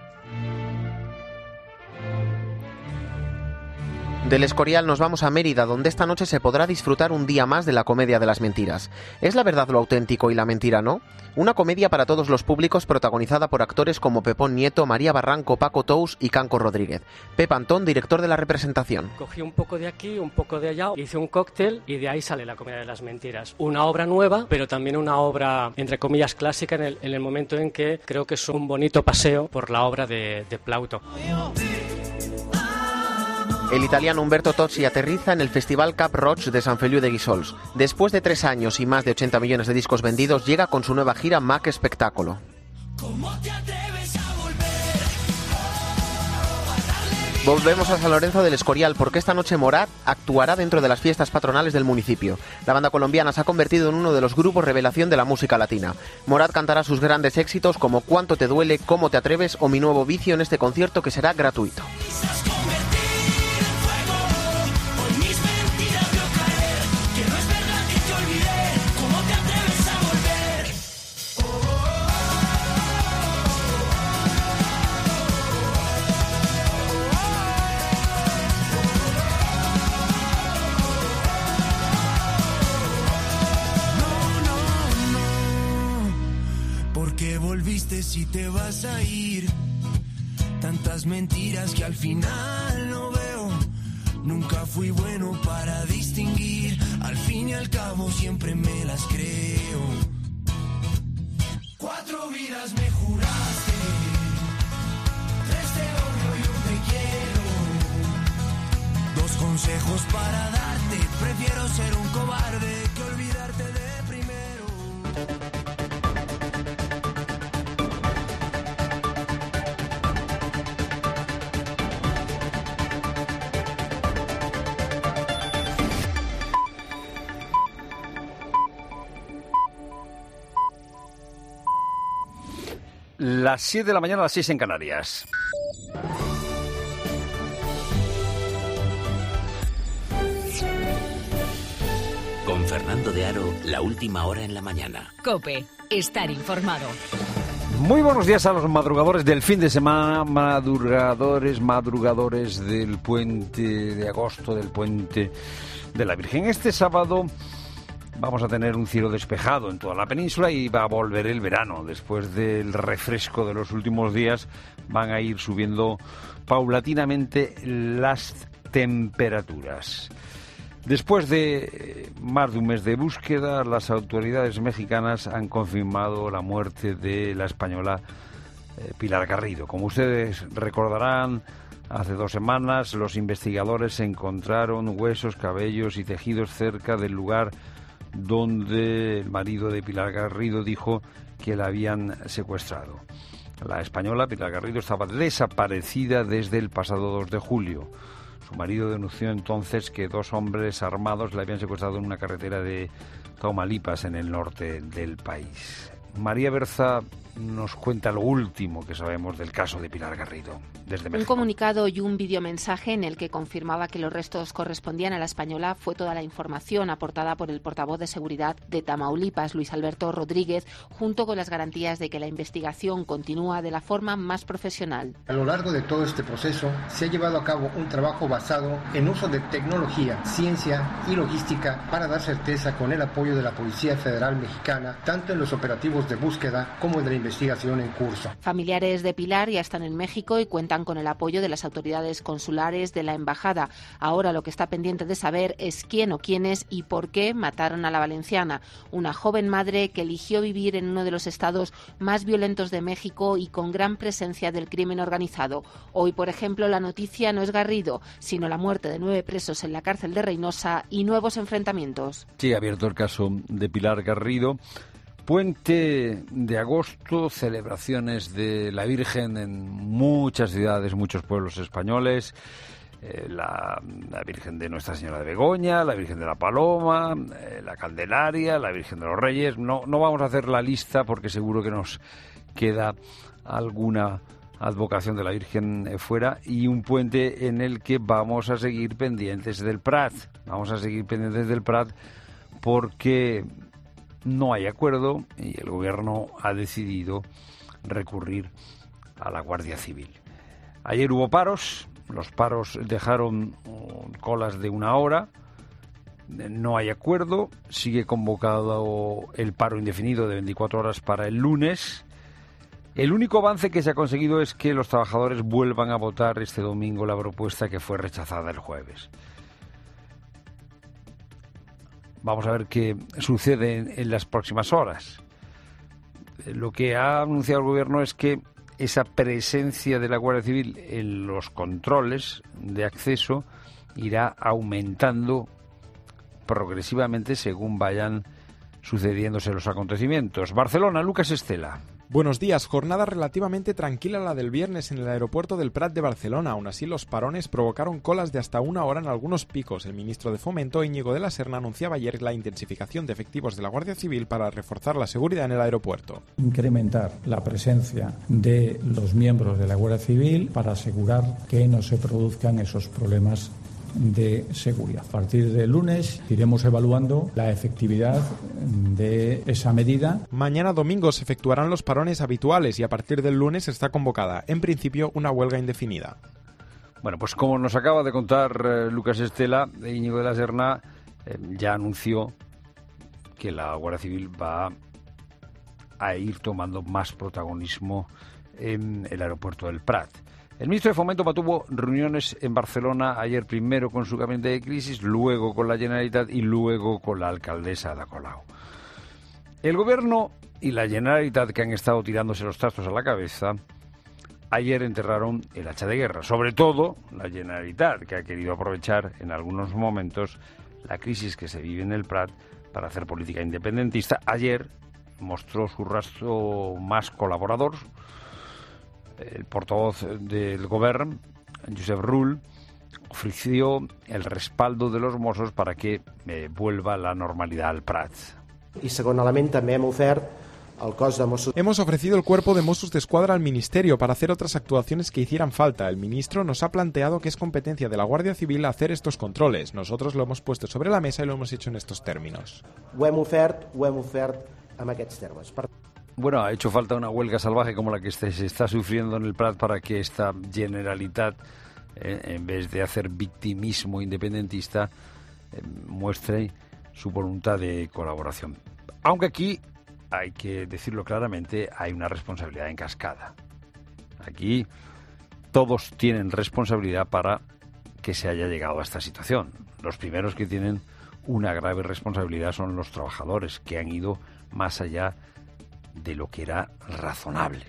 Del Escorial nos vamos a Mérida, donde esta noche se podrá disfrutar un día más de la comedia de las mentiras. ¿Es la verdad lo auténtico y la mentira no? Una comedia para todos los públicos protagonizada por actores como Pepón Nieto, María Barranco, Paco Tous y Canco Rodríguez. Pep Antón, director de la representación.
Cogí un poco de aquí, un poco de allá, hice un cóctel y de ahí sale la comedia de las mentiras. Una obra nueva, pero también una obra, entre comillas, clásica en el, en el momento en que creo que es un bonito paseo por la obra de, de Plauto.
El italiano Umberto Tozzi aterriza en el Festival Cap Roig de San Feliu de Guíxols. Después de tres años y más de ochenta millones de discos vendidos, llega con su nueva gira Mac Espectáculo. Volvemos a San Lorenzo del Escorial porque esta noche Morat actuará dentro de las fiestas patronales del municipio. La banda colombiana se ha convertido en uno de los grupos revelación de la música latina. Morat cantará sus grandes éxitos como Cuánto te duele, Cómo te atreves o Mi nuevo vicio en este concierto que será gratuito.
Si te vas a ir, tantas mentiras que al final no veo. Nunca fui bueno para distinguir, al fin y al cabo siempre me las creo. Cuatro vidas me juraste, tres te odio ojos para darte, prefiero ser un cobarde que olvidarte de primero.
Las siete de la mañana, las seis en Canarias.
Con Fernando de Aro, la última hora en la mañana.
COPE, estar informado.
Muy buenos días a los madrugadores del fin de semana, madrugadores, madrugadores del puente de agosto, del puente de la Virgen. Este sábado vamos a tener un cielo despejado en toda la península y va a volver el verano. Después del refresco de los últimos días van a ir subiendo paulatinamente las temperaturas. Después de más de un mes de búsqueda, las autoridades mexicanas han confirmado la muerte de la española eh, Pilar Garrido. Como ustedes recordarán, hace dos semanas los investigadores encontraron huesos, cabellos y tejidos cerca del lugar donde el marido de Pilar Garrido dijo que la habían secuestrado. La española Pilar Garrido estaba desaparecida desde el pasado dos de julio. Su marido denunció entonces que dos hombres armados la habían secuestrado en una carretera de Tamaulipas, en el norte del país. María Berza nos cuenta lo último que sabemos del caso de Pilar Garrido desde México.
Un comunicado y un videomensaje en el que confirmaba que los restos correspondían a la española fue toda la información aportada por el portavoz de seguridad de Tamaulipas, Luis Alberto Rodríguez, junto con las garantías de que la investigación continúa de la forma más profesional.
A lo largo de todo este proceso se ha llevado a cabo un trabajo basado en uso de tecnología, ciencia y logística para dar certeza con el apoyo de la Policía Federal Mexicana, tanto en los operativos de búsqueda como de la investigación en curso.
Familiares de Pilar ya están en México y cuentan con el apoyo de las autoridades consulares de la embajada. Ahora lo que está pendiente de saber es quién o quiénes y por qué mataron a la valenciana, una joven madre que eligió vivir en uno de los estados más violentos de México y con gran presencia del crimen organizado. Hoy, por ejemplo, la noticia no es Garrido, sino la muerte de nueve presos en la cárcel de Reynosa y nuevos enfrentamientos.
Sí, ha abierto el caso de Pilar Garrido. Puente de agosto, celebraciones de la Virgen en muchas ciudades, muchos pueblos españoles. Eh, la, la Virgen de Nuestra Señora de Begoña, la Virgen de la Paloma, eh, la Candelaria, la Virgen de los Reyes. No, no vamos a hacer la lista porque seguro que nos queda alguna advocación de la Virgen eh, fuera, y un puente en el que vamos a seguir pendientes del Prat. Vamos a seguir pendientes del Prat porque no hay acuerdo y el gobierno ha decidido recurrir a la Guardia Civil. Ayer hubo paros, los paros dejaron colas de una hora, no hay acuerdo, sigue convocado el paro indefinido de veinticuatro horas para el lunes. El único avance que se ha conseguido es que los trabajadores vuelvan a votar este domingo la propuesta que fue rechazada el jueves. Vamos a ver qué sucede en, en las próximas horas. Lo que ha anunciado el gobierno es que esa presencia de la Guardia Civil en los controles de acceso irá aumentando progresivamente según vayan sucediéndose los acontecimientos. Barcelona, Lucas Estela.
Buenos días. Jornada relativamente tranquila la del viernes en el aeropuerto del Prat de Barcelona. Aún así, los parones provocaron colas de hasta una hora en algunos picos. El ministro de Fomento, Íñigo de la Serna, anunciaba ayer la intensificación de efectivos de la Guardia Civil para reforzar la seguridad en el aeropuerto.
Incrementar la presencia de los miembros de la Guardia Civil para asegurar que no se produzcan esos problemas de seguridad. A partir del lunes iremos evaluando la efectividad de esa medida.
Mañana domingo se efectuarán los parones habituales y a partir del lunes está convocada, en principio, una huelga indefinida.
Bueno, pues como nos acaba de contar eh, Lucas Estela, Íñigo de la Serna eh, ya anunció que la Guardia Civil va a ir tomando más protagonismo en el aeropuerto del Prat. El ministro de Fomento mantuvo reuniones en Barcelona ayer, primero con su gabinete de crisis, luego con la Generalitat y luego con la alcaldesa Ada Colau. El gobierno y la Generalitat, que han estado tirándose los trastos a la cabeza, ayer enterraron el hacha de guerra, sobre todo la Generalitat, que ha querido aprovechar en algunos momentos la crisis que se vive en el Prat para hacer política independentista. Ayer mostró su rastro más colaborador, el portavoz del Govern, Josep Rull, ofreció el respaldo de los Mossos para que eh, vuelva la normalidad al Prat.
Y segon element també hem ofert el cos de Mossos.
Hemos ofrecido el cuerpo de Mossos de Escuadra al Ministerio para hacer otras actuaciones que hicieran falta. El ministro nos ha planteado que es competencia de la Guardia Civil hacer estos controles. Nosotros lo hemos puesto sobre la mesa y lo hemos hecho en estos términos.
Ho hem ofert, ho hem ofert amb aquests termes. Per...
Bueno, ha hecho falta una huelga salvaje como la que se está sufriendo en el Prat para que esta Generalitat, eh, en vez de hacer victimismo independentista, eh, muestre su voluntad de colaboración. Aunque aquí, hay que decirlo claramente, hay una responsabilidad en cascada. Aquí todos tienen responsabilidad para que se haya llegado a esta situación. Los primeros que tienen una grave responsabilidad son los trabajadores, que han ido más allá de lo que era razonable.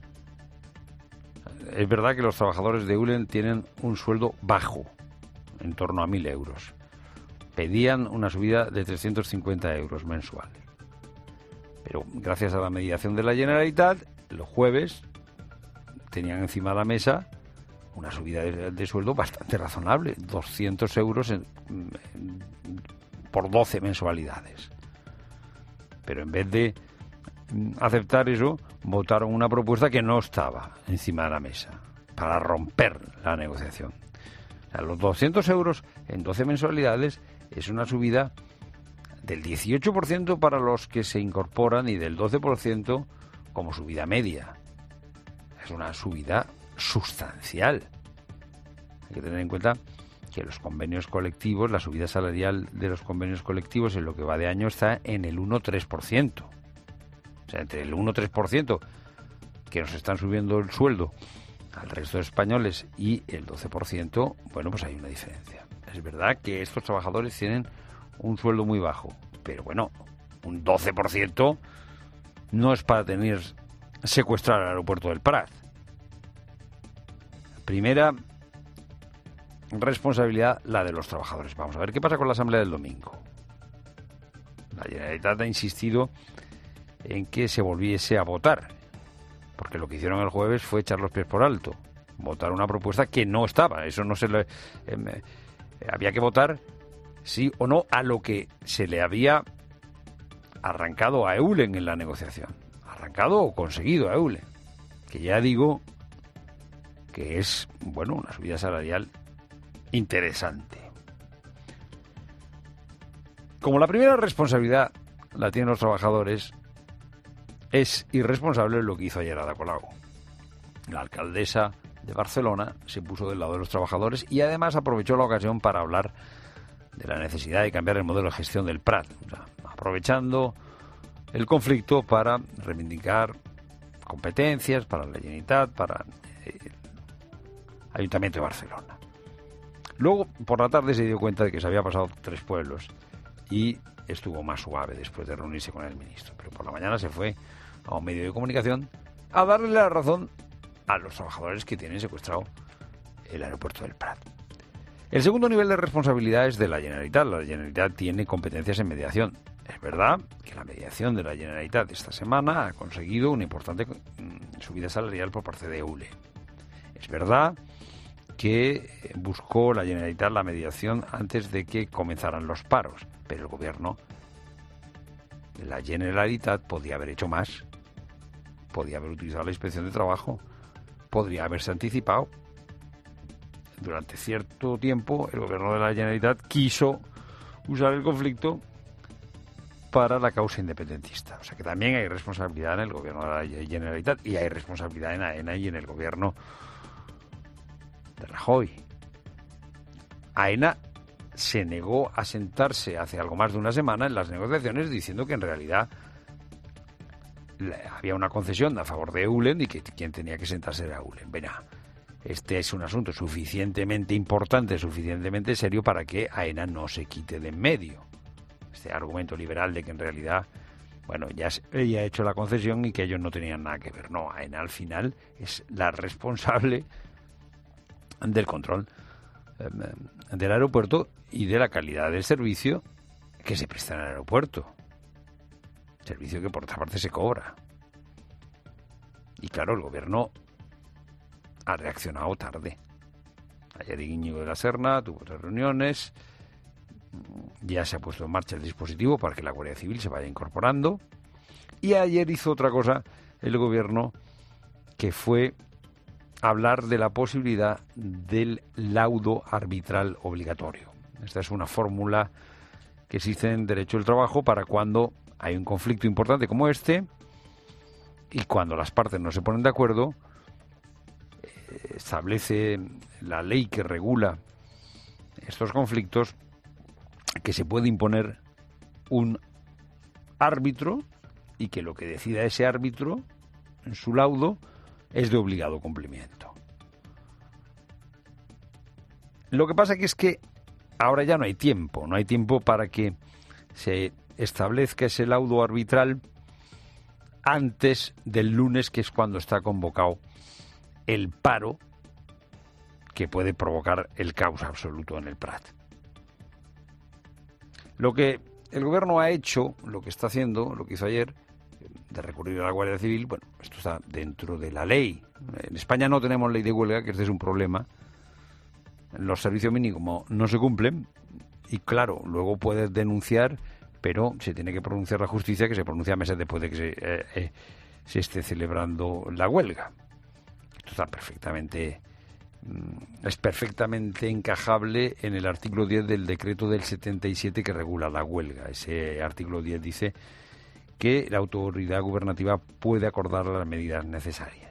Es verdad que los trabajadores de Eulen tienen un sueldo bajo, en torno a mil euros. Pedían una subida de trescientos cincuenta euros mensual. Pero gracias a la mediación de la Generalitat, los jueves tenían encima de la mesa una subida de, de sueldo bastante razonable, doscientos euros en, en, por doce mensualidades. Pero en vez de aceptar eso, votaron una propuesta que no estaba encima de la mesa para romper la negociación. O sea, los doscientos euros en doce mensualidades es una subida del dieciocho por ciento para los que se incorporan y del doce por ciento como subida media. Es una subida sustancial. Hay que tener en cuenta que los convenios colectivos, la subida salarial de los convenios colectivos en lo que va de año está en el uno coma tres por ciento. O sea, entre el uno coma tres por ciento que nos están subiendo el sueldo al resto de españoles y el doce por ciento, bueno, pues hay una diferencia. Es verdad que estos trabajadores tienen un sueldo muy bajo, pero bueno, un doce por ciento no es para tener secuestrar el aeropuerto del Prat. Primera responsabilidad, la de los trabajadores. Vamos a ver qué pasa con la asamblea del domingo. La Generalitat ha insistido en que se volviese a votar, porque lo que hicieron el jueves fue echar los pies por alto, votar una propuesta que no estaba. Eso no se le eh, había que votar sí o no a lo que se le había arrancado a Eulen en la negociación, arrancado o conseguido a Eulen, que ya digo que es, bueno, una subida salarial interesante. Como la primera responsabilidad la tienen los trabajadores, es irresponsable lo que hizo ayer Ada Colau. La alcaldesa de Barcelona se puso del lado de los trabajadores y además aprovechó la ocasión para hablar de la necesidad de cambiar el modelo de gestión del Prat, o sea, aprovechando el conflicto para reivindicar competencias para la Generalitat, para el Ayuntamiento de Barcelona. Luego, por la tarde, se dio cuenta de que se había pasado tres pueblos y estuvo más suave después de reunirse con el ministro. Pero por la mañana se fue a un medio de comunicación a darle la razón a los trabajadores que tienen secuestrado el aeropuerto del Prat. El segundo nivel de responsabilidad es de la Generalitat. La Generalitat tiene competencias en mediación. Es verdad que la mediación de la Generalitat esta semana ha conseguido una importante subida salarial por parte de Eulen. Es verdad que buscó la Generalitat la mediación antes de que comenzaran los paros, pero el gobierno, la Generalitat, podía haber hecho más, podía haber utilizado la inspección de trabajo, podría haberse anticipado. Durante cierto tiempo el gobierno de la Generalitat quiso usar el conflicto para la causa independentista. O sea que también hay responsabilidad en el gobierno de la Generalitat y hay responsabilidad en AENA y en el gobierno de Rajoy. AENA se negó a sentarse hace algo más de una semana en las negociaciones diciendo que en realidad había una concesión a favor de Eulen y que quien tenía que sentarse era Eulen. Venga, este es un asunto suficientemente importante, suficientemente serio para que AENA no se quite de en medio. Este argumento liberal de que en realidad bueno, ya ella ha hecho la concesión y que ellos no tenían nada que ver. No, AENA al final es la responsable del control eh, del aeropuerto y de la calidad del servicio que se presta en el aeropuerto. Servicio que por otra parte se cobra. Y claro, el gobierno ha reaccionado tarde. Ayer Íñigo de la Serna tuvo tres reuniones, ya se ha puesto en marcha el dispositivo para que la Guardia Civil se vaya incorporando, y ayer hizo otra cosa el gobierno, que fue hablar de la posibilidad del laudo arbitral obligatorio. Esta es una fórmula que existe en derecho del trabajo para cuando hay un conflicto importante como este y cuando las partes no se ponen de acuerdo. Establece la ley que regula estos conflictos que se puede imponer un árbitro y que lo que decida ese árbitro en su laudo es de obligado cumplimiento. Lo que pasa que es que ahora ya no hay tiempo, no hay tiempo para que se establezca ese laudo arbitral antes del lunes, que es cuando está convocado el paro que puede provocar el caos absoluto en el Prat. Lo que el gobierno ha hecho, lo que está haciendo, lo que hizo ayer, de recurrir a la Guardia Civil, bueno, esto está dentro de la ley. En España no tenemos ley de huelga, que este es un problema. Los servicios mínimos no se cumplen y, claro, luego puedes denunciar, pero se tiene que pronunciar la justicia, que se pronuncia meses después de que se, eh, eh, se esté celebrando la huelga. Esto está perfectamente, es perfectamente encajable en el artículo diez del decreto del setenta y siete que regula la huelga. Ese artículo diez dice que la autoridad gubernativa puede acordar las medidas necesarias.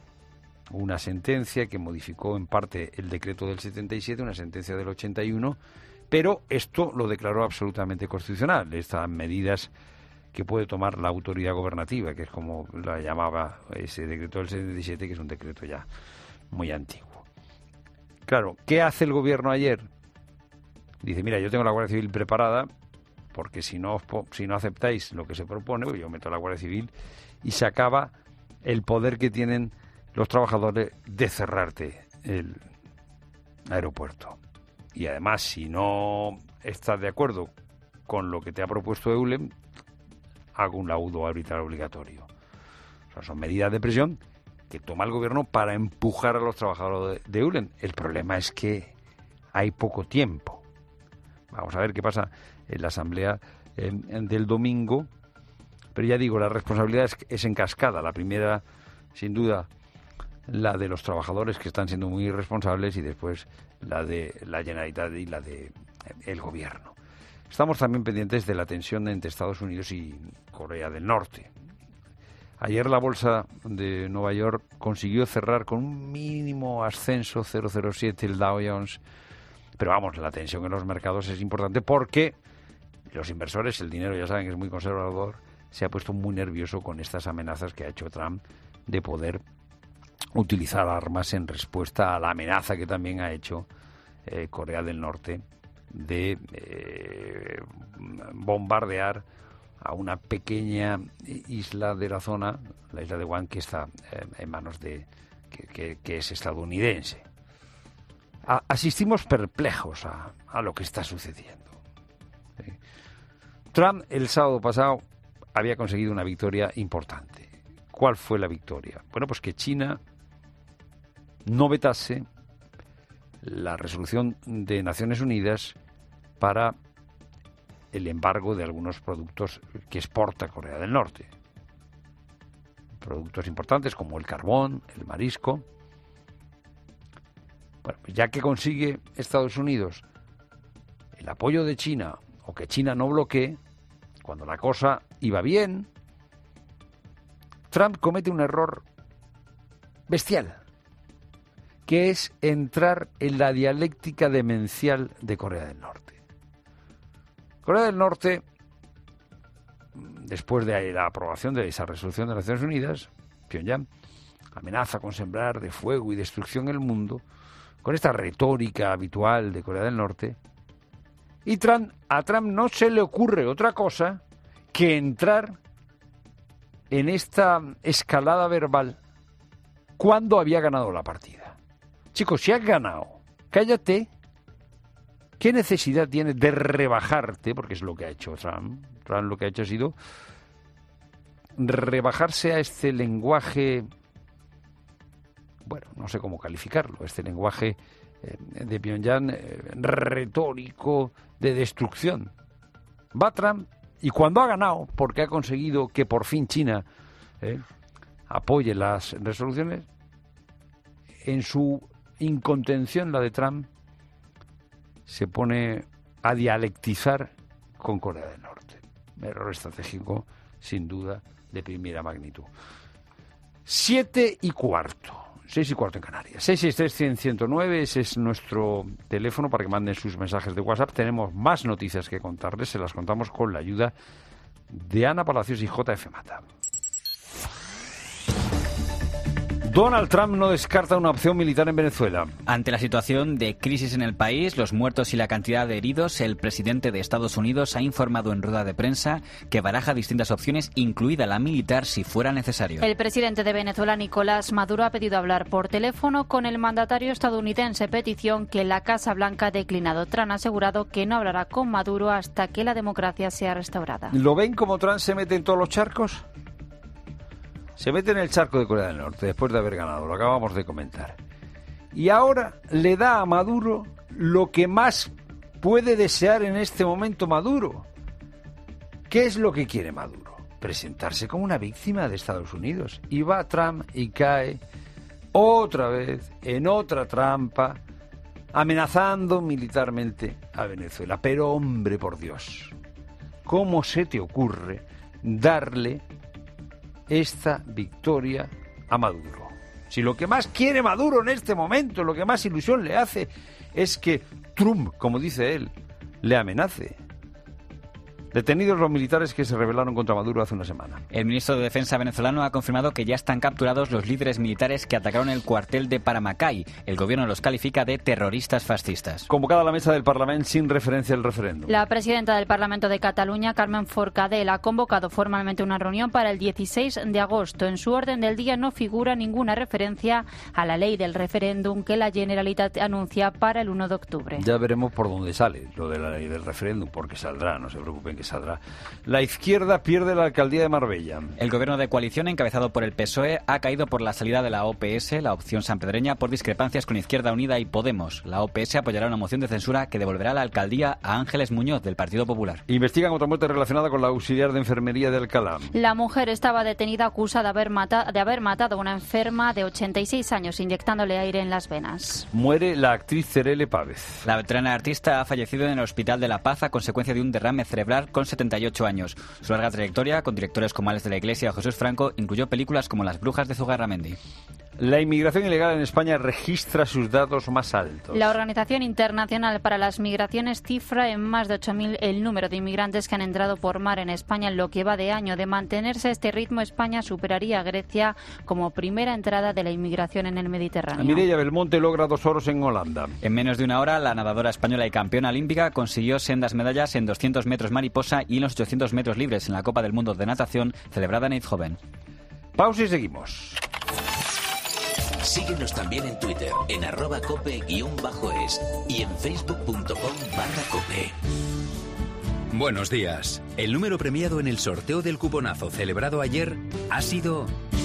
Una sentencia que modificó en parte el decreto del setenta y siete, una sentencia del ochenta y uno, pero esto lo declaró absolutamente constitucional. Estas medidas que puede tomar la autoridad gubernativa, que es como la llamaba ese decreto del setenta y siete, que es un decreto ya muy antiguo. Claro, ¿qué hace el gobierno ayer? Dice, mira, yo tengo la Guardia Civil preparada, porque si no, si no aceptáis lo que se propone, pues yo meto a la Guardia Civil y se acaba el poder que tienen los trabajadores de cerrarte el aeropuerto. Y además, si no estás de acuerdo con lo que te ha propuesto EULEM, hago un laudo arbitral obligatorio. O sea, son medidas de presión que toma el gobierno para empujar a los trabajadores de, de EULEM. El problema es que hay poco tiempo. Vamos a ver qué pasa en la asamblea eh, del domingo. Pero ya digo, la responsabilidad es, es en cascada. La primera, sin duda, la de los trabajadores, que están siendo muy irresponsables, y después la de la Generalitat y la de eh, el gobierno. Estamos también pendientes de la tensión entre Estados Unidos y Corea del Norte. Ayer la bolsa de Nueva York consiguió cerrar con un mínimo ascenso, cero coma cero siete, el Dow Jones. Pero vamos, la tensión en los mercados es importante porque los inversores, el dinero ya saben que es muy conservador, se ha puesto muy nervioso con estas amenazas que ha hecho Trump de poder utilizar armas en respuesta a la amenaza que también ha hecho eh, Corea del Norte de eh, bombardear a una pequeña isla de la zona, la isla de Guam, que está eh, en manos de que, que, que es estadounidense. A, asistimos perplejos a, a lo que está sucediendo. ¿Sí? Trump el sábado pasado había conseguido una victoria importante. ¿Cuál fue la victoria? Bueno, pues que China no vetase la resolución de Naciones Unidas para el embargo de algunos productos que exporta Corea del Norte. Productos importantes como el carbón, el marisco. Bueno, pues ya que consigue Estados Unidos el apoyo de China, o que China no bloquee, cuando la cosa iba bien, Trump comete un error bestial, que es entrar en la dialéctica demencial de Corea del Norte. Corea del Norte, después de la aprobación de esa resolución de las Naciones Unidas, Pyongyang amenaza con sembrar de fuego y destrucción el mundo, con esta retórica habitual de Corea del Norte, y Trump, a Trump no se le ocurre otra cosa que entrar en esta escalada verbal cuándo había ganado la partida. Chicos, si has ganado, cállate. ¿Qué necesidad tienes de rebajarte? Porque es lo que ha hecho Trump. Trump lo que ha hecho ha sido rebajarse a este lenguaje, bueno, no sé cómo calificarlo, este lenguaje eh, de Pyongyang eh, retórico, de destrucción. Va Trump y cuando ha ganado, porque ha conseguido que por fin China eh, apoye las resoluciones, en su incontención, la de Trump, se pone a dialectizar con Corea del Norte. Error estratégico, sin duda, de primera magnitud. Siete y cuarto. Seis y cuarto en Canarias. seis seis tres, cien, ciento nueve, ese es nuestro teléfono para que manden sus mensajes de WhatsApp. Tenemos más noticias que contarles, se las contamos con la ayuda de Ana Palacios y J F Mata. Donald Trump no descarta una opción militar en Venezuela.
Ante la situación de crisis en el país, los muertos y la cantidad de heridos, el presidente de Estados Unidos ha informado en rueda de prensa que baraja distintas opciones, incluida la militar, si fuera necesario.
El presidente de Venezuela, Nicolás Maduro, ha pedido hablar por teléfono con el mandatario estadounidense, petición que la Casa Blanca ha declinado. Trump ha asegurado que no hablará con Maduro hasta que la democracia sea restaurada.
¿Lo ven como Trump se mete en todos los charcos? Se mete en el charco de Corea del Norte después de haber ganado, lo acabamos de comentar. Y ahora le da a Maduro lo que más puede desear en este momento Maduro. ¿Qué es lo que quiere Maduro? Presentarse como una víctima de Estados Unidos. Y va Trump y cae otra vez en otra trampa, amenazando militarmente a Venezuela. Pero hombre, por Dios, ¿cómo se te ocurre darle esta victoria a Maduro? Si lo que más quiere Maduro en este momento, lo que más ilusión le hace, es que Trump, como dice él, le amenace. Detenidos los militares que se rebelaron contra Maduro hace una semana.
El ministro de Defensa venezolano ha confirmado que ya están capturados los líderes militares que atacaron el cuartel de Paramacay. El gobierno los califica de terroristas fascistas.
Convocada a la mesa del Parlamento sin referencia al referéndum.
La presidenta del Parlamento de Cataluña, Carmen Forcadell, ha convocado formalmente una reunión para el dieciséis de agosto. En su orden del día no figura ninguna referencia a la ley del referéndum que la Generalitat anuncia para el uno de octubre.
Ya veremos por dónde sale lo de la ley del referéndum, porque saldrá, no se preocupen que saldrá. La izquierda pierde la alcaldía de Marbella.
El gobierno de coalición, encabezado por el P S O E, ha caído por la salida de la O P S, la opción sanpedreña, por discrepancias con Izquierda Unida y Podemos. La O P S apoyará una moción de censura que devolverá la alcaldía a Ángeles Muñoz, del Partido Popular.
Investigan otra muerte relacionada con la auxiliar de enfermería de Alcalá.
La mujer estaba detenida acusada de haber, mata- de haber matado a una enferma de ochenta y seis años inyectándole aire en las venas.
Muere la actriz Cerele Pávez.
La veterana artista ha fallecido en el Hospital de la Paz a consecuencia de un derrame cerebral con setenta y ocho años. Su larga trayectoria, con directores como Ales de la Iglesia o Jesús Franco, incluyó películas como Las Brujas de Zugarramendi.
La inmigración ilegal en España registra sus datos más altos.
La Organización Internacional para las Migraciones cifra en más de ocho mil el número de inmigrantes que han entrado por mar en España en lo que va de año. De mantenerse a este ritmo, España superaría a Grecia como primera entrada de la inmigración en el Mediterráneo.
Mireia Belmonte logra dos oros en Holanda.
En menos de una hora, la nadadora española y campeona olímpica consiguió sendas medallas en doscientos metros mariposa y en los ochocientos metros libres en la Copa del Mundo de Natación celebrada en Eindhoven.
Pausa y seguimos.
Síguenos también en Twitter, en arroba cope-es y en facebook.com barra cope.
Buenos días. El número premiado en el sorteo del cuponazo celebrado ayer ha sido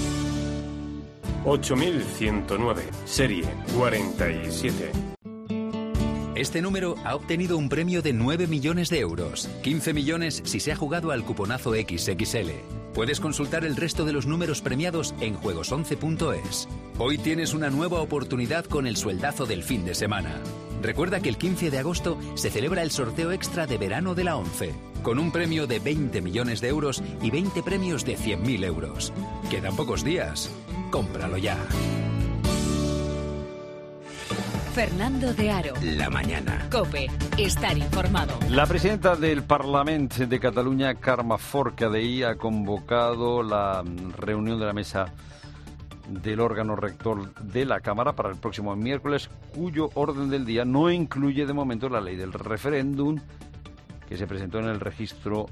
ocho mil ciento nueve, serie cuarenta y siete.
Este número ha obtenido un premio de nueve millones de euros, quince millones si se ha jugado al cuponazo equis equis ele. Puedes consultar el resto de los números premiados en juegos once punto es. Hoy tienes una nueva oportunidad con el sueldazo del fin de semana. Recuerda que el quince de agosto se celebra el sorteo extra de verano de la ONCE, con un premio de veinte millones de euros y veinte premios de cien mil euros. Quedan pocos días. Cómpralo ya.
Fernando de Aro.
La mañana.
COPE. Estar informado.
La presidenta del Parlamento de Cataluña, Carme Forcadell, ha convocado la reunión de la mesa del órgano rector de la Cámara para el próximo miércoles, cuyo orden del día no incluye de momento la ley del referéndum que se presentó en el registro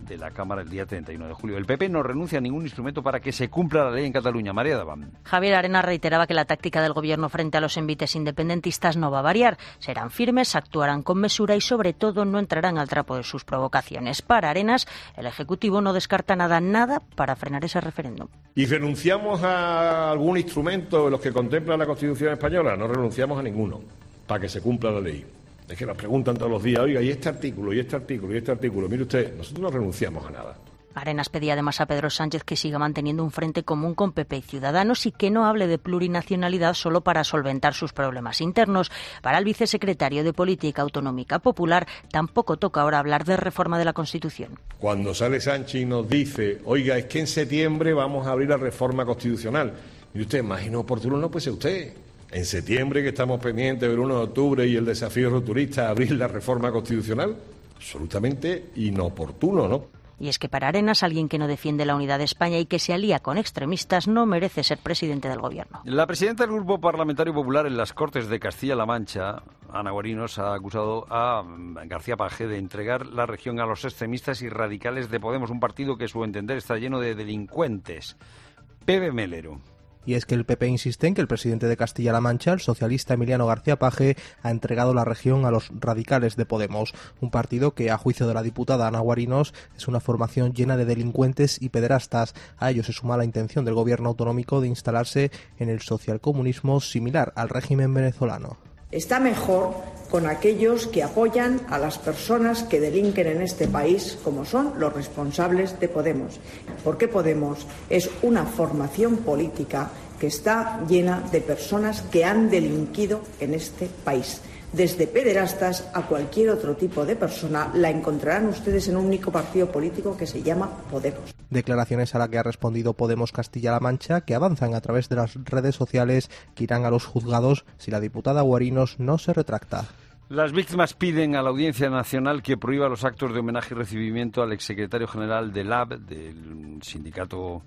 de la Cámara el día treinta y uno de julio. El P P no renuncia a ningún instrumento para que se cumpla la ley en Cataluña. María Davant.
Javier Arenas reiteraba que la táctica del Gobierno frente a los envites independentistas no va a variar. Serán firmes, actuarán con mesura y, sobre todo, no entrarán al trapo de sus provocaciones. Para Arenas, el Ejecutivo no descarta nada, nada para frenar ese referéndum.
¿Y renunciamos a algún instrumento de los que contempla la Constitución española? No renunciamos a ninguno, para que se cumpla la ley. Es que nos preguntan todos los días, oiga, ¿y este artículo, y este artículo, y este artículo? Mire usted, nosotros no renunciamos a nada.
Arenas pedía además a Pedro Sánchez que siga manteniendo un frente común con P P y Ciudadanos y que no hable de plurinacionalidad solo para solventar sus problemas internos. Para el vicesecretario de Política Autonómica Popular tampoco toca ahora hablar de reforma de la Constitución.
Cuando sale Sánchez y nos dice, oiga, es que en septiembre vamos a abrir la reforma constitucional, y usted, más inoportuno no puede ser usted. En septiembre, que estamos pendientes del uno de octubre y el desafío rupturista, abrir la reforma constitucional, absolutamente inoportuno, ¿no?
Y es que para Arenas, alguien que no defiende la unidad de España y que se alía con extremistas no merece ser presidente del Gobierno.
La presidenta del Grupo Parlamentario Popular en las Cortes de Castilla-La Mancha, Ana Guarinos, ha acusado a García Paje de entregar la región a los extremistas y radicales de Podemos, un partido que, a su entender, está lleno de delincuentes. Pepe Melero.
Y es que el P P insiste en que el presidente de Castilla-La Mancha, el socialista Emiliano García Paje, ha entregado la región a los radicales de Podemos, un partido que, a juicio de la diputada Ana Guarinos, es una formación llena de delincuentes y pederastas. A ello se suma la intención del gobierno autonómico de instalarse en el socialcomunismo similar al régimen venezolano.
Está mejor con aquellos que apoyan a las personas que delinquen en este país, como son los responsables de Podemos. Porque Podemos es una formación política que está llena de personas que han delinquido en este país. Desde pederastas a cualquier otro tipo de persona, la encontrarán ustedes en un único partido político que se llama Podemos.
Declaraciones a las que ha respondido Podemos Castilla-La Mancha, que avanzan a través de las redes sociales que irán a los juzgados si la diputada Guarinos no se retracta.
Las víctimas piden a la Audiencia Nacional que prohíba los actos de homenaje y recibimiento al exsecretario general del A B, del sindicato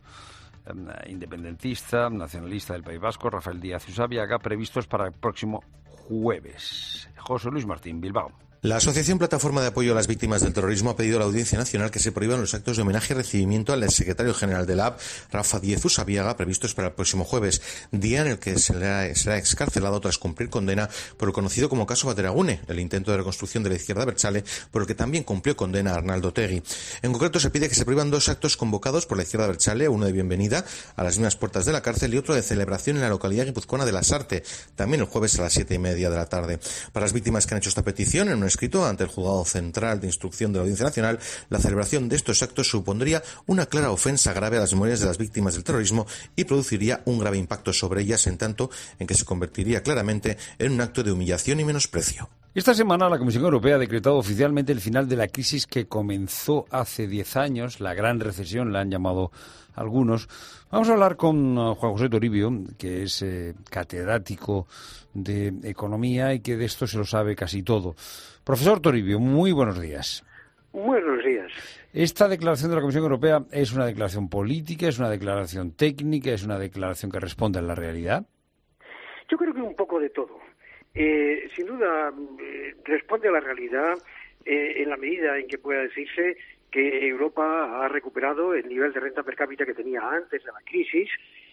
independentista, nacionalista del País Vasco, Rafael Díaz Usabiaga, previstos para el próximo jueves. José Luis Martín, Bilbao.
La Asociación Plataforma de Apoyo a las Víctimas del Terrorismo ha pedido a la Audiencia Nacional que se prohíban los actos de homenaje y recibimiento al exsecretario general del A B, Rafa Díez Usabiaga, previstos para el próximo jueves, día en el que será, será excarcelado tras cumplir condena por el conocido como caso Bateragune, el intento de reconstrucción de la izquierda abertzale, por el que también cumplió condena Arnaldo Otegi. En concreto, se pide que se prohíban dos actos convocados por la izquierda abertzale, uno de bienvenida a las mismas puertas de la cárcel y otro de celebración en la localidad guipuzcoana de Lasarte, también el jueves a las siete y media de la tarde. Para las víctimas que han hecho esta petición, en un escrito ante el Juzgado Central de Instrucción de la Audiencia Nacional, la celebración de estos actos supondría una clara ofensa grave a las memorias de las víctimas del terrorismo y produciría un grave impacto sobre ellas, en tanto en que se convertiría claramente en un acto de humillación y menosprecio.
Esta semana la Comisión Europea ha decretado oficialmente el final de la crisis que comenzó hace diez años, la gran recesión, la han llamado algunos. Vamos a hablar con Juan José Toribio, que es eh, catedrático de Economía y que de esto se lo sabe casi todo. Profesor Toribio, muy buenos días.
Buenos días.
¿Esta declaración de la Comisión Europea es una declaración política, es una declaración técnica, es una declaración que responde a la realidad?
Yo creo que un poco de todo. Eh, sin duda, eh, responde a la realidad eh, en la medida en que pueda decirse que Europa ha recuperado el nivel de renta per cápita que tenía antes de la crisis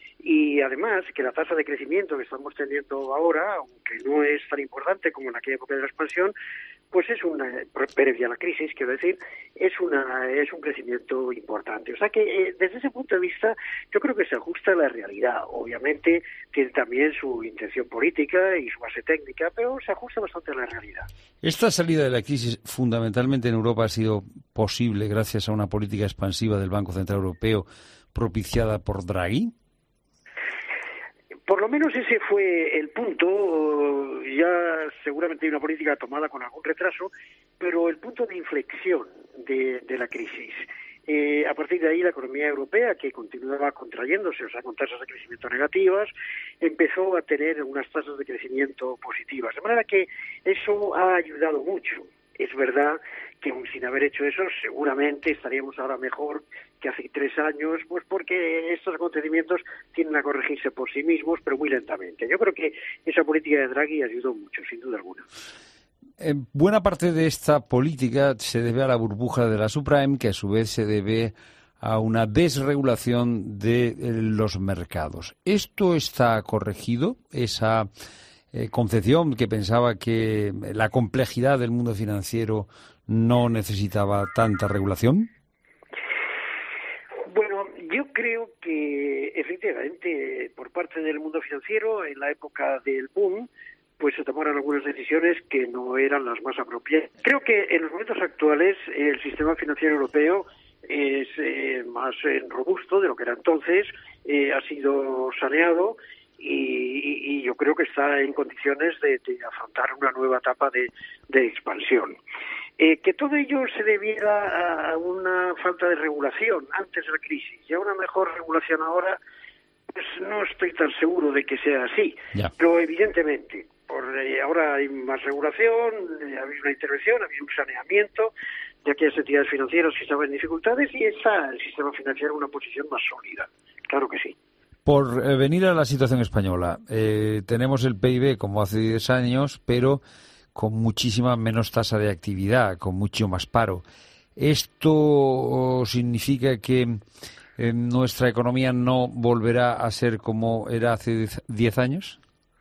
y además que la tasa de crecimiento que estamos teniendo ahora, aunque no es tan importante como en aquella época de la expansión, pues es una, previa a la crisis, quiero decir, es una es un crecimiento importante. O sea que eh, desde ese punto de vista yo creo que se ajusta a la realidad. Obviamente tiene también su intención política y su base técnica, pero se ajusta bastante a la realidad.
Esta salida de la crisis fundamentalmente en Europa ha sido posible gracias a una política expansiva del Banco Central Europeo propiciada por Draghi.
Por lo menos ese fue el punto. Ya seguramente hay una política tomada con algún retraso, pero el punto de inflexión de, de la crisis. Eh, a partir de ahí la economía europea, que continuaba contrayéndose, o sea, con tasas de crecimiento negativas, empezó a tener unas tasas de crecimiento positivas. De manera que eso ha ayudado mucho. Es verdad que sin haber hecho eso seguramente estaríamos ahora mejor que hace tres años, pues porque estos acontecimientos tienden a corregirse por sí mismos, pero muy lentamente. Yo creo que esa política de Draghi ayudó mucho, sin duda alguna.
Eh, buena parte de esta política se debe a la burbuja de la subprime, que a su vez se debe a una desregulación de eh, los mercados. ¿Esto está corregido? Esa eh, concepción que pensaba que la complejidad del mundo financiero no necesitaba tanta regulación.
Bueno, yo creo que efectivamente por parte del mundo financiero en la época del boom pues se tomaron algunas decisiones que no eran las más apropiadas. Creo que en los momentos actuales el sistema financiero europeo es eh, más eh, robusto de lo que era entonces, eh, ha sido saneado y, y yo creo que está en condiciones de, de afrontar una nueva etapa de, de expansión. Eh, que todo ello se debiera a una falta de regulación antes de la crisis y a una mejor regulación ahora, pues no estoy tan seguro de que sea así. Ya. Pero evidentemente, por eh, ahora hay más regulación, eh, ha habido una intervención, ha habido un saneamiento de aquellas entidades financieras que estaban en dificultades y está el sistema financiero en una posición más sólida. Claro que sí.
Por eh, venir a la situación española, eh, tenemos el P I B como hace diez años, pero con muchísima menos tasa de actividad, con mucho más paro. ¿Esto significa que eh, nuestra economía no volverá a ser como era hace diez años?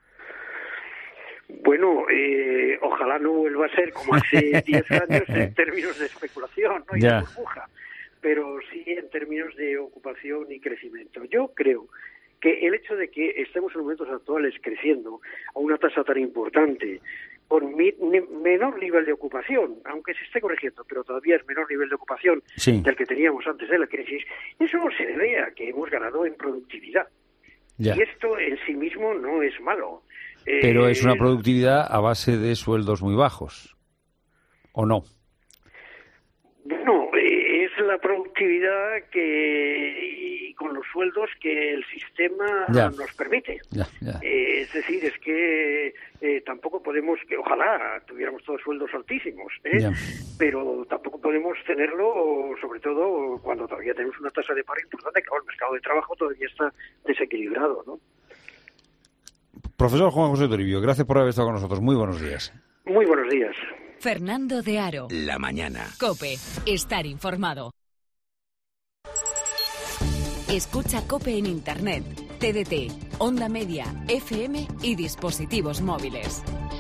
Bueno, eh, ojalá no vuelva a ser como hace diez años en términos de especulación, ¿no? Y de burbuja, pero sí en términos de ocupación y crecimiento. Yo creo que el hecho de que estemos en momentos actuales creciendo a una tasa tan importante, con mi, ne, menor nivel de ocupación, aunque se esté corrigiendo, pero todavía es menor nivel de ocupación sí. del que teníamos antes de la crisis, eso se debe a que hemos ganado en productividad. Ya. Y esto en sí mismo no es malo.
Pero
eh,
es una productividad a base de sueldos muy bajos, ¿o no?
Bueno, eh, es la productividad que y con los sueldos que el sistema ya. nos permite. Ya, ya. Eh, es decir, es que eh, tampoco podemos, que ojalá tuviéramos todos sueldos altísimos, ¿eh? pero tampoco podemos tenerlo, sobre todo cuando todavía tenemos una tasa de paro importante, que el mercado de trabajo todavía está desequilibrado, ¿no?
Profesor Juan José Toribio, gracias por haber estado con nosotros. Muy buenos días.
Muy buenos días.
Fernando de Aro.
La mañana.
COPE. Estar informado. Escucha COPE en Internet, T D T, Onda Media, F M y dispositivos móviles.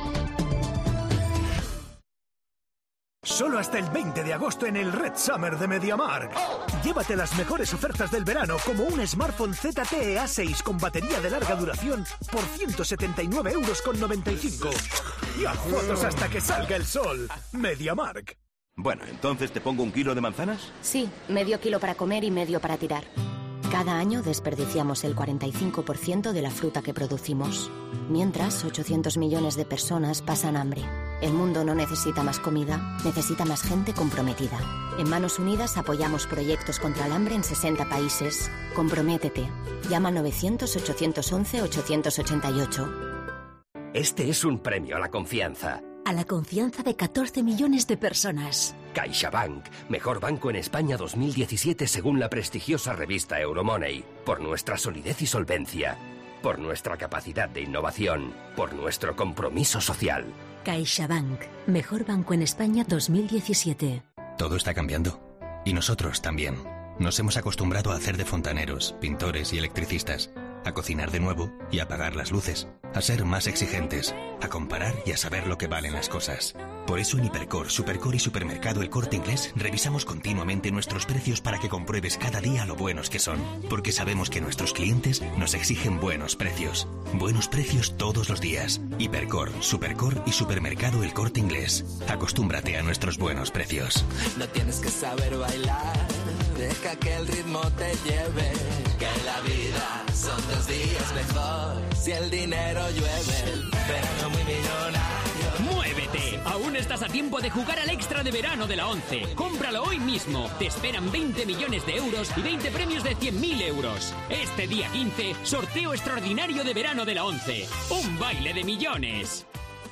Solo hasta el veinte de agosto en el Red Summer de MediaMarkt. Llévate las mejores ofertas del verano, como un smartphone Z T E A seis con batería de larga duración por ciento setenta y nueve euros con noventa y cinco. Y haz fotos hasta que salga el sol. MediaMarkt.
Bueno, entonces te pongo un kilo de manzanas.
Sí, medio kilo para comer y medio para tirar. Cada año desperdiciamos el cuarenta y cinco por ciento de la fruta que producimos. Mientras, ochocientos millones de personas pasan hambre. El mundo no necesita más comida, necesita más gente comprometida. En Manos Unidas apoyamos proyectos contra el hambre en sesenta países. Comprométete. Llama al novecientos, ochocientos once, ochocientos ochenta y ocho.
Este es un premio a la confianza.
A la confianza de catorce millones de personas.
CaixaBank, mejor banco en España dos mil diecisiete según la prestigiosa revista Euromoney. Por nuestra solidez y solvencia. Por nuestra capacidad de innovación. Por nuestro compromiso social.
CaixaBank, mejor banco en España dos mil diecisiete.
Todo está cambiando. Y nosotros también. Nos hemos acostumbrado a hacer de fontaneros, pintores y electricistas. A cocinar de nuevo y a apagar las luces. A ser más exigentes. A comparar y a saber lo que valen las cosas. Por eso en Hipercor, Supercor y Supermercado El Corte Inglés revisamos continuamente nuestros precios para que compruebes cada día lo buenos que son. Porque sabemos que nuestros clientes nos exigen buenos precios. Buenos precios todos los días. Hipercor, Supercor y Supermercado El Corte Inglés. Acostúmbrate a nuestros buenos precios.
No tienes que saber bailar, deja que el ritmo te lleve. Que la vida son dos días mejor si el dinero llueve. Verano muy millonario.
¡Muévete! Aún estás a tiempo de jugar al extra de verano de la ONCE. Cómpralo hoy mismo. Te esperan veinte millones de euros y veinte premios de cien mil euros. Este día quince, sorteo extraordinario de verano de la ONCE. ¡Un baile de millones!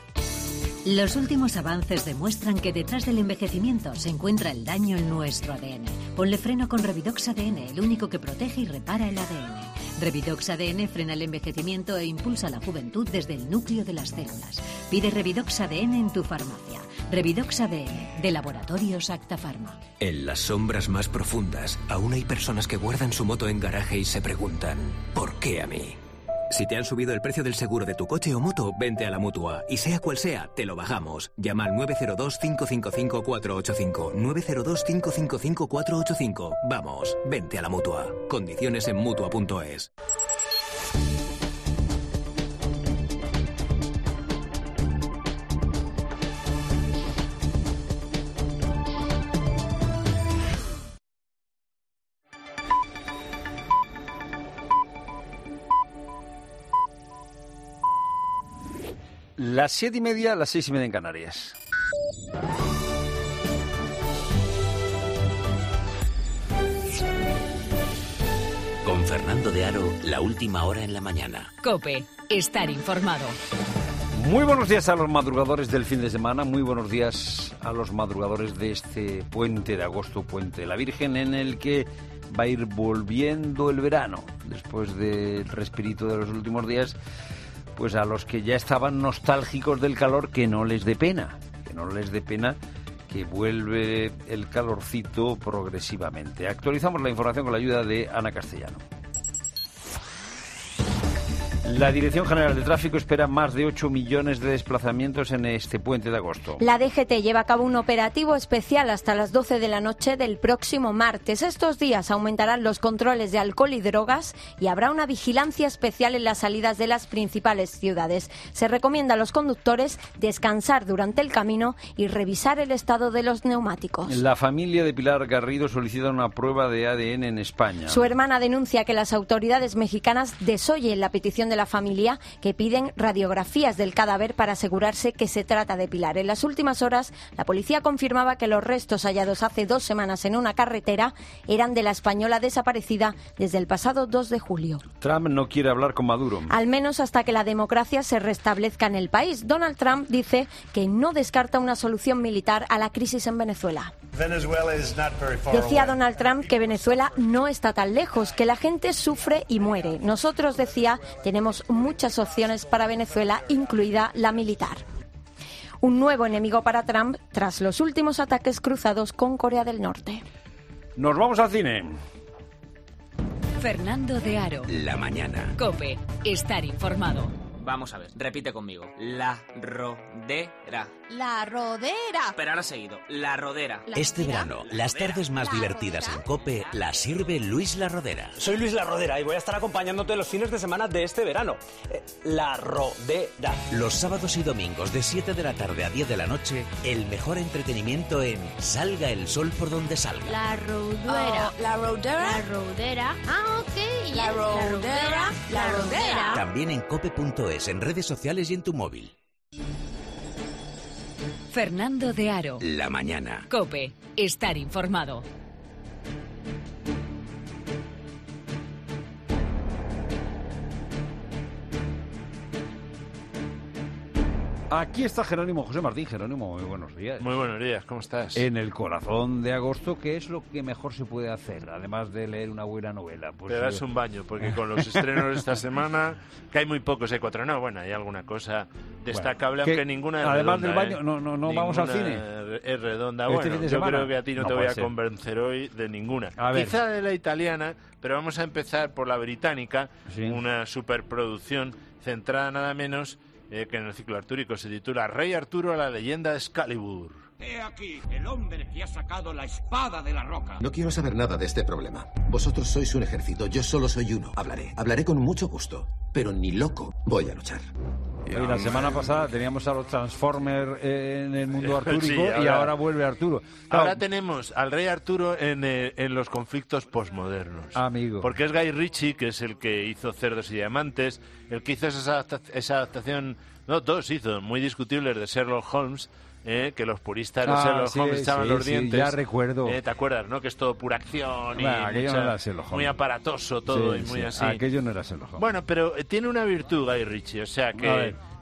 Los últimos avances demuestran que detrás del envejecimiento se encuentra el daño en nuestro A D N. Ponle freno con Revidox A D N, el único que protege y repara el A D N. Revidox A D N frena el envejecimiento e impulsa la juventud desde el núcleo de las células. Pide Revidox A D N en tu farmacia. Revidox A D N, de Laboratorios Acta Pharma.
En las sombras más profundas, aún hay personas que guardan su moto en garaje y se preguntan, ¿por qué a mí? Si te han subido el precio del seguro de tu coche o moto, vente a la Mutua. Y sea cual sea, te lo bajamos. Llama al nueve cero dos, cinco cinco cinco, cuatro ocho cinco. nueve cero dos, cinco cinco cinco, cuatro ocho cinco. Vamos, vente a la Mutua. Condiciones en Mutua punto es.
Las siete y media, las seis y media en Canarias.
Con Fernando de Aro, la última hora en la mañana.
COPE, estar informado.
Muy buenos días a los madrugadores del fin de semana, muy buenos días a los madrugadores de este puente de agosto, puente de la Virgen, en el que va a ir volviendo el verano, después del respirito de los últimos días. Pues a los que ya estaban nostálgicos del calor, que no les dé pena, que no les dé pena, que vuelve el calorcito progresivamente. Actualizamos la información con la ayuda de Ana Castellano. La Dirección General de Tráfico espera más de ocho millones de desplazamientos en este puente de agosto.
La D G T lleva a cabo un operativo especial hasta las doce de la noche del próximo martes. Estos días aumentarán los controles de alcohol y drogas y habrá una vigilancia especial en las salidas de las principales ciudades. Se recomienda a los conductores descansar durante el camino y revisar el estado de los neumáticos.
La familia de Pilar Garrido solicita una prueba de A D N en España.
Su hermana denuncia que las autoridades mexicanas desoyen la petición de la familia, que piden radiografías del cadáver para asegurarse que se trata de Pilar. En las últimas horas, la policía confirmaba que los restos hallados hace dos semanas en una carretera eran de la española desaparecida desde el pasado dos de julio.
Trump no quiere hablar con Maduro.
Al menos hasta que la democracia se restablezca en el país. Donald Trump dice que no descarta una solución militar a la crisis en Venezuela. Decía Donald Trump que Venezuela no está tan lejos, que la gente sufre y muere. Nosotros, decía, tenemos muchas opciones para Venezuela, incluida la militar. Un nuevo enemigo para Trump tras los últimos ataques cruzados con Corea del Norte.
Nos vamos al cine.
Fernando de Aro.
La mañana.
COPE, estar informado.
Vamos a ver, repite conmigo. La rodera.
La rodera.
Pero ahora seguido, la rodera.
Este verano, las tardes más divertidas en COPE las sirve Luis La Rodera.
Soy Luis La Rodera y voy a estar acompañándote los fines de semana de este verano. Eh, la Rodera.
Los sábados y domingos de siete de la tarde a diez de la noche, el mejor entretenimiento en Salga el sol por donde salga.
La rodera. Oh, la rodera. La rodera. Ah, ok. La rodera. La rodera.
También en cope punto es, en redes sociales y en tu móvil.
Fernando de Aro.
La mañana.
COPE, estar informado.
Aquí está Jerónimo José Martín. Jerónimo, muy buenos días.
Muy buenos días, ¿cómo estás?
En el corazón de agosto, ¿qué es lo que mejor se puede hacer, además de leer una buena novela?
Pues te das un baño, porque con los estrenos de esta semana, que hay muy pocos, hay cuatro, no, bueno, hay alguna cosa destacable, bueno, aunque ninguna es
además
redonda,
del baño,
¿eh?
no, no, no vamos al cine.
Es redonda,
¿Este
bueno,
fin de
yo
semana?
creo que a ti no, no te voy a ser. convencer hoy de ninguna. Quizá de la italiana, pero vamos a empezar por la británica, sí. Una superproducción centrada nada menos Eh, que en el ciclo artúrico se titula Rey Arturo, la leyenda de Excalibur.
He aquí el hombre que ha sacado la espada de la roca.
No quiero saber nada de este problema. Vosotros sois un ejército, yo solo soy uno. Hablaré, hablaré con mucho gusto, pero ni loco voy a luchar.
Y la semana pasada teníamos a los Transformers en el mundo artúrico sí, ahora, y ahora vuelve Arturo.
Claro, ahora tenemos al Rey Arturo en, eh, en los conflictos posmodernos.
Amigo.
Porque es Guy Ritchie, que es el que hizo Cerdos y Diamantes, el que hizo esa, adapta esa adaptación, no, dos hizo, muy discutibles de Sherlock Holmes, eh, que los puristas de ah, Sherlock sí, Holmes echaban sí, los dientes.
Sí, ya recuerdo.
Eh, ¿Te acuerdas, no? Que es todo pura acción y
bueno, aquello
mucha,
no era Sherlock Holmes.
Muy aparatoso todo sí, y muy
sí.
así.
Aquello no era Sherlock Holmes.
Bueno, pero tiene una virtud Guy Ritchie, o sea que...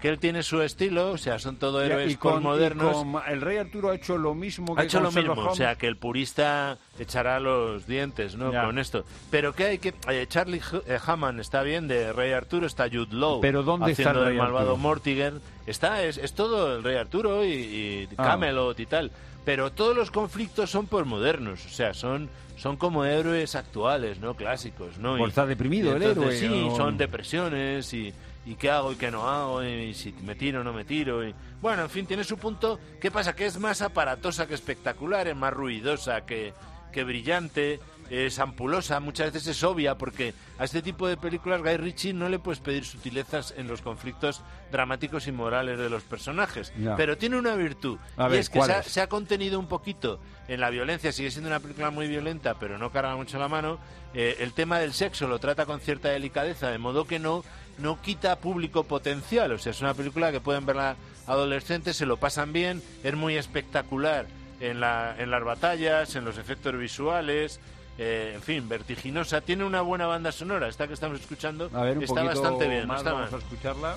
que él tiene su estilo, o sea, son todo héroes
y con,
postmodernos.
Y con el Rey Arturo ha hecho lo mismo que
ha hecho
con
lo mismo,
Sherlock Holmes.
O sea, que el purista echará los dientes, ¿no?
Ya.
Con esto. Pero que hay que eh, Charlie eh, Hammond está bien de Rey Arturo, está Jude Law.
Pero ¿dónde
haciendo
está el Rey
el malvado
Arturo?
Mortimer. Está es, es todo el Rey Arturo y, y
Ah.
Camelot y tal. Pero todos los conflictos son postmodernos, o sea, son son como héroes actuales, ¿no? Clásicos, ¿no?
Por estar deprimido el héroe.
Sí,
¿no?
son depresiones y, y qué hago y qué no hago y si me tiro o no me tiro. Y... Bueno, en fin, tiene su punto. ¿Qué pasa? Que es más aparatosa que espectacular, es más ruidosa que, que brillante, es ampulosa, muchas veces es obvia, porque a este tipo de películas Guy Ritchie no le puedes pedir sutilezas en los conflictos dramáticos y morales de los personajes.
Ya.
Pero tiene una virtud,
A
y
ver,
es que
¿cuál
se ha,
es?
se ha contenido un poquito en la violencia, sigue siendo una película muy violenta, pero no carga mucho la mano. Eh, el tema del sexo lo trata con cierta delicadeza, de modo que no, no quita público potencial. O sea, es una película que pueden verla adolescentes, se lo pasan bien, es muy espectacular en, la, en las batallas, en los efectos visuales, eh, en fin, vertiginosa. Tiene una buena banda sonora, esta que estamos escuchando
A ver, un
está
poquito
bastante bien.
más,
no está
vamos
mal.
a escucharla.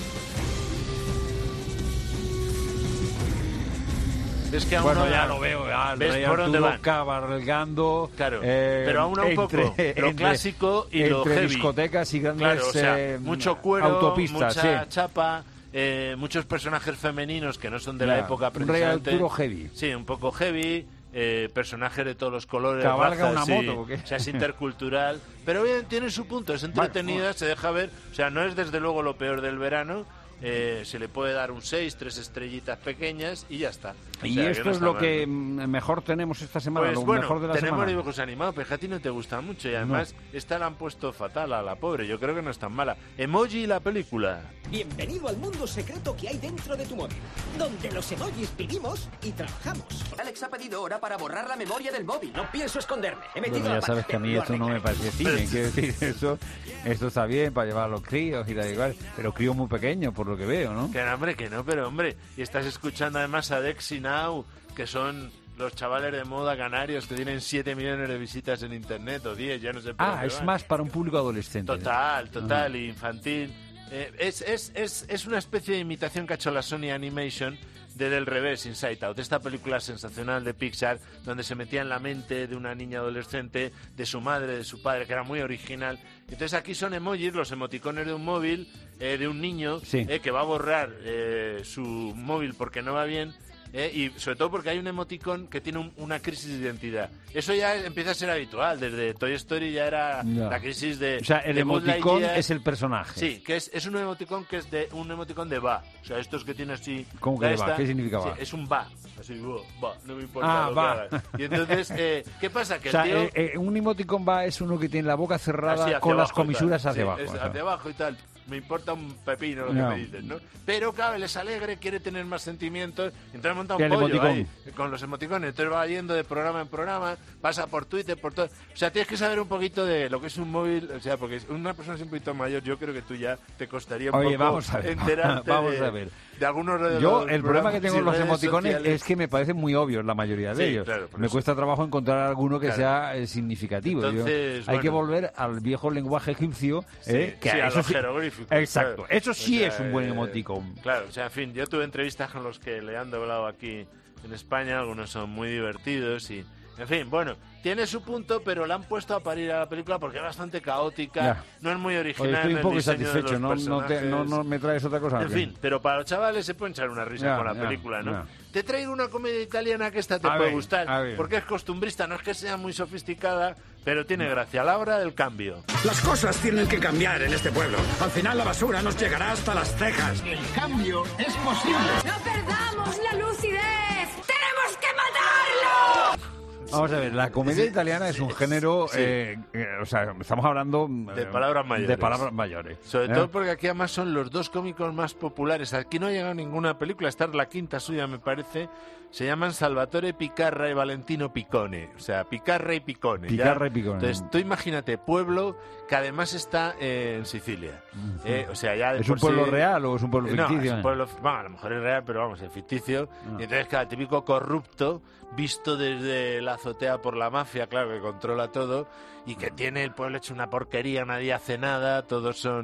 Es que aún
bueno,
no
ya
va.
lo veo, ya, el
¿Ves
Rey
por dónde
Arturo
van?
cabalgando.
Claro,
eh,
pero aún un poco
entre-
lo
entre-
clásico y lo
entre
heavy.
discotecas y grandes
Claro, o sea,
eh,
mucho cuero,
autopistas,
mucha
sí.
chapa, eh, muchos personajes femeninos que no son de
Ya,
la época
un Rey
precisamente.
Arturo heavy.
Sí, un poco heavy. Eh, personajes de todos los colores,
¿Cabalga
razas,
una
sí.
moto o qué?
O sea, es intercultural, pero bien, tiene su punto, es entretenida,
Bueno,
se deja ver, o sea, no es desde luego lo peor del verano, eh, se le puede dar un seis, tres estrellitas pequeñas y ya está. O
Y
sea, que
esto
no
es
está
lo
mal.
que mm, mejor tenemos esta semana,
Pues
lo
bueno,
mejor de la
tenemos
semana.
dibujos animados, pero que a ti no te gusta mucho y además esta la han puesto fatal a la pobre, yo creo que no es tan mala. Emoji la película.
Bienvenido al mundo secreto que hay dentro de tu móvil, donde los emojis vivimos y trabajamos.
Alex ha pedido hora para borrar la memoria del móvil.
No pienso esconderme. He metido
Bueno,
la
ya sabes
pata,
que a mí
lo
esto no me parece cine, quiero decir, esto, esto está bien para llevar a los críos y da igual, pero críos muy pequeños, por lo que veo, ¿no?
Que no, hombre, que no, pero hombre, y estás escuchando además a Dexy Now, que son los chavales de moda canarios que tienen siete millones de visitas en internet o diez, ya no sé por
Ah,
dónde
es
van.
más para un público adolescente.
Total, total,
Ah.
y infantil. Eh, es, es, es, es una especie de imitación que ha hecho la Sony Animation de Del Revés, Inside Out, esta película sensacional de Pixar, donde se metía en la mente de una niña adolescente, de su madre, de su padre, que era muy original. Entonces aquí son emojis, los emoticones de un móvil, eh, de un niño
Sí.
eh, que va a borrar eh, su móvil porque no va bien. Eh, y sobre todo porque hay un emoticón que tiene un- una crisis de identidad. Eso ya empieza a ser habitual. Desde Toy Story ya era
Ya.
la crisis de...
O sea, el
de Buzz
emoticón
Lightyear.
es el personaje.
Sí, que es, es un emoticón que es de un emoticón de va. O sea, estos que tiene así...
¿Cómo que
la
de va? ¿Qué significa
Sí,
va?
es un va. Así, va, va, no me importa
Ah,
lo
va.
que hagas. Y entonces, eh, ¿qué pasa? Que
O sea,
el tío...
eh, eh, un emoticón va es uno que tiene la boca cerrada
así hacia
con las
abajo y tal.
comisuras hacia
Sí,
abajo.
es
o sea.
hacia abajo y tal. Me importa un pepino lo
No.
que me dices, ¿no? Pero, claro, él es alegre, quiere tener más sentimientos. Entonces monta
Y
un
el
pollo
emoticón.
ahí, con los emoticones. Entonces va yendo de programa en programa, pasa por Twitter, por todo. O sea, tienes que saber un poquito de lo que es un móvil. O sea, porque una persona es un poquito mayor, yo creo que tú ya te costaría un
Oye,
poco
vamos a ver.
enterarte
Vamos
de,
a ver.
de algunos de
Yo,
los
el problema que
programas
tengo
y
con los
redes
emoticones
sociales.
es que me parecen muy obvios la mayoría de
Sí,
ellos.
claro, por
me
eso.
cuesta trabajo encontrar alguno que
Claro.
sea eh, significativo. Yo-
Entonces,
hay que
bueno.
volver al viejo lenguaje egipcio.
Sí,
eh, que
sí, a
eso
los
sí-
jeroglíficos.
Exacto.
claro.
Eso sí
O sea,
es un buen
eh,
emoticón.
Claro, o sea, en fin, yo tuve entrevistas con los que le han doblado aquí en España, algunos son muy divertidos y, en fin, bueno, tiene su punto, pero la han puesto a parir a la película porque es bastante caótica,
Ya.
no es muy
Oye,
original
estoy
en
un poco
el diseño de
insatisfecho.
los
No, no, te- no,
personajes.
no me traes otra cosa.
En
¿o qué?
fin, pero para los chavales se pueden echar una risa
Ya,
con la
ya,
película, ¿no?
ya.
Te traigo una comedia italiana que esta te
A
puede
ver, a
gustar,
ver.
porque es costumbrista, no es que sea muy sofisticada, pero tiene gracia. La hora del cambio.
Las cosas tienen que cambiar en este pueblo. Al final la basura nos llegará hasta las cejas. El cambio es posible.
¡No perdamos la lucidez! ¡Tenemos que matarlo!
Vamos a ver, la comedia italiana es un género,
Sí.
eh, eh, o sea, estamos hablando
De
eh,
palabras mayores.
De palabras mayores.
Sobre
¿eh?
todo porque aquí además son los dos cómicos más populares. Aquí no ha llegado ninguna película, esta es la quinta suya me parece. Se llaman Salvatore Picarra y Valentino Piccone. O sea, Picarra y Piccone. ¿ya?
Picarra y Piccone.
Entonces tú imagínate, pueblo que además está eh, en Sicilia. Eh, o sea, ya de
¿Es un
por
pueblo
sí-
real o es un pueblo
No,
ficticio?
es un pueblo, bueno, a lo mejor es real, pero vamos, es ficticio.
Ah.
Y entonces cada típico corrupto, visto desde la azotea por la mafia, claro, que controla todo, y que tiene el pueblo hecho una porquería, nadie hace nada, todos son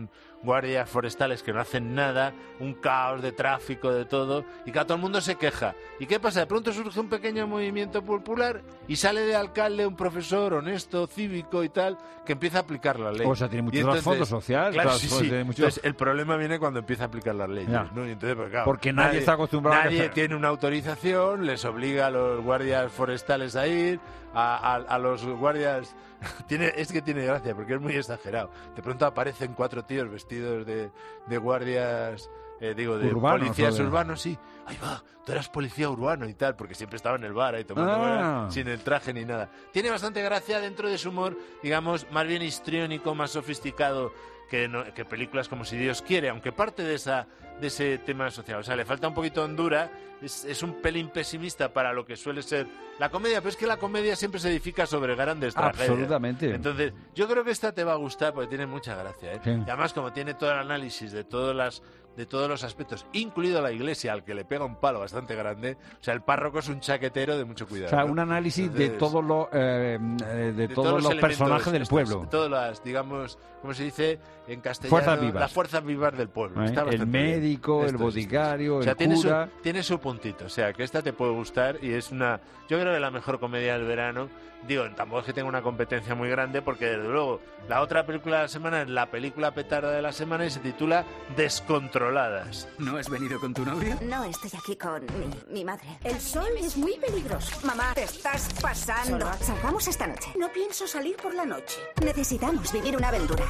guardias forestales que no hacen nada, un caos de tráfico, de todo, y que todo el mundo se queja. ¿Y qué pasa? De pronto surge un pequeño movimiento popular y sale de alcalde un profesor honesto, cívico y tal, que empieza a aplicar la ley.
O sea, tiene mucho trasfondo social.
Claro,
claro,
sí,
pues,
sí.
tiene mucho...
Entonces, el problema viene cuando empieza a aplicar las leyes,
Ya.
¿no? Y entonces, pues, claro,
Porque nadie, nadie está acostumbrado
nadie
a que...
tiene una autorización, les obliga a los guardias forestales a ir, a, a, a los guardias... tiene Es que tiene gracia, porque es muy exagerado. De pronto aparecen cuatro tíos vestidos de, de guardias... Eh, digo, de
Urbanos,
policías
joder.
urbanos, sí. Ahí va, tú eras policía urbano y tal, porque siempre estaba en el bar ahí tomando
Ah.
sin el traje ni nada. Tiene bastante gracia dentro de su humor, digamos, más bien histriónico, más sofisticado que, no, que películas como Si Dios quiere, aunque parte de esa de ese tema social. O sea, le falta un poquito hondura, es, es un pelín pesimista para lo que suele ser la comedia, pero es que la comedia siempre se edifica sobre grandes tragedias.
Absolutamente.
Entonces, yo creo que esta te va a gustar porque tiene mucha gracia, ¿eh?
Sí.
Y además, como tiene todo el análisis de todas las de todos los aspectos, incluido la iglesia, al que le pega un palo bastante grande. O sea, el párroco es un chaquetero de mucho cuidado.
O sea,
¿no?
un análisis
Entonces,
de todos los eh, de,
de
todos,
todos
los,
los
personajes del
elementos,
pueblo.
De todas las, digamos, ¿cómo se dice en castellano?
Fuerzas vivas.
Las fuerzas vivas del pueblo.
¿Eh?
Está
El
bastante
médico,
bien.
el
Esto es,
boticario,
o sea,
el
tiene
cura.
Su, tiene su puntito. O sea, que esta te puede gustar y es una... Yo creo que la mejor comedia del verano. Digo, tampoco es que tenga una competencia muy grande porque, desde luego, la otra película de la semana es la película petarda de la semana y se titula Descontroladas.
¿No has venido con tu novio?
No, estoy aquí con mi, mi madre.
El sol es muy peligroso.
Mamá, te estás pasando.
Solo
Salgamos esta noche.
No pienso salir por la noche.
Necesitamos vivir una aventura.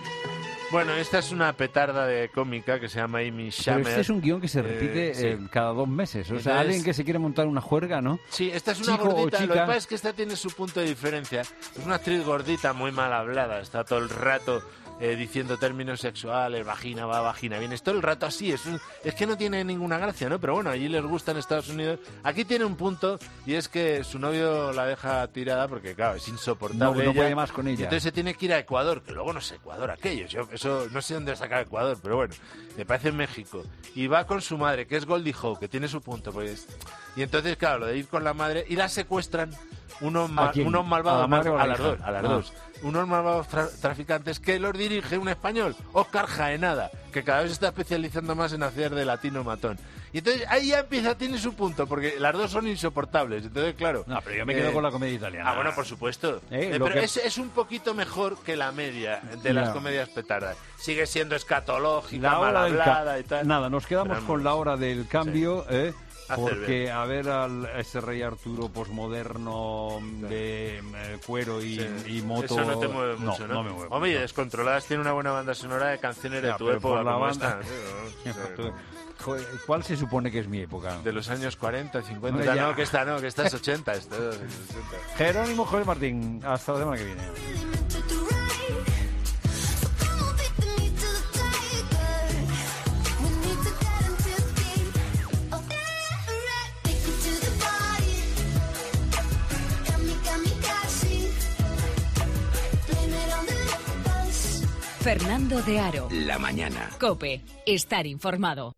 Bueno, esta es una petarda de cómica que se llama Amy
Pero
Schumer.
este es un guión que se
Eh,
repite
sí.
eh, cada dos meses. O sea,
Entonces-
alguien que se quiere montar una juerga, ¿no?
Sí, esta es una
Chico o
gordita. Lo que
chica.
pasa es que esta tiene su punto de diferencia. Es una actriz gordita, muy mal hablada. Está todo el rato eh, diciendo términos sexuales, vagina va, vagina viene. Es todo el rato así. Es, un- es que no tiene ninguna gracia, ¿no? Pero bueno, allí les gusta en Estados Unidos. Aquí tiene un punto y es que su novio la deja tirada porque, claro, es insoportable.
No, no
ella.
puede más con ella.
Y entonces se tiene que ir a Ecuador, que luego no sé Ecuador aquello. Yo eso no sé dónde sacar Ecuador, pero bueno, me parece en México. Y va con su madre, que es Goldie Hawn, que tiene su punto, pues. Y entonces, claro, lo de ir con la madre y la secuestran unos, ma-
¿A quién?
unos malvados,
¿A la madre o a la
a las
hija?
dos, a las
Ah.
dos. Unos malvados tra- traficantes que los dirige un español, Óscar Jaenada, que cada vez se está especializando más en hacer de latino matón. Y entonces ahí ya empieza, tiene su punto, porque las dos son insoportables. Entonces, claro.
No, pero yo me quedo
eh,
con la comedia italiana.
Ah, bueno, por supuesto.
Eh,
Eh,
lo
pero
que-
es, es un poquito mejor que la media de las
Ya.
comedias petardas. Sigue siendo escatológica,
La
mal
hora del ca-
hablada y tal.
Nada, nos quedamos
Pero
con la hora del cambio, ¿eh?
Hacer
Porque
bien.
a ver al, a ese rey Arturo posmoderno de eh, cuero y,
Sí.
y moto...
Eso no te mueve mucho, ¿no?
No me mueve.
Hombre, y Descontroladas tiene una buena banda sonora de canciones de
Ya,
tu
pero
época.
por la
como
banda-
esta, ¿sí? O sea,
Jo- ¿Cuál se supone que es mi época?
de los años cuarenta, cincuenta.
Hombre, ya.
No, que esta no, que esta es ochenta. Esta es ochenta.
Jerónimo José Martín, hasta la semana que viene.
Fernando de Aro.
La mañana.
COPE. Estar informado.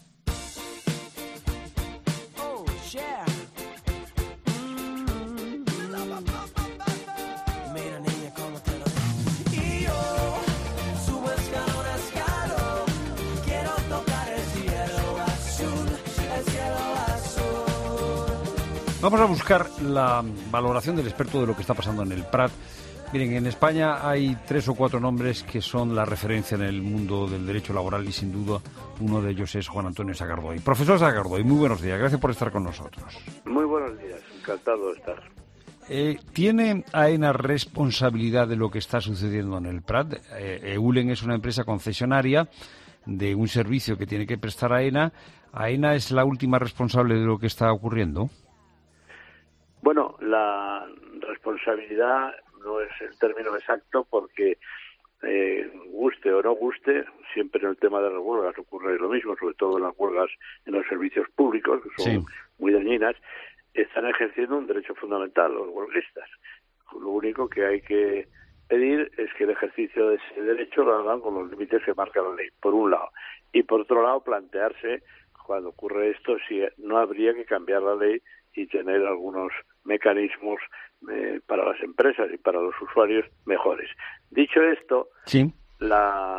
Mira, niña, cómo te lo digo. Y yo subo escalón a escalón. Quiero tocar el cielo azul, el cielo azul.
Vamos a buscar la valoración del experto de lo que está pasando en el Prat. Miren, en España hay tres o cuatro nombres que son la referencia en el mundo del derecho laboral y sin duda uno de ellos es Juan Antonio Sagardoy. Profesor Sagardoy, muy buenos días, gracias por estar con nosotros.
Muy buenos días, encantado de estar.
Eh, ¿Tiene AENA responsabilidad de lo que está sucediendo en el Prat? Eh, Eulen es una empresa concesionaria de un servicio que tiene que prestar AENA. ¿AENA es la última responsable de lo que está ocurriendo?
Bueno, la responsabilidad no es el término exacto porque, eh, guste o no guste, siempre en el tema de las huelgas ocurre lo mismo, sobre todo en las huelgas en los servicios públicos, que son
Sí.
muy dañinas, están ejerciendo un derecho fundamental los huelguistas. Lo único que hay que pedir es que el ejercicio de ese derecho lo hagan con los límites que marca la ley, por un lado. Y por otro lado, plantearse, cuando ocurre esto, si no habría que cambiar la ley y tener algunos mecanismos eh, para las empresas y para los usuarios mejores. Dicho esto,
Sí.
la,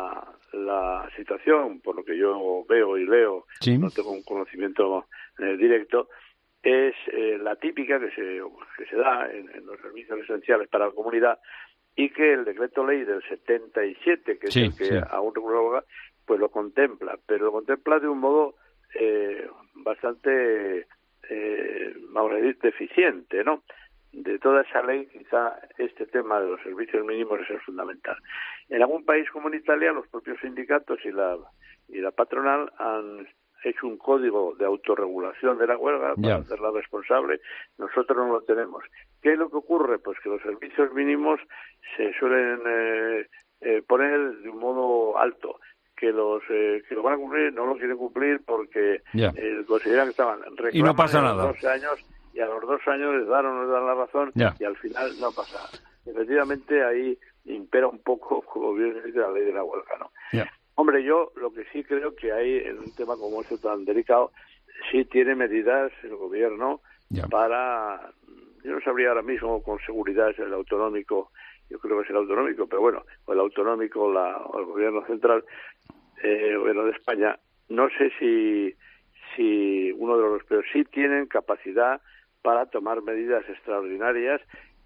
la situación, por lo que yo veo y leo,
sí.
no tengo un conocimiento eh, directo, es eh, la típica que se, que se da en, en los servicios esenciales para la comunidad, y que el decreto ley del setenta y siete, que
sí,
es el que
sí.
aún reguladora, pues lo contempla, pero lo contempla de un modo eh, bastante, eh, vamos a decir, deficiente, ¿no? De toda esa ley, quizá este tema de los servicios mínimos es el fundamental. En algún país como en Italia, los propios sindicatos y la y la patronal han hecho un código de autorregulación de la huelga para
yeah.
hacerla responsable. Nosotros no lo tenemos. ¿Qué es lo que ocurre? Pues que los servicios mínimos se suelen eh, eh, poner de un modo alto, que los eh, que lo van a cumplir no lo quieren cumplir porque
yeah.
eh, consideran que estaban reclamando
y no pasa
los
nada.
doce años, y a los dos años les dan o no les dan la razón,
yeah.
y al final no pasa. Efectivamente, ahí impera un poco, como bien se dice, la ley de la huelga, ¿no?
Yeah.
Hombre, yo lo que sí creo que hay en un tema como este tan delicado, sí tiene medidas el gobierno
yeah.
para, yo no sabría ahora mismo con seguridad si el autonómico, yo creo que es el autonómico, pero bueno, o el autonómico la, o el gobierno central, eh, el gobierno de España, no sé si, si uno de los, pero sí tienen capacidad para tomar medidas extraordinarias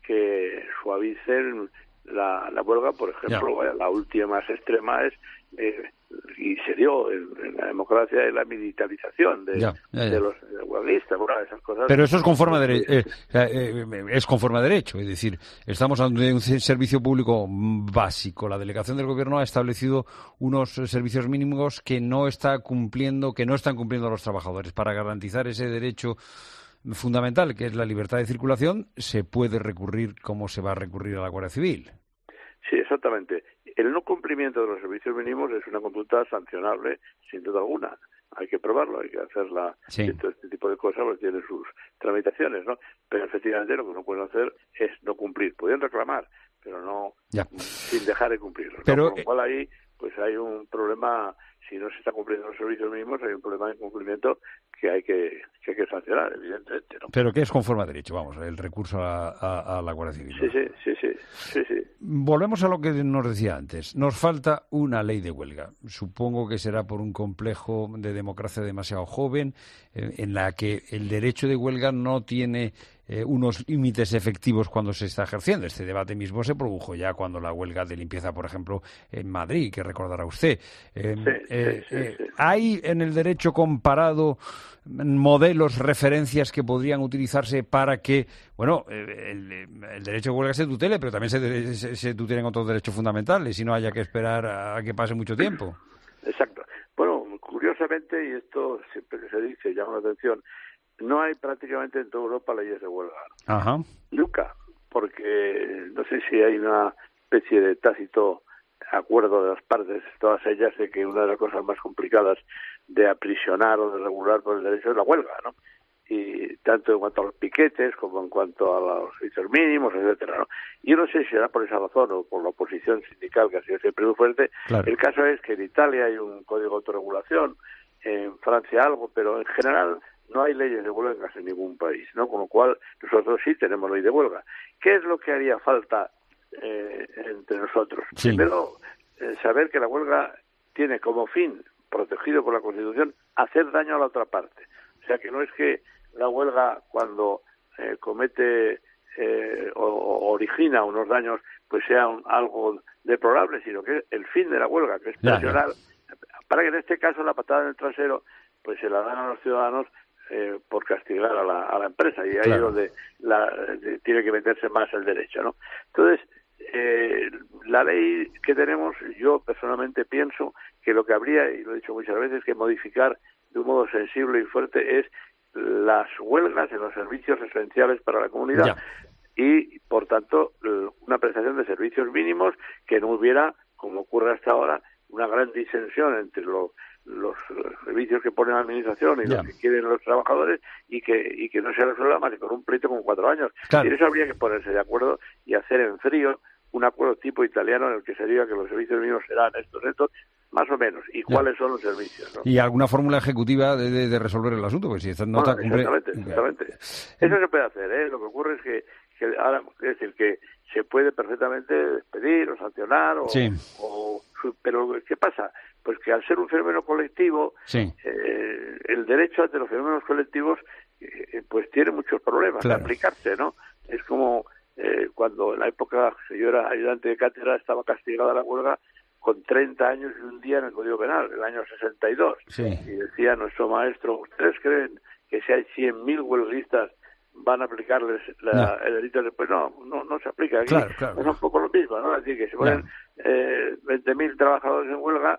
que suavicen la, la huelga. Por ejemplo, yeah. la última más extrema es, eh, y se dio en, en la democracia, es la militarización de,
yeah, yeah, yeah.
de los de huelguistas, bueno, esas cosas.
Pero eso es conforme a derecho, eh, eh, es conforme a derecho, es decir, estamos hablando de un servicio público básico. La delegación del gobierno ha establecido unos servicios mínimos que no está cumpliendo, que no están cumpliendo los trabajadores. Para garantizar ese derecho fundamental, que es la libertad de circulación, se puede recurrir como se va a recurrir a la Guardia Civil.
Sí, exactamente. El no cumplimiento de los servicios mínimos es una conducta sancionable, sin duda alguna. Hay que probarlo, hay que hacerla.
Sí.
Todo este tipo de cosas pues tiene sus tramitaciones, ¿no? Pero efectivamente lo que no pueden hacer es no cumplir. Pueden reclamar, pero no
ya.
sin dejar de cumplirlo.
Pero,
¿no? Con lo cual ahí pues hay un problema. Si no se está cumpliendo los servicios mínimos, hay un problema de incumplimiento que hay que, que, hay que sancionar, evidentemente, ¿no?
Pero que es conforme a derecho, vamos, el recurso a, a, a la Guardia Civil, ¿no?
Sí, sí, sí, sí, sí, sí.
Volvemos a lo que nos decía antes. Nos falta una ley de huelga. Supongo que será por un complejo de democracia demasiado joven, eh, en la que el derecho de huelga no tiene Eh, unos límites efectivos cuando se está ejerciendo. Este debate mismo se produjo ya cuando la huelga de limpieza, por ejemplo, en Madrid, que recordará usted. Eh,
sí,
eh,
sí, sí,
eh,
sí.
¿Hay en el derecho comparado modelos, referencias que podrían utilizarse para que, bueno, eh, el, el derecho de huelga se tutele, pero también se, se, se tutelen otros derechos fundamentales y no haya que esperar a que pase mucho tiempo?
Exacto. Bueno, curiosamente, y esto siempre que se dice, llama la atención, no hay prácticamente en toda Europa leyes de huelga.
Ajá.
Nunca, porque no sé si hay una especie de tácito acuerdo de las partes, todas ellas, de que una de las cosas más complicadas de aprisionar o de regular por el derecho es la huelga, ¿no? Y tanto en cuanto a los piquetes como en cuanto a los servicios mínimos, etcétera, ¿no? Yo no sé si será por esa razón o por la oposición sindical, que ha sido siempre muy fuerte.
Claro.
El caso es que en Italia hay un código de autorregulación, en Francia algo, pero en general no hay leyes de huelga en ningún país, ¿no? Con lo cual nosotros sí tenemos ley de huelga. ¿Qué es lo que haría falta eh, entre nosotros?
Sí.
Primero, eh, saber que la huelga tiene como fin, protegido por la Constitución, hacer daño a la otra parte. O sea, que no es que la huelga, cuando eh, comete eh, o, o origina unos daños, pues sea un, algo deplorable, sino que el fin de la huelga, que es presionar, para que en este caso la patada en el trasero pues se la dan a los ciudadanos eh, por castigar a la, a la empresa, y ahí claro. es donde la, de, tiene que meterse más el derecho, ¿no? Entonces, eh, la ley que tenemos, yo personalmente pienso que lo que habría, y lo he dicho muchas veces, que modificar de un modo sensible y fuerte es las huelgas en los servicios esenciales para la comunidad. Ya. Y, por tanto, una prestación de servicios mínimos, que no hubiera, como ocurre hasta ahora, una gran disensión entre lo, los servicios que pone la administración y yeah. los que quieren los trabajadores, y que y que no se resuelva más que con un pleito con cuatro años. Claro. Y eso habría que ponerse de acuerdo y hacer en frío un acuerdo tipo italiano en el que se diga que los servicios mínimos serán estos, estos, más o menos, y cuáles yeah. son los servicios, ¿no?
Y alguna fórmula ejecutiva de, de, de resolver el asunto, pues si esta nota
bueno, exactamente, cumple... exactamente. Eso se puede hacer, ¿eh? Lo que ocurre es que, que ahora, es decir, que se puede perfectamente despedir o sancionar o, sí. o pero ¿qué pasa? Pues que al ser un fenómeno colectivo,
sí.
eh, el derecho ante los fenómenos colectivos eh, pues tiene muchos problemas
claro.
de aplicarse, ¿no? Es como eh, cuando en la época que yo era ayudante de cátedra estaba castigada la huelga con treinta años y un día en el Código Penal, el año sesenta y dos.
Sí.
Y decía nuestro maestro, ¿ustedes creen que si hay cien mil huelguistas van a aplicarles la, no. el delito después? No, no, no se aplica. Aquí
claro, claro.
es un poco lo mismo, ¿no? Es decir, que se ponen eh, veinte mil trabajadores en huelga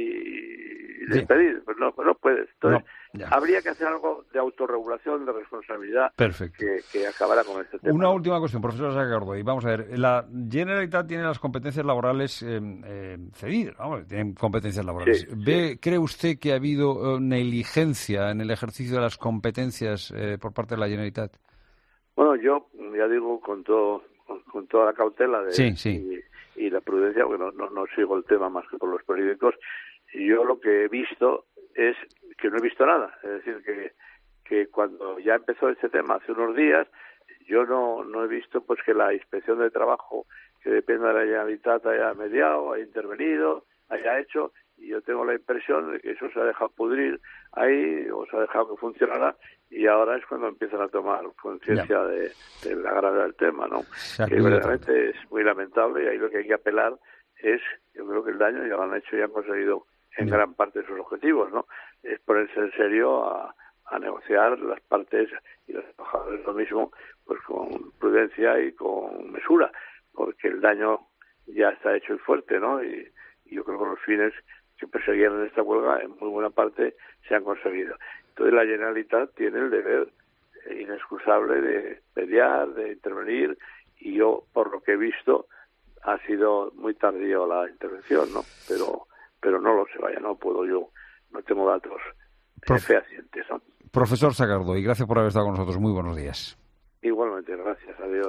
y despedir, sí. pues no, pues no puedes. Entonces, no, habría que hacer algo de autorregulación, de responsabilidad, que, que acabara con este tema.
Una última cuestión, profesor Sagardoy. Vamos a ver, la Generalitat tiene las competencias laborales eh, eh, cedidas, vamos, tienen competencias laborales.
Sí,
¿Ve,
sí.
¿Cree usted que ha habido negligencia en el ejercicio de las competencias eh, por parte de la Generalitat?
Bueno, yo ya digo con todo con, con toda la cautela de
sí, sí.
Y, y la prudencia, porque no, no, no sigo el tema más que por los periódicos. Yo lo que he visto es que no he visto nada. Es decir, que, que cuando ya empezó este tema hace unos días, yo no, no he visto pues que la Inspección de Trabajo, que depende de la Generalitat, haya mediado, haya intervenido, haya hecho, y yo tengo la impresión de que eso se ha dejado pudrir ahí, o se ha dejado que funcionara, y ahora es cuando empiezan a tomar conciencia de, de la gravedad del tema, ¿no? Que verdaderamente es muy lamentable, y ahí lo que hay que apelar es, yo creo que el daño ya lo han hecho y han conseguido en gran parte de sus objetivos, ¿no? Es ponerse en serio a, a negociar las partes y los trabajadores lo mismo, pues con prudencia y con mesura, porque el daño ya está hecho y fuerte, ¿no? Y, y yo creo que los fines que perseguían en esta huelga en muy buena parte se han conseguido. Entonces la Generalitat tiene el deber inexcusable de mediar, de intervenir, y yo, por lo que he visto, ha sido muy tardío la intervención, ¿no? Pero pero no lo sé, vaya, no puedo yo, no tengo datos Prof... fehacientes, ¿no?
Profesor Sagardoy, gracias por haber estado con nosotros. Muy buenos días.
Igualmente, gracias. Adiós.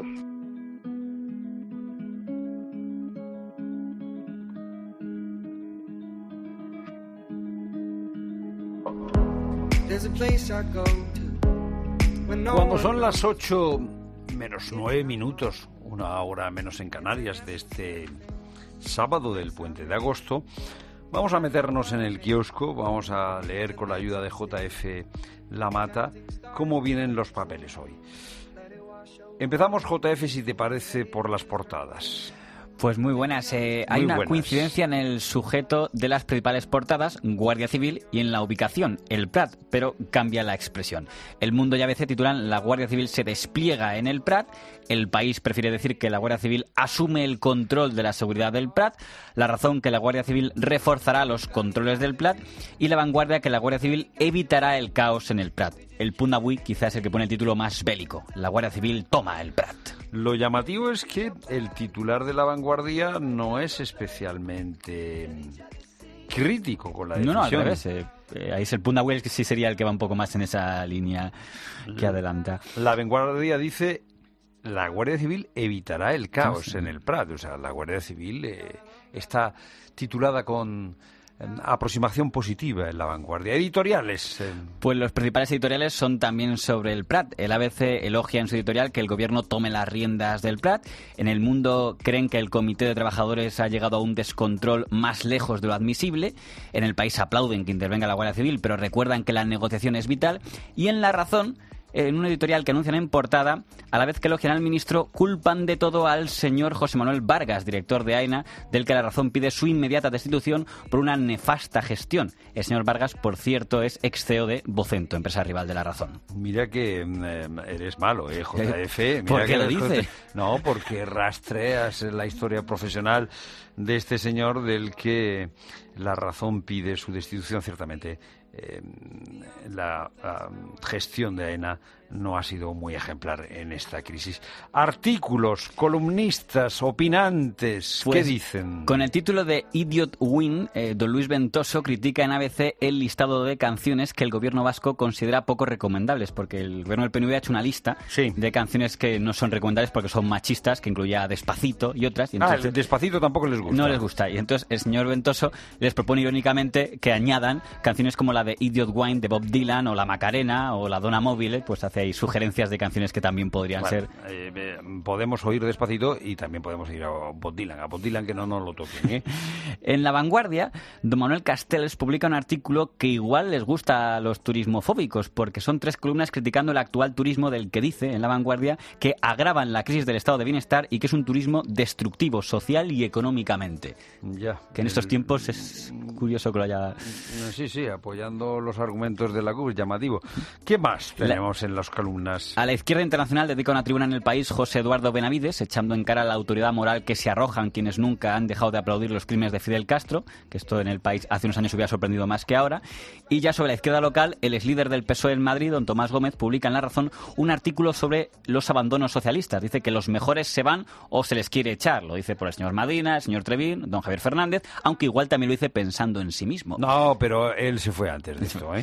Cuando son las ocho menos nueve minutos, una hora menos en Canarias de este sábado del puente de agosto, vamos a meternos en el kiosco, vamos a leer con la ayuda de J F La Mata cómo vienen los papeles hoy. Empezamos, J F, si te parece, por las portadas.
Pues muy buenas. Eh, muy hay una buenas. coincidencia en el sujeto de las principales portadas, Guardia Civil, y en la ubicación, el Prat, pero cambia la expresión. El Mundo y A B C titulan: La Guardia Civil se despliega en el Prat. El País prefiere decir que la Guardia Civil asume el control de la seguridad del Prat. La Razón, que la Guardia Civil reforzará los controles del Prat. Y La Vanguardia, que la Guardia Civil evitará el caos en el Prat. El Punt Avui quizás es el que pone el título más bélico: La Guardia Civil toma el Prat.
Lo llamativo es que el titular de La Vanguardia no es especialmente crítico con la decisión.
No, no, al revés. Eh, eh, ahí es el Punt Avui, que sí sería el que va un poco más en esa línea que adelanta.
La Vanguardia dice: la Guardia Civil evitará el caos sí, sí. en el Prat. O sea, la Guardia Civil eh, está titulada con aproximación positiva en La Vanguardia. Editoriales. Eh.
Pues los principales editoriales son también sobre el Prat. El A B C elogia en su editorial que el gobierno tome las riendas del Prat. En El Mundo creen que el Comité de Trabajadores ha llegado a un descontrol más lejos de lo admisible. En El País aplauden que intervenga la Guardia Civil, pero recuerdan que la negociación es vital. Y en La Razón, en un editorial que anuncian en portada, a la vez que elogian al ministro, culpan de todo al señor José Manuel Vargas, director de AENA, del que La Razón pide su inmediata destitución por una nefasta gestión. El señor Vargas, por cierto, es ex C E O de Vocento, empresa rival de La Razón.
Mira que eh, eres malo, ¿eh, J F? Mira
¿Por qué
que
lo dice?
No, porque rastreas la historia profesional de este señor del que La Razón pide su destitución, ciertamente. Eh, la, la gestión de AENA no ha sido muy ejemplar en esta crisis. Artículos, columnistas, opinantes,
pues,
¿qué dicen?
Con el título de Idiot Win, eh, don Luis Ventoso critica en A B C el listado de canciones que el gobierno vasco considera poco recomendables, porque el gobierno del P N V ha hecho una lista
sí.
de canciones que no son recomendables porque son machistas, que incluía Despacito y otras. Y entonces,
ah, el Despacito tampoco les gusta.
No les gusta. Y entonces el señor Ventoso les propone irónicamente que añadan canciones como la de Idiot Wine de Bob Dylan, o la Macarena, o la Dona Móvil, pues hace hace ahí sugerencias de canciones que también podrían
bueno,
ser...
Eh, eh, podemos oír Despacito y también podemos ir a Bob Dylan, a Bob Dylan que no nos lo toquen, ¿eh?
En La Vanguardia, don Manuel Castells publica un artículo que igual les gusta a los turismofóbicos, porque son tres columnas criticando el actual turismo del que dice, en La Vanguardia, que agravan la crisis del estado de bienestar y que es un turismo destructivo social y económicamente.
Ya.
Que en estos tiempos es curioso que lo haya...
Sí, sí, apoyando los argumentos de la C U B, llamativo. ¿Qué más tenemos la... en las columnas?
A la izquierda internacional dedica una tribuna en El País José Eduardo Benavides, echando en cara a la autoridad moral que se arrojan quienes nunca han dejado de aplaudir los crímenes de Fidel Castro, que esto en El País hace unos años hubiera sorprendido más que ahora. Y ya sobre la izquierda local, el exlíder del P S O E en Madrid, don Tomás Gómez, publica en La Razón un artículo sobre los abandonos socialistas. Dice que los mejores se van o se les quiere echar. Lo dice por el señor Madina, el señor Trevín, don Javier Fernández, aunque igual también lo dice pensando en sí mismo.
No, pero él se fue antes de esto, ¿eh?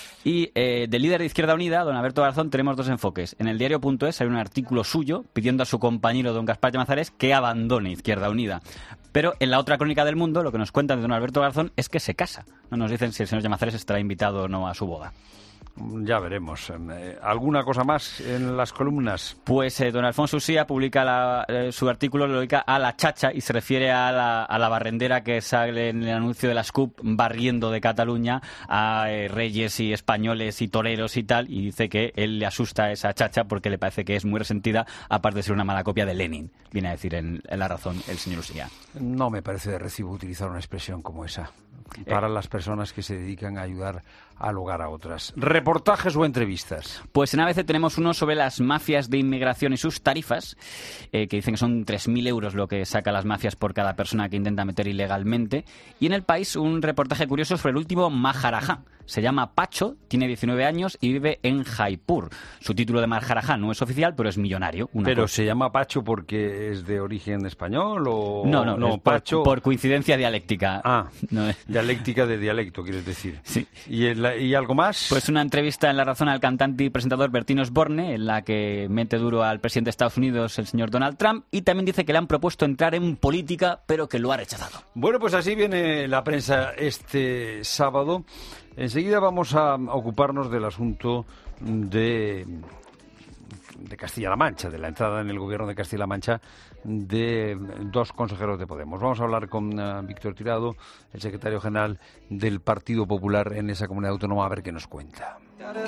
Y eh, del líder de Izquierda Unida, don Alberto Garzón, tenemos dos enfoques. En el diario punto es hay un artículo suyo pidiendo a su compañero don Gaspar Llamazares que abandone Izquierda Unida. Pero en la otra crónica del Mundo, lo que nos cuentan de don Alberto Garzón es que se casa. No nos dicen si el señor Llamazares estará invitado o no a su boda.
Ya veremos. ¿Alguna cosa más en las columnas?
Pues eh, don Alfonso Usía publica la, eh, su artículo, lo dedica a la chacha y se refiere a la, a la barrendera que sale en el anuncio de la SCUP barriendo de Cataluña a eh, reyes y españoles y toreros y tal, y dice que él le asusta a esa chacha porque le parece que es muy resentida, aparte de ser una mala copia de Lenin, viene a decir en, en La Razón el señor Usía.
No me parece de recibo utilizar una expresión como esa para
eh.
las personas que se dedican a ayudar al hogar a otras. ¿Reportajes o entrevistas?
Pues en A B C tenemos uno sobre las mafias de inmigración y sus tarifas, eh, que dicen que son tres mil euros lo que sacan las mafias por cada persona que intenta meter ilegalmente. Y en El País un reportaje curioso sobre el último Maharajá. Se llama Pacho, tiene diecinueve años y vive en Jaipur. Su título de Maharajá no es oficial, pero es millonario. Una
¿Pero
cosa.
se llama Pacho porque es de origen español o...?
No, no, no
Pacho...
por, por coincidencia dialéctica.
Ah,
no,
dialéctica de dialecto, quieres decir.
Sí.
¿Y, el, ¿Y algo más?
Pues una entrevista en La Razón al cantante y presentador Bertín Osborne, en la que mete duro al presidente de Estados Unidos, el señor Donald Trump, y también dice que le han propuesto entrar en política, pero que lo ha rechazado.
Bueno, pues así viene la prensa este sábado. Enseguida vamos a ocuparnos del asunto de, de Castilla-La Mancha, de la entrada en el gobierno de Castilla-La Mancha de dos consejeros de Podemos. Vamos a hablar con uh, Víctor Tirado, el secretario general del Partido Popular en esa comunidad autónoma, a ver qué nos cuenta.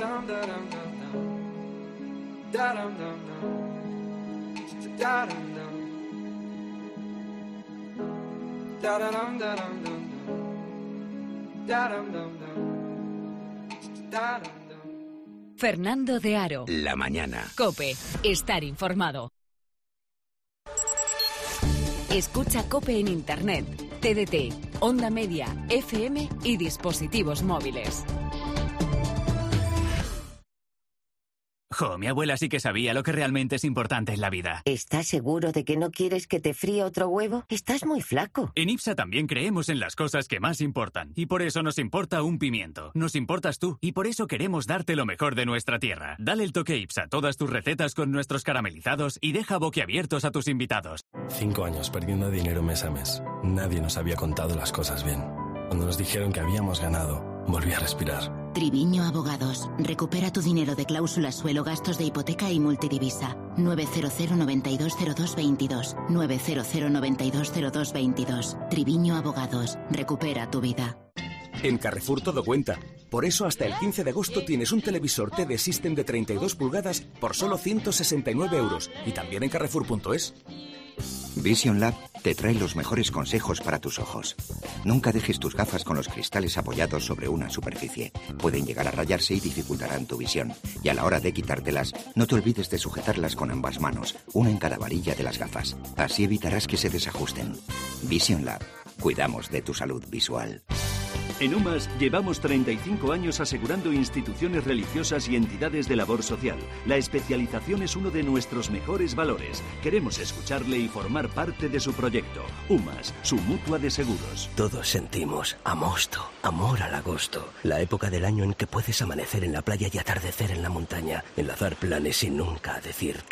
Fernando de Aro.
La mañana.
COPE. Estar informado. Escucha COPE en Internet, T D T, Onda Media, F M y dispositivos móviles.
Jo, mi abuela sí que sabía lo que realmente es importante en la vida.
¿Estás seguro de que no quieres que te fríe otro huevo? Estás muy flaco.
En IPSA también creemos en las cosas que más importan. Y por eso nos importa un pimiento. Nos importas tú. Y por eso queremos darte lo mejor de nuestra tierra. Dale el toque IPSA a todas tus recetas con nuestros caramelizados y deja boquiabiertos a tus invitados.
Cinco años perdiendo dinero mes a mes. Nadie nos había contado las cosas bien. Cuando nos dijeron que habíamos ganado, volví a respirar.
Triviño Abogados. Recupera tu dinero de cláusulas suelo, gastos de hipoteca y multidivisa. nueve cero cero, noventa y dos cero dos veintidós. nueve cero cero, noventa y dos cero dos veintidós. Triviño Abogados. Recupera tu vida.
En Carrefour todo cuenta. Por eso hasta el quince de agosto tienes un televisor T V System de treinta y dos pulgadas por solo ciento sesenta y nueve euros. Y también en carrefour punto es.
Vision Lab te trae los mejores consejos para tus ojos. Nunca dejes tus gafas con los cristales apoyados sobre una superficie. Pueden llegar a rayarse y dificultarán tu visión. Y a la hora de quitártelas, no te olvides de sujetarlas con ambas manos, una en cada varilla de las gafas. Así evitarás que se desajusten. Vision Lab. Cuidamos de tu salud visual.
En UMAS llevamos treinta y cinco años asegurando instituciones religiosas y entidades de labor social. La especialización es uno de nuestros mejores valores. Queremos escucharle y formar parte de su proyecto. UMAS, su mutua de seguros.
Todos sentimos amosto, amor al agosto. La época del año en que puedes amanecer en la playa y atardecer en la montaña. Enlazar planes y nunca decir que no.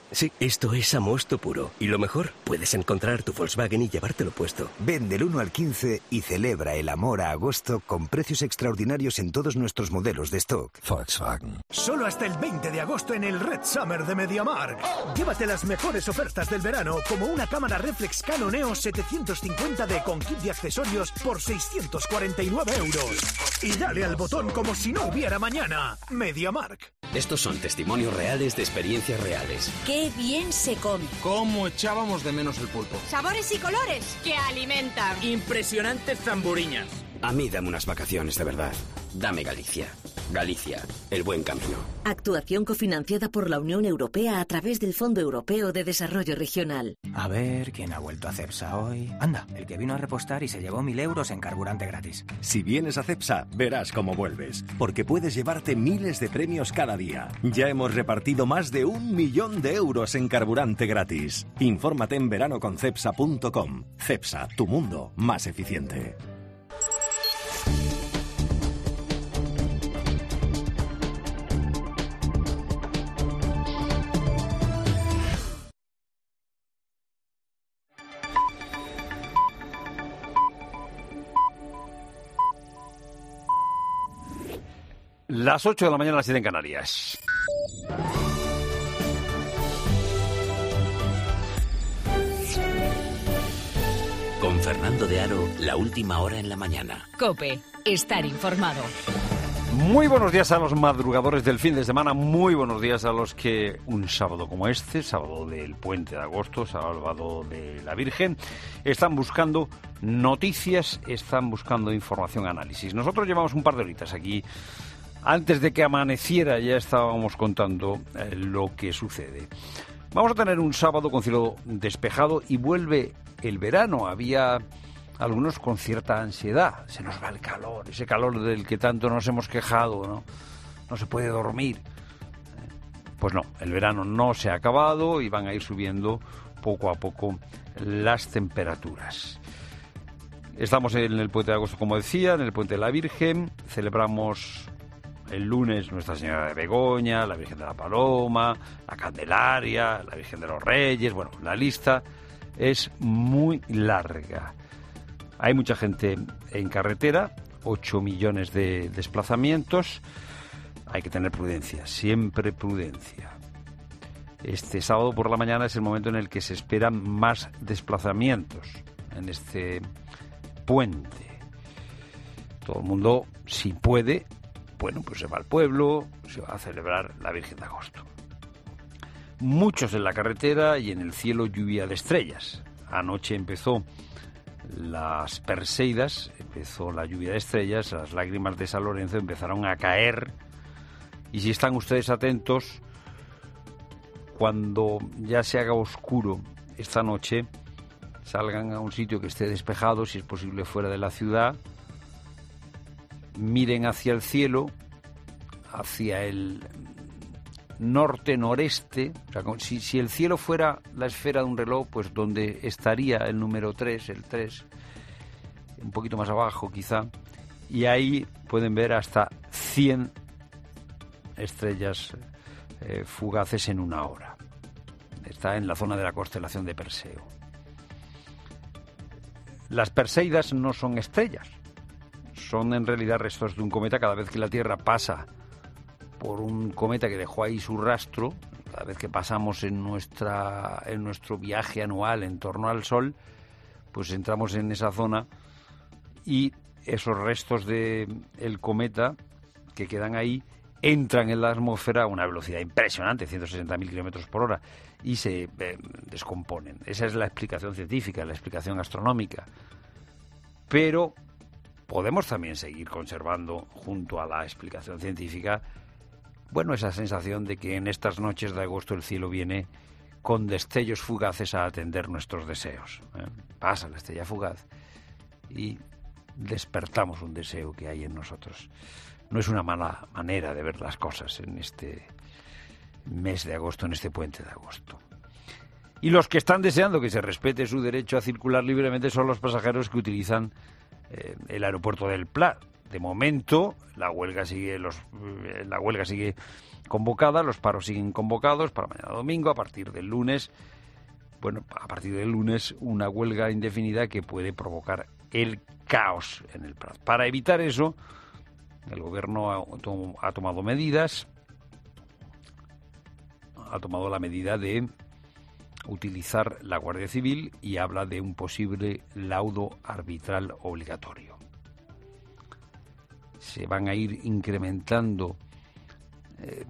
Sí, esto es Amosto puro. Y lo mejor, puedes encontrar tu Volkswagen y llevártelo puesto.
Ven del uno al quince y celebra el amor a agosto con precios extraordinarios en todos nuestros modelos de stock.
Volkswagen.
Solo hasta el veinte de agosto en el Red Summer de MediaMarkt. Llévate las mejores ofertas del verano, como una cámara reflex Canon E O S setecientos cincuenta D con kit de accesorios por seiscientos cuarenta y nueve euros. Y dale al botón como si no hubiera mañana. MediaMarkt.
Estos son testimonios reales de experiencias reales.
¡Qué bien se come!
¿Cómo echábamos de menos el pulpo?
¡Sabores y colores que alimentan!
Impresionantes zamburiñas.
A mí dame unas vacaciones de verdad. Dame Galicia. Galicia, el buen camino.
Actuación cofinanciada por la Unión Europea a través del Fondo Europeo de Desarrollo Regional.
A ver, ¿quién ha vuelto a Cepsa hoy? Anda, el que vino a repostar y se llevó mil euros en carburante gratis.
Si vienes a Cepsa, verás cómo vuelves, porque puedes llevarte miles de premios cada día. Ya hemos repartido más de un millón de euros en carburante gratis. Infórmate en verano con cepsa punto com. Cepsa, tu mundo más eficiente.
Las ocho de la mañana, las siete en Canarias.
Con Fernando de Aro, la última hora en la mañana.
COPE, estar informado.
Muy buenos días a los madrugadores del fin de semana, muy buenos días a los que un sábado como este, sábado del Puente de Agosto, sábado de la Virgen, están buscando noticias, están buscando información, análisis. Nosotros llevamos un par de horitas aquí. Antes de que amaneciera ya estábamos contando eh, lo que sucede. Vamos a tener un sábado con cielo despejado y vuelve el verano. Había algunos con cierta ansiedad. Se nos va el calor, ese calor del que tanto nos hemos quejado, ¿no? No se puede dormir. Pues no, el verano no se ha acabado y van a ir subiendo poco a poco las temperaturas. Estamos en el Puente de Agosto, como decía, en el Puente de la Virgen. Celebramos el lunes Nuestra Señora de Begoña, la Virgen de la Paloma, la Candelaria, la Virgen de los Reyes. Bueno, la lista es muy larga. Hay mucha gente en carretera, ocho millones de desplazamientos. Hay que tener prudencia, siempre prudencia. Este sábado por la mañana es el momento en el que se esperan más desplazamientos en este puente. Todo el mundo, si puede, bueno, pues se va al pueblo, se va a celebrar la Virgen de Agosto. Muchos en la carretera y en el cielo lluvia de estrellas. Anoche empezó las Perseidas, empezó la lluvia de estrellas, las lágrimas de San Lorenzo empezaron a caer. Y si están ustedes atentos, cuando ya se haga oscuro esta noche, salgan a un sitio que esté despejado, si es posible fuera de la ciudad, miren hacia el cielo, hacia el norte-noreste. O sea, si, si el cielo fuera la esfera de un reloj, pues donde estaría el número tres, el tres, un poquito más abajo quizá, y ahí pueden ver hasta cien estrellas eh, fugaces en una hora. Está en la zona de la constelación de Perseo. Las Perseidas no son estrellas, son en realidad restos de un cometa. Cada vez que la Tierra pasa por un cometa que dejó ahí su rastro, cada vez que pasamos en nuestra en nuestro viaje anual en torno al Sol, pues entramos en esa zona y esos restos de el cometa que quedan ahí entran en la atmósfera a una velocidad impresionante, ciento sesenta mil kilómetros por hora, y se eh, descomponen. Esa es la explicación científica, la explicación astronómica. Pero podemos también seguir conservando, junto a la explicación científica, bueno, esa sensación de que en estas noches de agosto el cielo viene con destellos fugaces a atender nuestros deseos. ¿eh? Pasa la estrella fugaz y despertamos un deseo que hay en nosotros. No es una mala manera de ver las cosas en este mes de agosto, en este puente de agosto. Y los que están deseando que se respete su derecho a circular libremente son los pasajeros que utilizan eh, el aeropuerto del Prat, de momento la huelga sigue los la huelga sigue convocada, los paros siguen convocados para mañana domingo, a partir del lunes. Bueno, a partir del lunes una huelga indefinida que puede provocar el caos en el Prat. Para evitar eso, el gobierno ha, ha tomado medidas, ha tomado la medida de utilizar la Guardia Civil y habla de un posible laudo arbitral obligatorio. Se van a ir incrementando eh,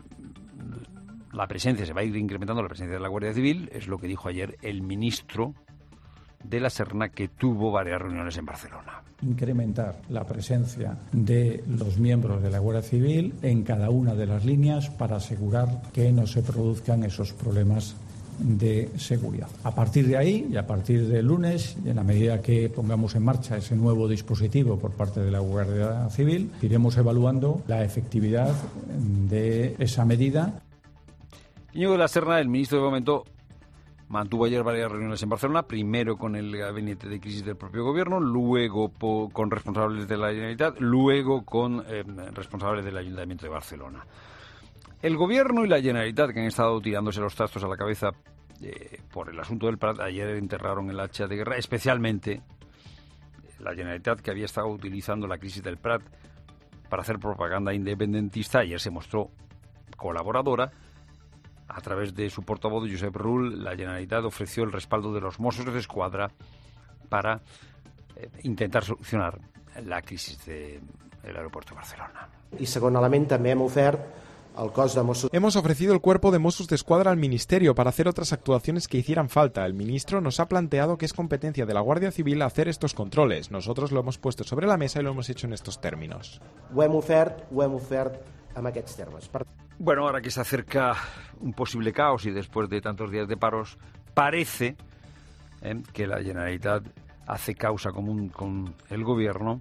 la presencia, se va a ir incrementando la presencia de la Guardia Civil, es lo que dijo ayer el ministro de la Serna, que tuvo varias reuniones en Barcelona.
Incrementar la presencia de los miembros de la Guardia Civil en cada una de las líneas para asegurar que no se produzcan esos problemas de seguridad. A partir de ahí y a partir del lunes, y en la medida que pongamos en marcha ese nuevo dispositivo por parte de la Guardia Civil, iremos evaluando la efectividad de esa medida.
Íñigo de la Serna, el ministro, de momento mantuvo ayer varias reuniones en Barcelona, primero con el gabinete de crisis del propio gobierno, luego po, con responsables de la Generalitat, luego con eh, responsables del Ayuntamiento de Barcelona. El gobierno y la Generalitat, que han estado tirándose los trastos a la cabeza eh, por el asunto del Prat, ayer enterraron el hacha de guerra, especialmente la Generalitat, que había estado utilizando la crisis del Prat para hacer propaganda independentista. Ayer se mostró colaboradora. A través de su portavoz, Josep Rull, la Generalitat ofreció el respaldo de los Mossos d'Esquadra para eh, intentar solucionar la crisis de, del aeropuerto de Barcelona.
Y segon element, també hem ofert el cos de Mossos.
Hemos ofrecido el cuerpo de Mossos d'Esquadra al Ministerio para hacer otras actuaciones que hicieran falta. El ministro nos ha planteado que es competencia de la Guardia Civil hacer estos controles. Nosotros lo hemos puesto sobre la mesa y lo hemos hecho en estos términos.
Ho hem ofert, ho hem ofert en aquests termes. Per...
Bueno, ahora que se acerca un posible caos y después de tantos días de paros, parece eh, que la Generalitat hace causa común con el gobierno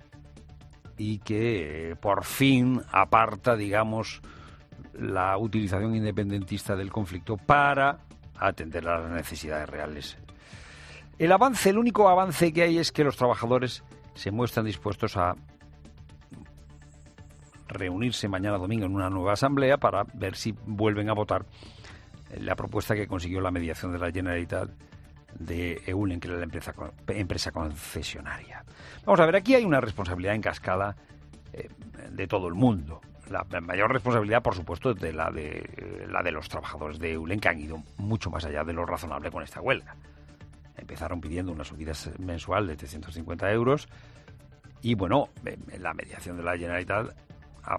y que eh, por fin aparta, digamos, la utilización independentista del conflicto para atender a las necesidades reales. El avance, el único avance que hay es que los trabajadores se muestran dispuestos a reunirse mañana domingo en una nueva asamblea para ver si vuelven a votar la propuesta que consiguió la mediación de la Generalitat de Eulen, que era la empresa, empresa concesionaria. Vamos a ver, aquí hay una responsabilidad en cascada eh, de todo el mundo. La mayor responsabilidad, por supuesto, es de la de la de los trabajadores de Eulen, que han ido mucho más allá de lo razonable con esta huelga. Empezaron pidiendo una subida mensual de trescientos cincuenta euros y, bueno, la mediación de la Generalitat ha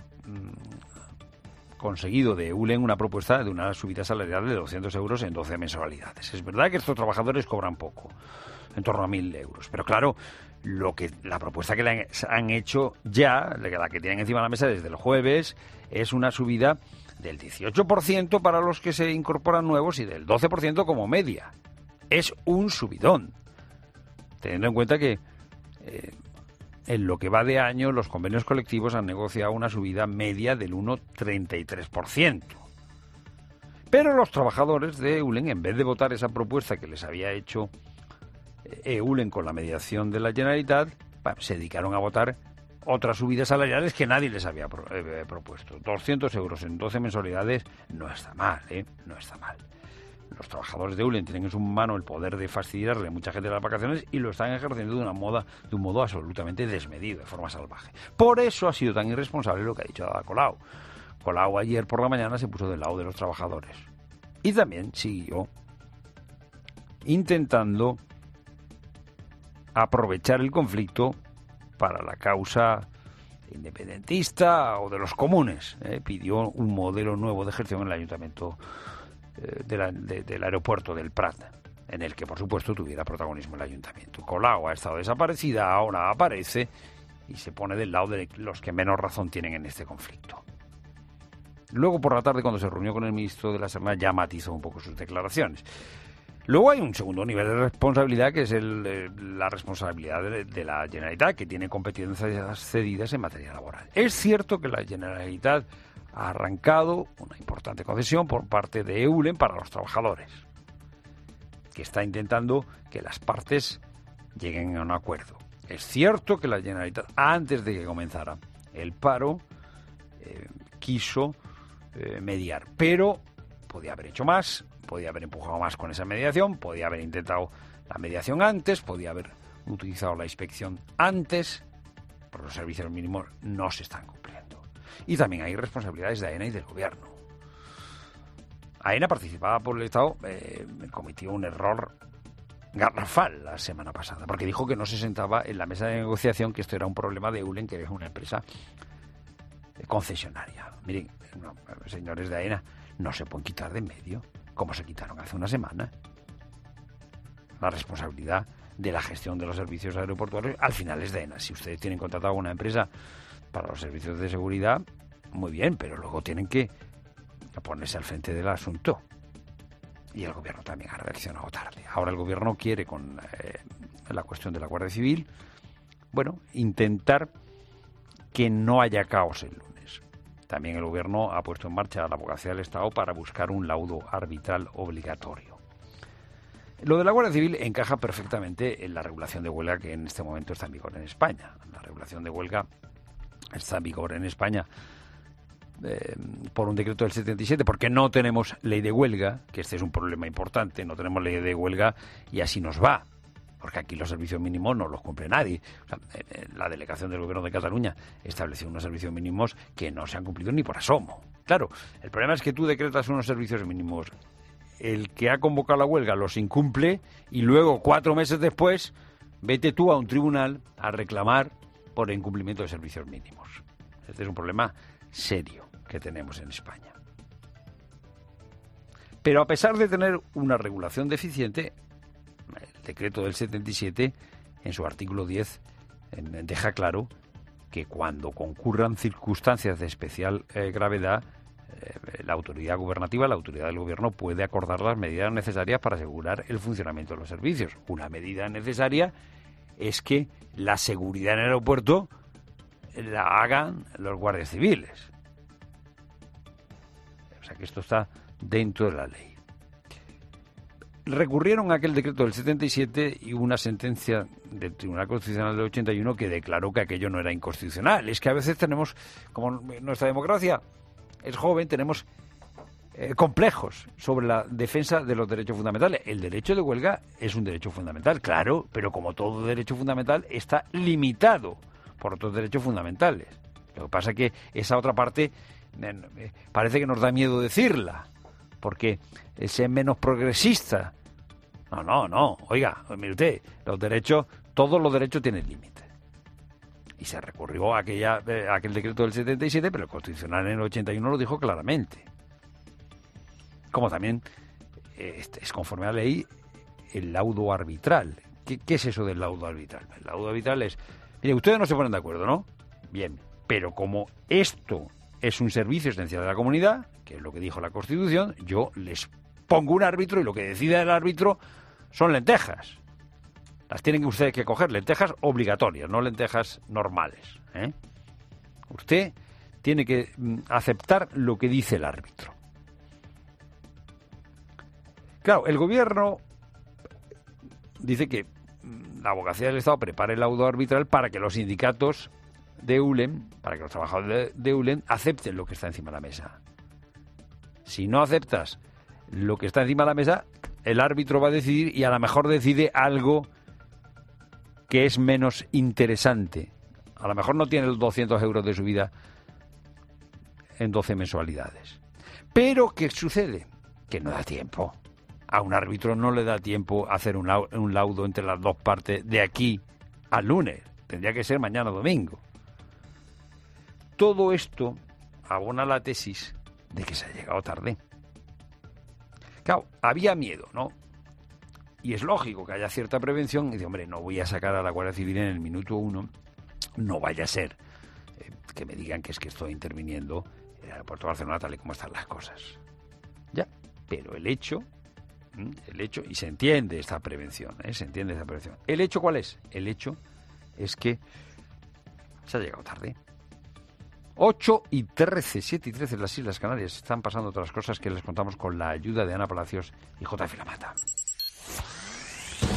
mm, conseguido de Eulen una propuesta de una subida salarial de doscientos euros en doce mensualidades. Es verdad que estos trabajadores cobran poco, en torno a mil euros, pero claro, lo que la propuesta que le han, han hecho ya, la que tienen encima de la mesa desde el jueves, es una subida del dieciocho por ciento para los que se incorporan nuevos y del doce por ciento como media. Es un subidón, teniendo en cuenta que eh, en lo que va de año, los convenios colectivos han negociado una subida media del uno coma treinta y tres por ciento. Pero los trabajadores de Eulen, en vez de votar esa propuesta que les había hecho Eulen con la mediación de la Generalitat, se dedicaron a votar otras subidas salariales que nadie les había pro, eh, propuesto. doscientos euros en doce mensualidades no está mal, ¿eh? No está mal. Los trabajadores de Eulen tienen en su mano el poder de fastidiarle a mucha gente las vacaciones y lo están ejerciendo de una moda, de un modo absolutamente desmedido, de forma salvaje. Por eso ha sido tan irresponsable lo que ha dicho Ada Colau. Colau ayer por la mañana se puso del lado de los trabajadores y también siguió intentando aprovechar el conflicto para la causa independentista o de los comunes. ¿eh? Pidió un modelo nuevo de gestión en el ayuntamiento eh, de la, de, del aeropuerto del Prat, en el que, por supuesto, tuviera protagonismo el ayuntamiento. Colau ha estado desaparecida, ahora aparece y se pone del lado de los que menos razón tienen en este conflicto. Luego, por la tarde, cuando se reunió con el ministro de la Serna, ya matizó un poco sus declaraciones. Luego hay un segundo nivel de responsabilidad, que es el, eh, la responsabilidad de, de la Generalitat, que tiene competencias cedidas en materia laboral. Es cierto que la Generalitat ha arrancado una importante concesión por parte de Eulen para los trabajadores, que está intentando que las partes lleguen a un acuerdo. Es cierto que la Generalitat, antes de que comenzara el paro, eh, quiso eh, mediar, pero podía haber hecho más, podía haber empujado más con esa mediación, podía haber intentado la mediación antes, podía haber utilizado la inspección antes, porque los servicios mínimos no se están cumpliendo. Y también hay responsabilidades de AENA y del gobierno. AENA, participada por el Estado, eh, cometió un error garrafal la semana pasada, porque dijo que no se sentaba en la mesa de negociación, que esto era un problema de Eulen, que es una empresa concesionaria. Miren, no, señores de AENA, no se pueden quitar de en medio, como se quitaron hace una semana. La responsabilidad de la gestión de los servicios aeroportuarios al final es de AENA. Si ustedes tienen contratado a una empresa para los servicios de seguridad, muy bien, pero luego tienen que ponerse al frente del asunto. Y el gobierno también ha reaccionado tarde. Ahora el gobierno quiere, con eh, la cuestión de la Guardia Civil, bueno, intentar que no haya caos el lunes. También el gobierno ha puesto en marcha la abogacía del Estado para buscar un laudo arbitral obligatorio. Lo de la Guardia Civil encaja perfectamente en la regulación de huelga que en este momento está en vigor en España. La regulación de huelga está en vigor en España eh, por un decreto del setenta y siete, porque no tenemos ley de huelga, que este es un problema importante, no tenemos ley de huelga y así nos va, porque aquí los servicios mínimos no los cumple nadie. O sea, la delegación del Gobierno de Cataluña estableció unos servicios mínimos que no se han cumplido ni por asomo. Claro, el problema es que tú decretas unos servicios mínimos, el que ha convocado la huelga los incumple y luego, cuatro meses después, vete tú a un tribunal a reclamar por incumplimiento de servicios mínimos. Este es un problema serio que tenemos en España. Pero a pesar de tener una regulación deficiente, el decreto del setenta y siete, en su artículo diez, deja claro que cuando concurran circunstancias de especial eh, gravedad, eh, la autoridad gubernativa, la autoridad del gobierno, puede acordar las medidas necesarias para asegurar el funcionamiento de los servicios. Una medida necesaria es que la seguridad en el aeropuerto la hagan los guardias civiles. O sea que esto está dentro de la ley. Recurrieron a aquel decreto del setenta y siete y hubo una sentencia del Tribunal Constitucional del ochenta y uno que declaró que aquello no era inconstitucional. Es que a veces tenemos, como nuestra democracia es joven, tenemos eh, complejos sobre la defensa de los derechos fundamentales. El derecho de huelga es un derecho fundamental, claro, pero como todo derecho fundamental está limitado por otros derechos fundamentales. Lo que pasa es que esa otra parte eh, parece que nos da miedo decirla, porque es menos progresista. No, no, no. Oiga, mire usted, los derechos, todos los derechos tienen límite. Y se recurrió a, aquella, a aquel decreto del setenta y siete, pero el Constitucional en el ochenta y uno lo dijo claramente. Como también eh, es conforme a la ley el laudo arbitral. ¿Qué, ¿Qué es eso del laudo arbitral? El laudo arbitral es... Mire, ustedes no se ponen de acuerdo, ¿no? Bien, pero como esto es un servicio esencial de la comunidad, que es lo que dijo la Constitución, yo les pongo un árbitro y lo que decida el árbitro son lentejas. Las tienen ustedes que coger, lentejas obligatorias, no lentejas normales, ¿eh? Usted tiene que mm, aceptar lo que dice el árbitro. Claro, el gobierno dice que mm, la abogacía del Estado prepare el laudo arbitral para que los sindicatos de Eulen, para que los trabajadores de, de Eulen acepten lo que está encima de la mesa. Si no aceptas lo que está encima de la mesa, el árbitro va a decidir y a lo mejor decide algo que es menos interesante. A lo mejor no tiene los doscientos euros de subida en doce mensualidades. Pero, ¿qué sucede? Que no da tiempo. A un árbitro no le da tiempo hacer un laudo entre las dos partes de aquí al lunes. Tendría que ser mañana domingo. Todo esto abona la tesis de que se ha llegado tarde. Claro, había miedo, ¿no? Y es lógico que haya cierta prevención. Y dice, hombre, no voy a sacar a la Guardia Civil en el minuto uno. No vaya a ser eh, que me digan que es que estoy interviniendo en el aeropuerto de Barcelona tal y como están las cosas. Ya, pero el hecho, el hecho, y se entiende esta prevención, ¿eh? Se entiende esta prevención. ¿El hecho cuál es? El hecho es que se ha llegado tarde. ocho y trece, siete y trece en las Islas Canarias. Están pasando otras cosas que les contamos con la ayuda de Ana Palacios y J. Filamata.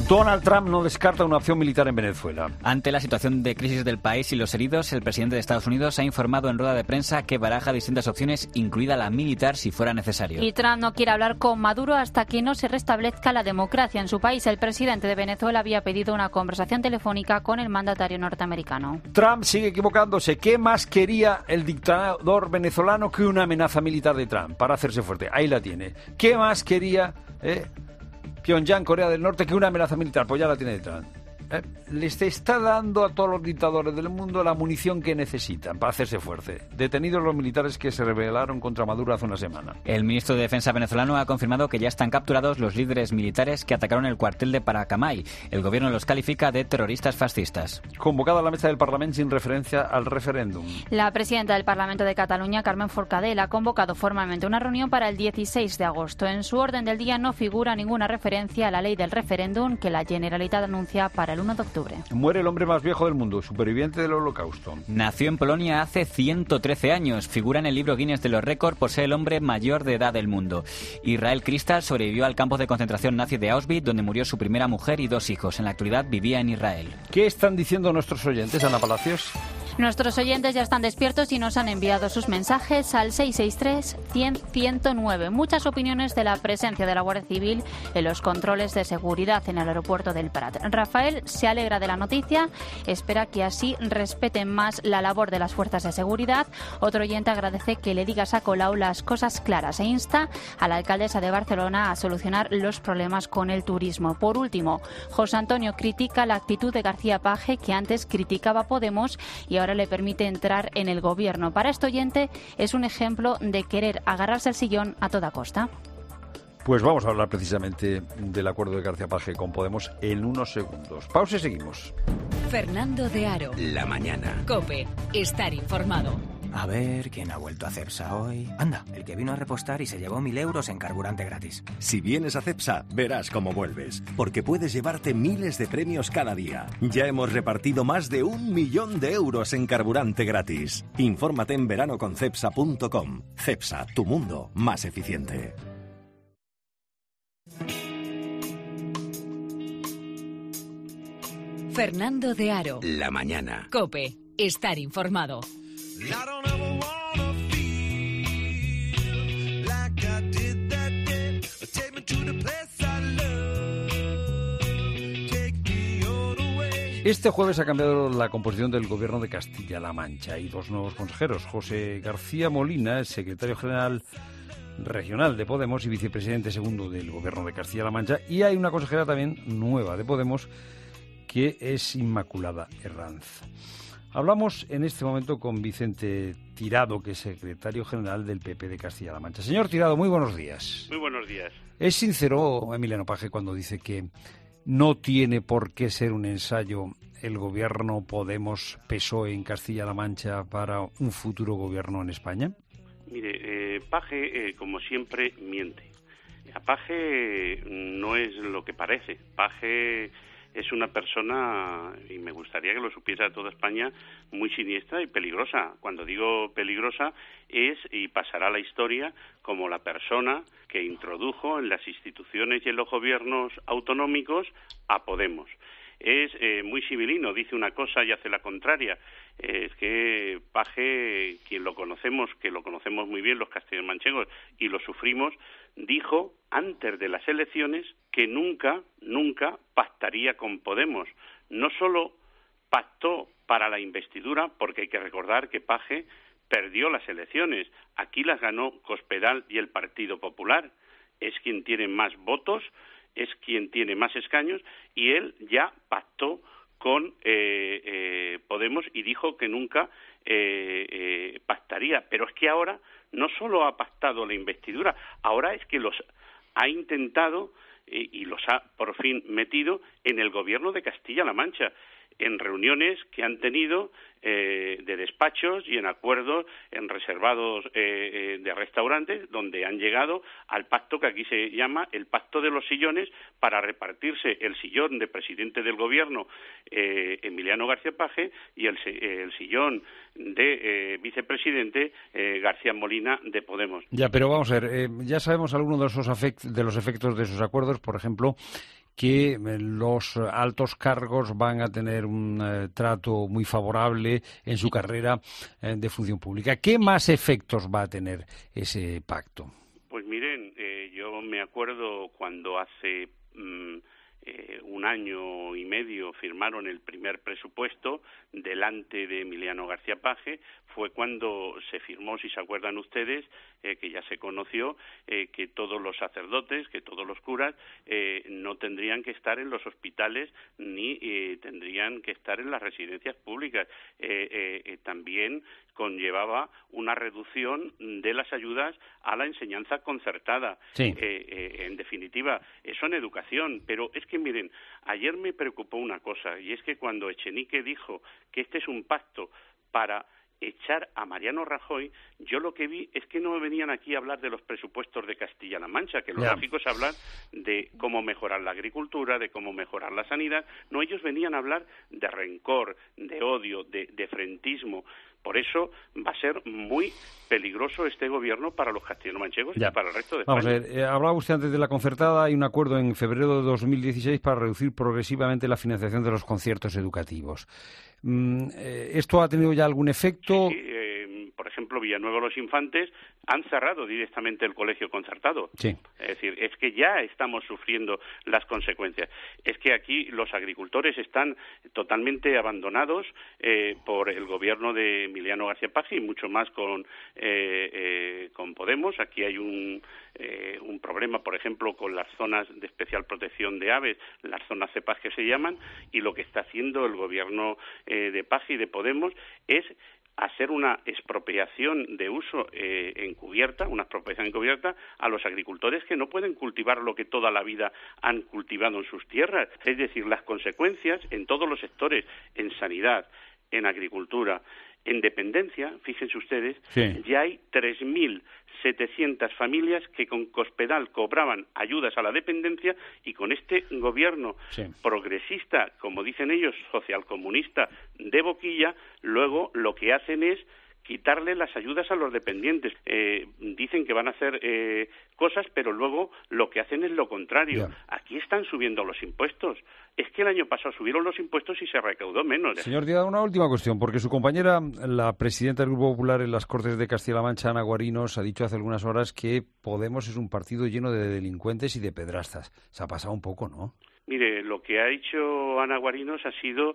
Donald Trump no descarta una opción militar en Venezuela.
Ante la situación de crisis del país y los heridos, el presidente de Estados Unidos ha informado en rueda de prensa que baraja distintas opciones, incluida la militar, si fuera necesario.
Y Trump no quiere hablar con Maduro hasta que no se restablezca la democracia en su país. El presidente de Venezuela había pedido una conversación telefónica con el mandatario norteamericano.
Trump sigue equivocándose. ¿Qué más quería el dictador venezolano que una amenaza militar de Trump para hacerse fuerte? Ahí la tiene. ¿Qué más quería eh, Pyongyang, Corea del Norte, que una amenaza militar? Pues ya la tiene de Trump. Eh, les está dando a todos los dictadores del mundo la munición que necesitan para hacerse fuerte. Detenidos los militares que se rebelaron contra Maduro hace una semana.
El ministro de Defensa venezolano ha confirmado que ya están capturados los líderes militares que atacaron el cuartel de Paracamay. El gobierno los califica de terroristas fascistas.
Convocada la mesa del Parlamento sin referencia al referéndum.
La presidenta del Parlamento de Cataluña, Carmen Forcadell, ha convocado formalmente una reunión para el dieciséis de agosto. En su orden del día no figura ninguna referencia a la ley del referéndum que la Generalitat anuncia para el uno de octubre.
Muere el hombre más viejo del mundo, superviviente del Holocausto.
Nació en Polonia hace ciento trece años. Figura en el libro Guinness de los récords por ser el hombre mayor de edad del mundo. Israel Kristall sobrevivió al campo de concentración nazi de Auschwitz, donde murió su primera mujer y dos hijos. En la actualidad vivía en Israel.
¿Qué están diciendo nuestros oyentes, Ana Palacios?
Nuestros oyentes ya están despiertos y nos han enviado sus mensajes al seis seis tres, cien, ciento nueve. Muchas opiniones de la presencia de la Guardia Civil en los controles de seguridad en el aeropuerto del Prat. Rafael se alegra de la noticia, espera que así respeten más la labor de las fuerzas de seguridad. Otro oyente agradece que le digas a Colau las cosas claras e insta a la alcaldesa de Barcelona a solucionar los problemas con el turismo. Por último, José Antonio critica la actitud de García Page, que antes criticaba a Podemos y ahora le permite entrar en el gobierno. Para este oyente es un ejemplo de querer agarrarse al sillón a toda costa.
Pues vamos a hablar precisamente del acuerdo de García Page con Podemos en unos segundos. Pausa y seguimos.
Fernando de Aro.
La mañana.
COPE. Estar informado.
A ver, ¿quién ha vuelto a Cepsa hoy? Anda, el que vino a repostar y se llevó mil euros en carburante gratis.
Si vienes a Cepsa, verás cómo vuelves, porque puedes llevarte miles de premios cada día. Ya hemos repartido más de un millón de euros en carburante gratis. Infórmate en verano con cepsa punto com. Cepsa, tu mundo más eficiente.
Fernando de Aro.
La mañana.
COPE. Estar informado.
Este jueves ha cambiado la composición del Gobierno de Castilla-La Mancha. Hay dos nuevos consejeros. José García Molina, secretario general regional de Podemos y vicepresidente segundo del Gobierno de Castilla-La Mancha. Y hay una consejera también nueva de Podemos, que es Inmaculada Herranz. Hablamos en este momento con Vicente Tirado, que es secretario general del P P de Castilla-La Mancha. Señor Tirado, muy buenos días.
Muy buenos días.
¿Es sincero Emiliano Page cuando dice que no tiene por qué ser un ensayo el gobierno Podemos-P S O E en Castilla-La Mancha para un futuro gobierno en España?
Mire, eh, Page, eh, como siempre, miente. A Page no es lo que parece. Page es una persona, y me gustaría que lo supiera toda España, muy siniestra y peligrosa. Cuando digo peligrosa es, y pasará a la historia, como la persona que introdujo en las instituciones y en los gobiernos autonómicos a Podemos. Es eh, muy civilino, dice una cosa y hace la contraria. Eh, es que Page, quien lo conocemos, que lo conocemos muy bien los castellanomanchegos y lo sufrimos, dijo antes de las elecciones que nunca, nunca pactaría con Podemos. No solo pactó para la investidura, porque hay que recordar que Page perdió las elecciones. Aquí las ganó Cospedal y el Partido Popular. Es quien tiene más votos, es quien tiene más escaños, y él ya pactó con eh, eh, Podemos y dijo que nunca eh, eh, pactaría. Pero es que ahora no solo ha pactado la investidura, ahora es que los ha intentado eh, y los ha por fin metido en el gobierno de Castilla-La Mancha, en reuniones que han tenido eh, de despachos y en acuerdos en reservados eh, eh, de restaurantes, donde han llegado al pacto que aquí se llama el pacto de los sillones, para repartirse el sillón de presidente del gobierno, eh, Emiliano García Page, y el, el sillón de eh, vicepresidente, eh, García Molina, de Podemos.
Ya, pero vamos a ver, eh, ya sabemos algunos de esos, afect- de los efectos de esos acuerdos, por ejemplo, que los altos cargos van a tener un eh, trato muy favorable en su carrera eh, de función pública. ¿Qué más efectos va a tener ese pacto?
Pues miren, eh, yo me acuerdo cuando hace mmm, eh, un año y medio firmaron el primer presupuesto delante de Emiliano García Paje, fue cuando se firmó, si se acuerdan ustedes, eh, que ya se conoció, eh, que todos los sacerdotes, que todos los curas eh, no tendrían que estar en los hospitales ni eh, tendrían que estar en las residencias públicas. Eh, eh, eh, también conllevaba una reducción de las ayudas a la enseñanza concertada.
Sí.
Eh, eh, en definitiva, eso en educación. Pero es que, miren, ayer me preocupó una cosa, y es que cuando Echenique dijo que este es un pacto para echar a Mariano Rajoy, yo lo que vi es que no venían aquí a hablar de los presupuestos de Castilla-La Mancha, que lo
yeah.
lógico es hablar de cómo mejorar la agricultura, de cómo mejorar la sanidad. No, ellos venían a hablar de rencor, de odio, de, de frentismo. Por eso va a ser muy peligroso este gobierno para los castellano-manchegos
ya.
y para el resto de
Vamos
España.
a ver, eh, hablaba usted antes de la concertada, hay un acuerdo en febrero de dos mil dieciséis para reducir progresivamente la financiación de los conciertos educativos. Mm, eh, ¿Esto ha tenido ya algún efecto?
Sí, eh, por ejemplo, Villanueva Los Infantes han cerrado directamente el colegio concertado.
Sí.
Es decir, es que ya estamos sufriendo las consecuencias. Es que aquí los agricultores están totalmente abandonados eh, por el gobierno de Emiliano García Paje y mucho más con, eh, eh, con Podemos. Aquí hay un, eh, un problema, por ejemplo, con las zonas de especial protección de aves, las zonas CEPAS que se llaman, y lo que está haciendo el gobierno eh, de Paje y de Podemos es hacer una expropiación de uso eh, encubierta, una expropiación encubierta a los agricultores que no pueden cultivar lo que toda la vida han cultivado en sus tierras. Es decir, las consecuencias en todos los sectores, en sanidad, en agricultura, en dependencia, fíjense ustedes,
sí.
ya hay tres mil setecientas familias que con Cospedal cobraban ayudas a la dependencia y con este gobierno
sí.
progresista, como dicen ellos, socialcomunista de boquilla, luego lo que hacen es quitarle las ayudas a los dependientes. Eh, dicen que van a hacer eh, cosas, pero luego lo que hacen es lo contrario.
Ya.
Aquí están subiendo los impuestos. Es que el año pasado subieron los impuestos y se recaudó menos.
Señor Díaz, una última cuestión, porque su compañera, la presidenta del Grupo Popular en las Cortes de Castilla-La Mancha, Ana Guarinos, ha dicho hace algunas horas que Podemos es un partido lleno de delincuentes y de pedrastas. Se ha pasado un poco, ¿no?
Mire, lo que ha hecho Ana Guarinos ha sido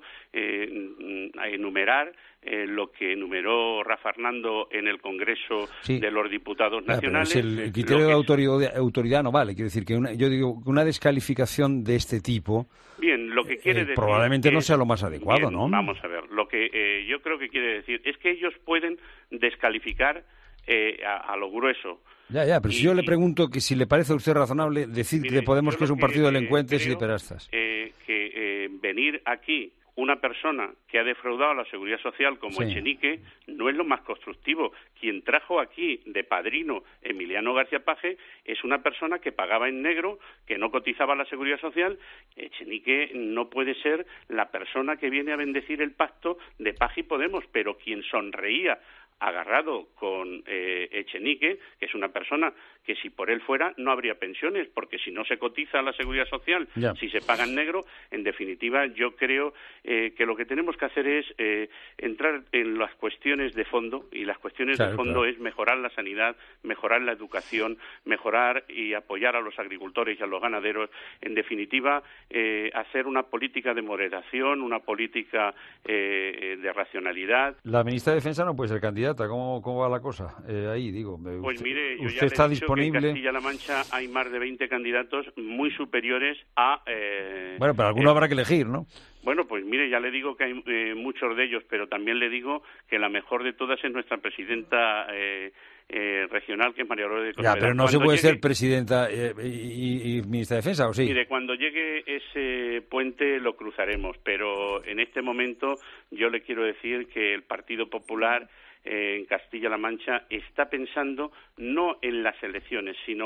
eh, enumerar eh, lo que enumeró Rafa Hernando en el Congreso
sí.
de los Diputados
Ah,
Nacionales.
pero es el criterio de autoridad, autoridad no vale. Quiero decir que una, yo digo que una descalificación de este tipo
Bien, lo que quiere
eh,
decir
probablemente
que,
no sea lo más adecuado,
bien,
¿no?
Vamos a ver, lo que eh, yo creo que quiere decir es que ellos pueden descalificar eh, a, a lo grueso.
Ya, ya, pero
y,
si yo le pregunto que si le parece a usted razonable decir
mire,
que Podemos que es un partido de delincuentes
creo,
y de pedastas.
Eh, que eh, venir aquí una persona que ha defraudado a la Seguridad Social como
Sí.
Echenique no es lo más constructivo. Quien trajo aquí de padrino Emiliano García Paje es una persona que pagaba en negro, que no cotizaba a la Seguridad Social. Echenique no puede ser la persona que viene a bendecir el pacto de Paje y Podemos, pero quien sonreía agarrado con eh, Echenique, que es una persona que si por él fuera no habría pensiones, porque si no se cotiza a la Seguridad Social,
ya.
si se paga en negro, en definitiva yo creo eh, que lo que tenemos que hacer es eh, entrar en las cuestiones de fondo, y las cuestiones
claro,
de fondo
claro.
es mejorar la sanidad, mejorar la educación, mejorar y apoyar a los agricultores y a los ganaderos, en definitiva eh, hacer una política de moderación, una política eh, de racionalidad.
La ministra de Defensa no puede ser candidata. ¿Cómo, cómo va la cosa? Eh, ahí, digo.
Pues
usted,
mire, yo
usted
ya
está
le he dicho
disponible.
que en Castilla-La Mancha hay más de veinte candidatos muy superiores a... Eh,
Bueno, pero alguno
eh,
habrá que elegir, ¿no?
Bueno, pues mire, ya le digo que hay eh, muchos de ellos, pero también le digo que la mejor de todas es nuestra presidenta eh, eh, regional, que es María Dolores de Cospedal.
Ya, pero no
Cuando
se puede
llegue,
ser presidenta eh, y, y ministra de Defensa, ¿o sí?
Mire, cuando llegue ese puente lo cruzaremos, pero en este momento yo le quiero decir que el Partido Popular eh, en Castilla-La Mancha está pensando no en las elecciones, sino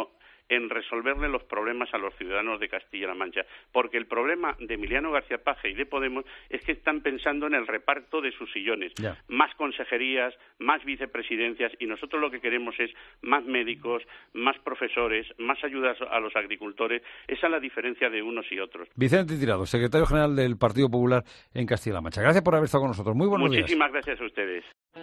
en resolverle los problemas a los ciudadanos de Castilla-La Mancha, porque el problema de Emiliano García Paje y de Podemos es que están pensando en el reparto de sus sillones,
ya.
Más consejerías, más vicepresidencias, y nosotros lo que queremos es más médicos, más profesores, más ayudas a los agricultores. Esa es la diferencia de unos y otros.
Vicente Tirado, secretario general del Partido Popular en Castilla-La Mancha. Gracias por haber estado con nosotros. Muy buenos días.
Muchísimas gracias a ustedes.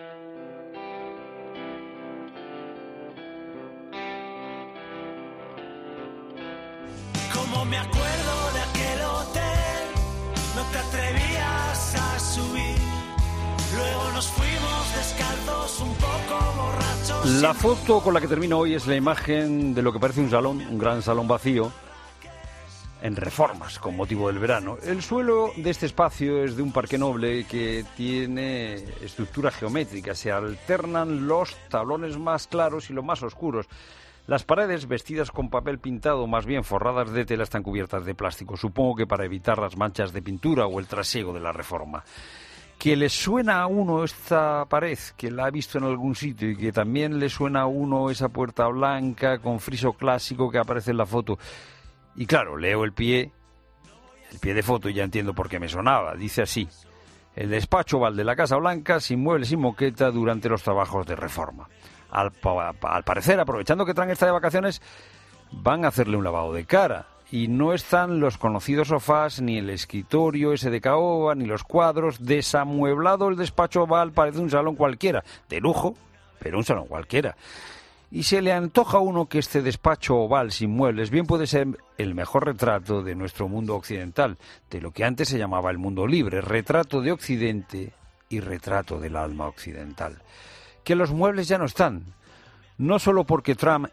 Como me acuerdo de aquel hotel, no te atrevías a subir. Luego nos fuimos descalzos, un poco borrachos.
La foto con la que termino hoy es la imagen de lo que parece un salón, un gran salón vacío, en Reformas, con motivo del verano. El suelo de este espacio es de un parque noble que tiene estructura geométrica. Se alternan los tablones más claros y los más oscuros. Las paredes, vestidas con papel pintado, más bien forradas de tela, están cubiertas de plástico, supongo que para evitar las manchas de pintura o el trasiego de la reforma. Que le suena a uno esta pared, que la ha visto en algún sitio, y que también le suena a uno esa puerta blanca con friso clásico que aparece en la foto. Y claro, leo el pie, el pie de foto, y ya entiendo por qué me sonaba. Dice así: el despacho oval de la Casa Blanca, sin muebles y moqueta, durante los trabajos de reforma. Al, al parecer, aprovechando que Trump está de vacaciones, van a hacerle un lavado de cara. Y no están los conocidos sofás, ni el escritorio ese de caoba, ni los cuadros. Desamueblado el despacho oval, parece un salón cualquiera. De lujo, pero un salón cualquiera. Y se le antoja a uno que este despacho oval sin muebles bien puede ser el mejor retrato de nuestro mundo occidental, de lo que antes se llamaba el mundo libre, retrato de Occidente y retrato del alma occidental. Que los muebles ya no están, no solo porque Trump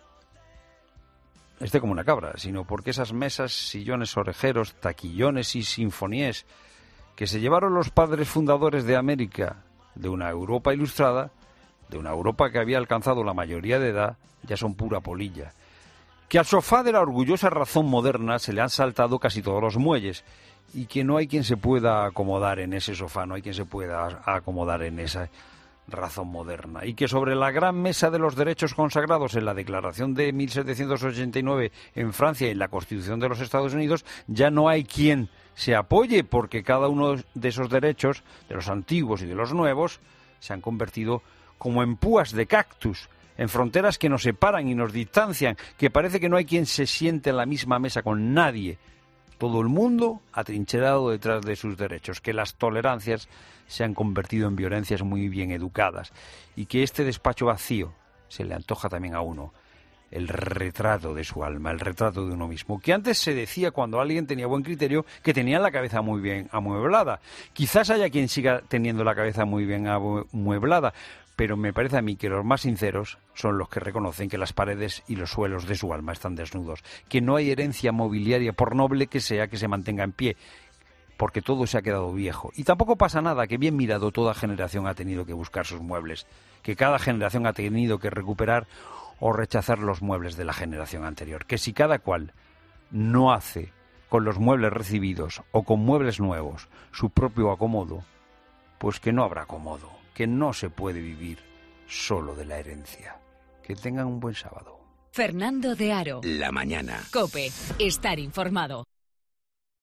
esté como una cabra, sino porque esas mesas, sillones orejeros, taquillones y sinfonías que se llevaron los padres fundadores de América, de una Europa ilustrada, de una Europa que había alcanzado la mayoría de edad, ya son pura polilla. Que al sofá de la orgullosa razón moderna se le han saltado casi todos los muelles, y que no hay quien se pueda acomodar en ese sofá, no hay quien se pueda acomodar en esa razón moderna, y que sobre la gran mesa de los derechos consagrados en la Declaración de mil setecientos ochenta y nueve en Francia y en la Constitución de los Estados Unidos ya no hay quien se apoye, porque cada uno de esos derechos, de los antiguos y de los nuevos, se han convertido como en púas de cactus, en fronteras que nos separan y nos distancian, que parece que no hay quien se siente en la misma mesa con nadie. Todo el mundo atrincherado detrás de sus derechos, que las tolerancias se han convertido en violencias muy bien educadas, y que este despacho vacío se le antoja también a uno el retrato de su alma, el retrato de uno mismo, que antes se decía, cuando alguien tenía buen criterio, que tenía la cabeza muy bien amueblada. Quizás haya quien siga teniendo la cabeza muy bien amueblada, pero me parece a mí que los más sinceros son los que reconocen que las paredes y los suelos de su alma están desnudos, que no hay herencia mobiliaria, por noble que sea, que se mantenga en pie, porque todo se ha quedado viejo. Y tampoco pasa nada, que bien mirado toda generación ha tenido que buscar sus muebles, que cada generación ha tenido que recuperar o rechazar los muebles de la generación anterior, que si cada cual no hace con los muebles recibidos o con muebles nuevos su propio acomodo, pues que no habrá acomodo, que no se puede vivir solo de la herencia. Que tengan un buen sábado.
Fernando de Aro.
La mañana.
COPE. Estar informado.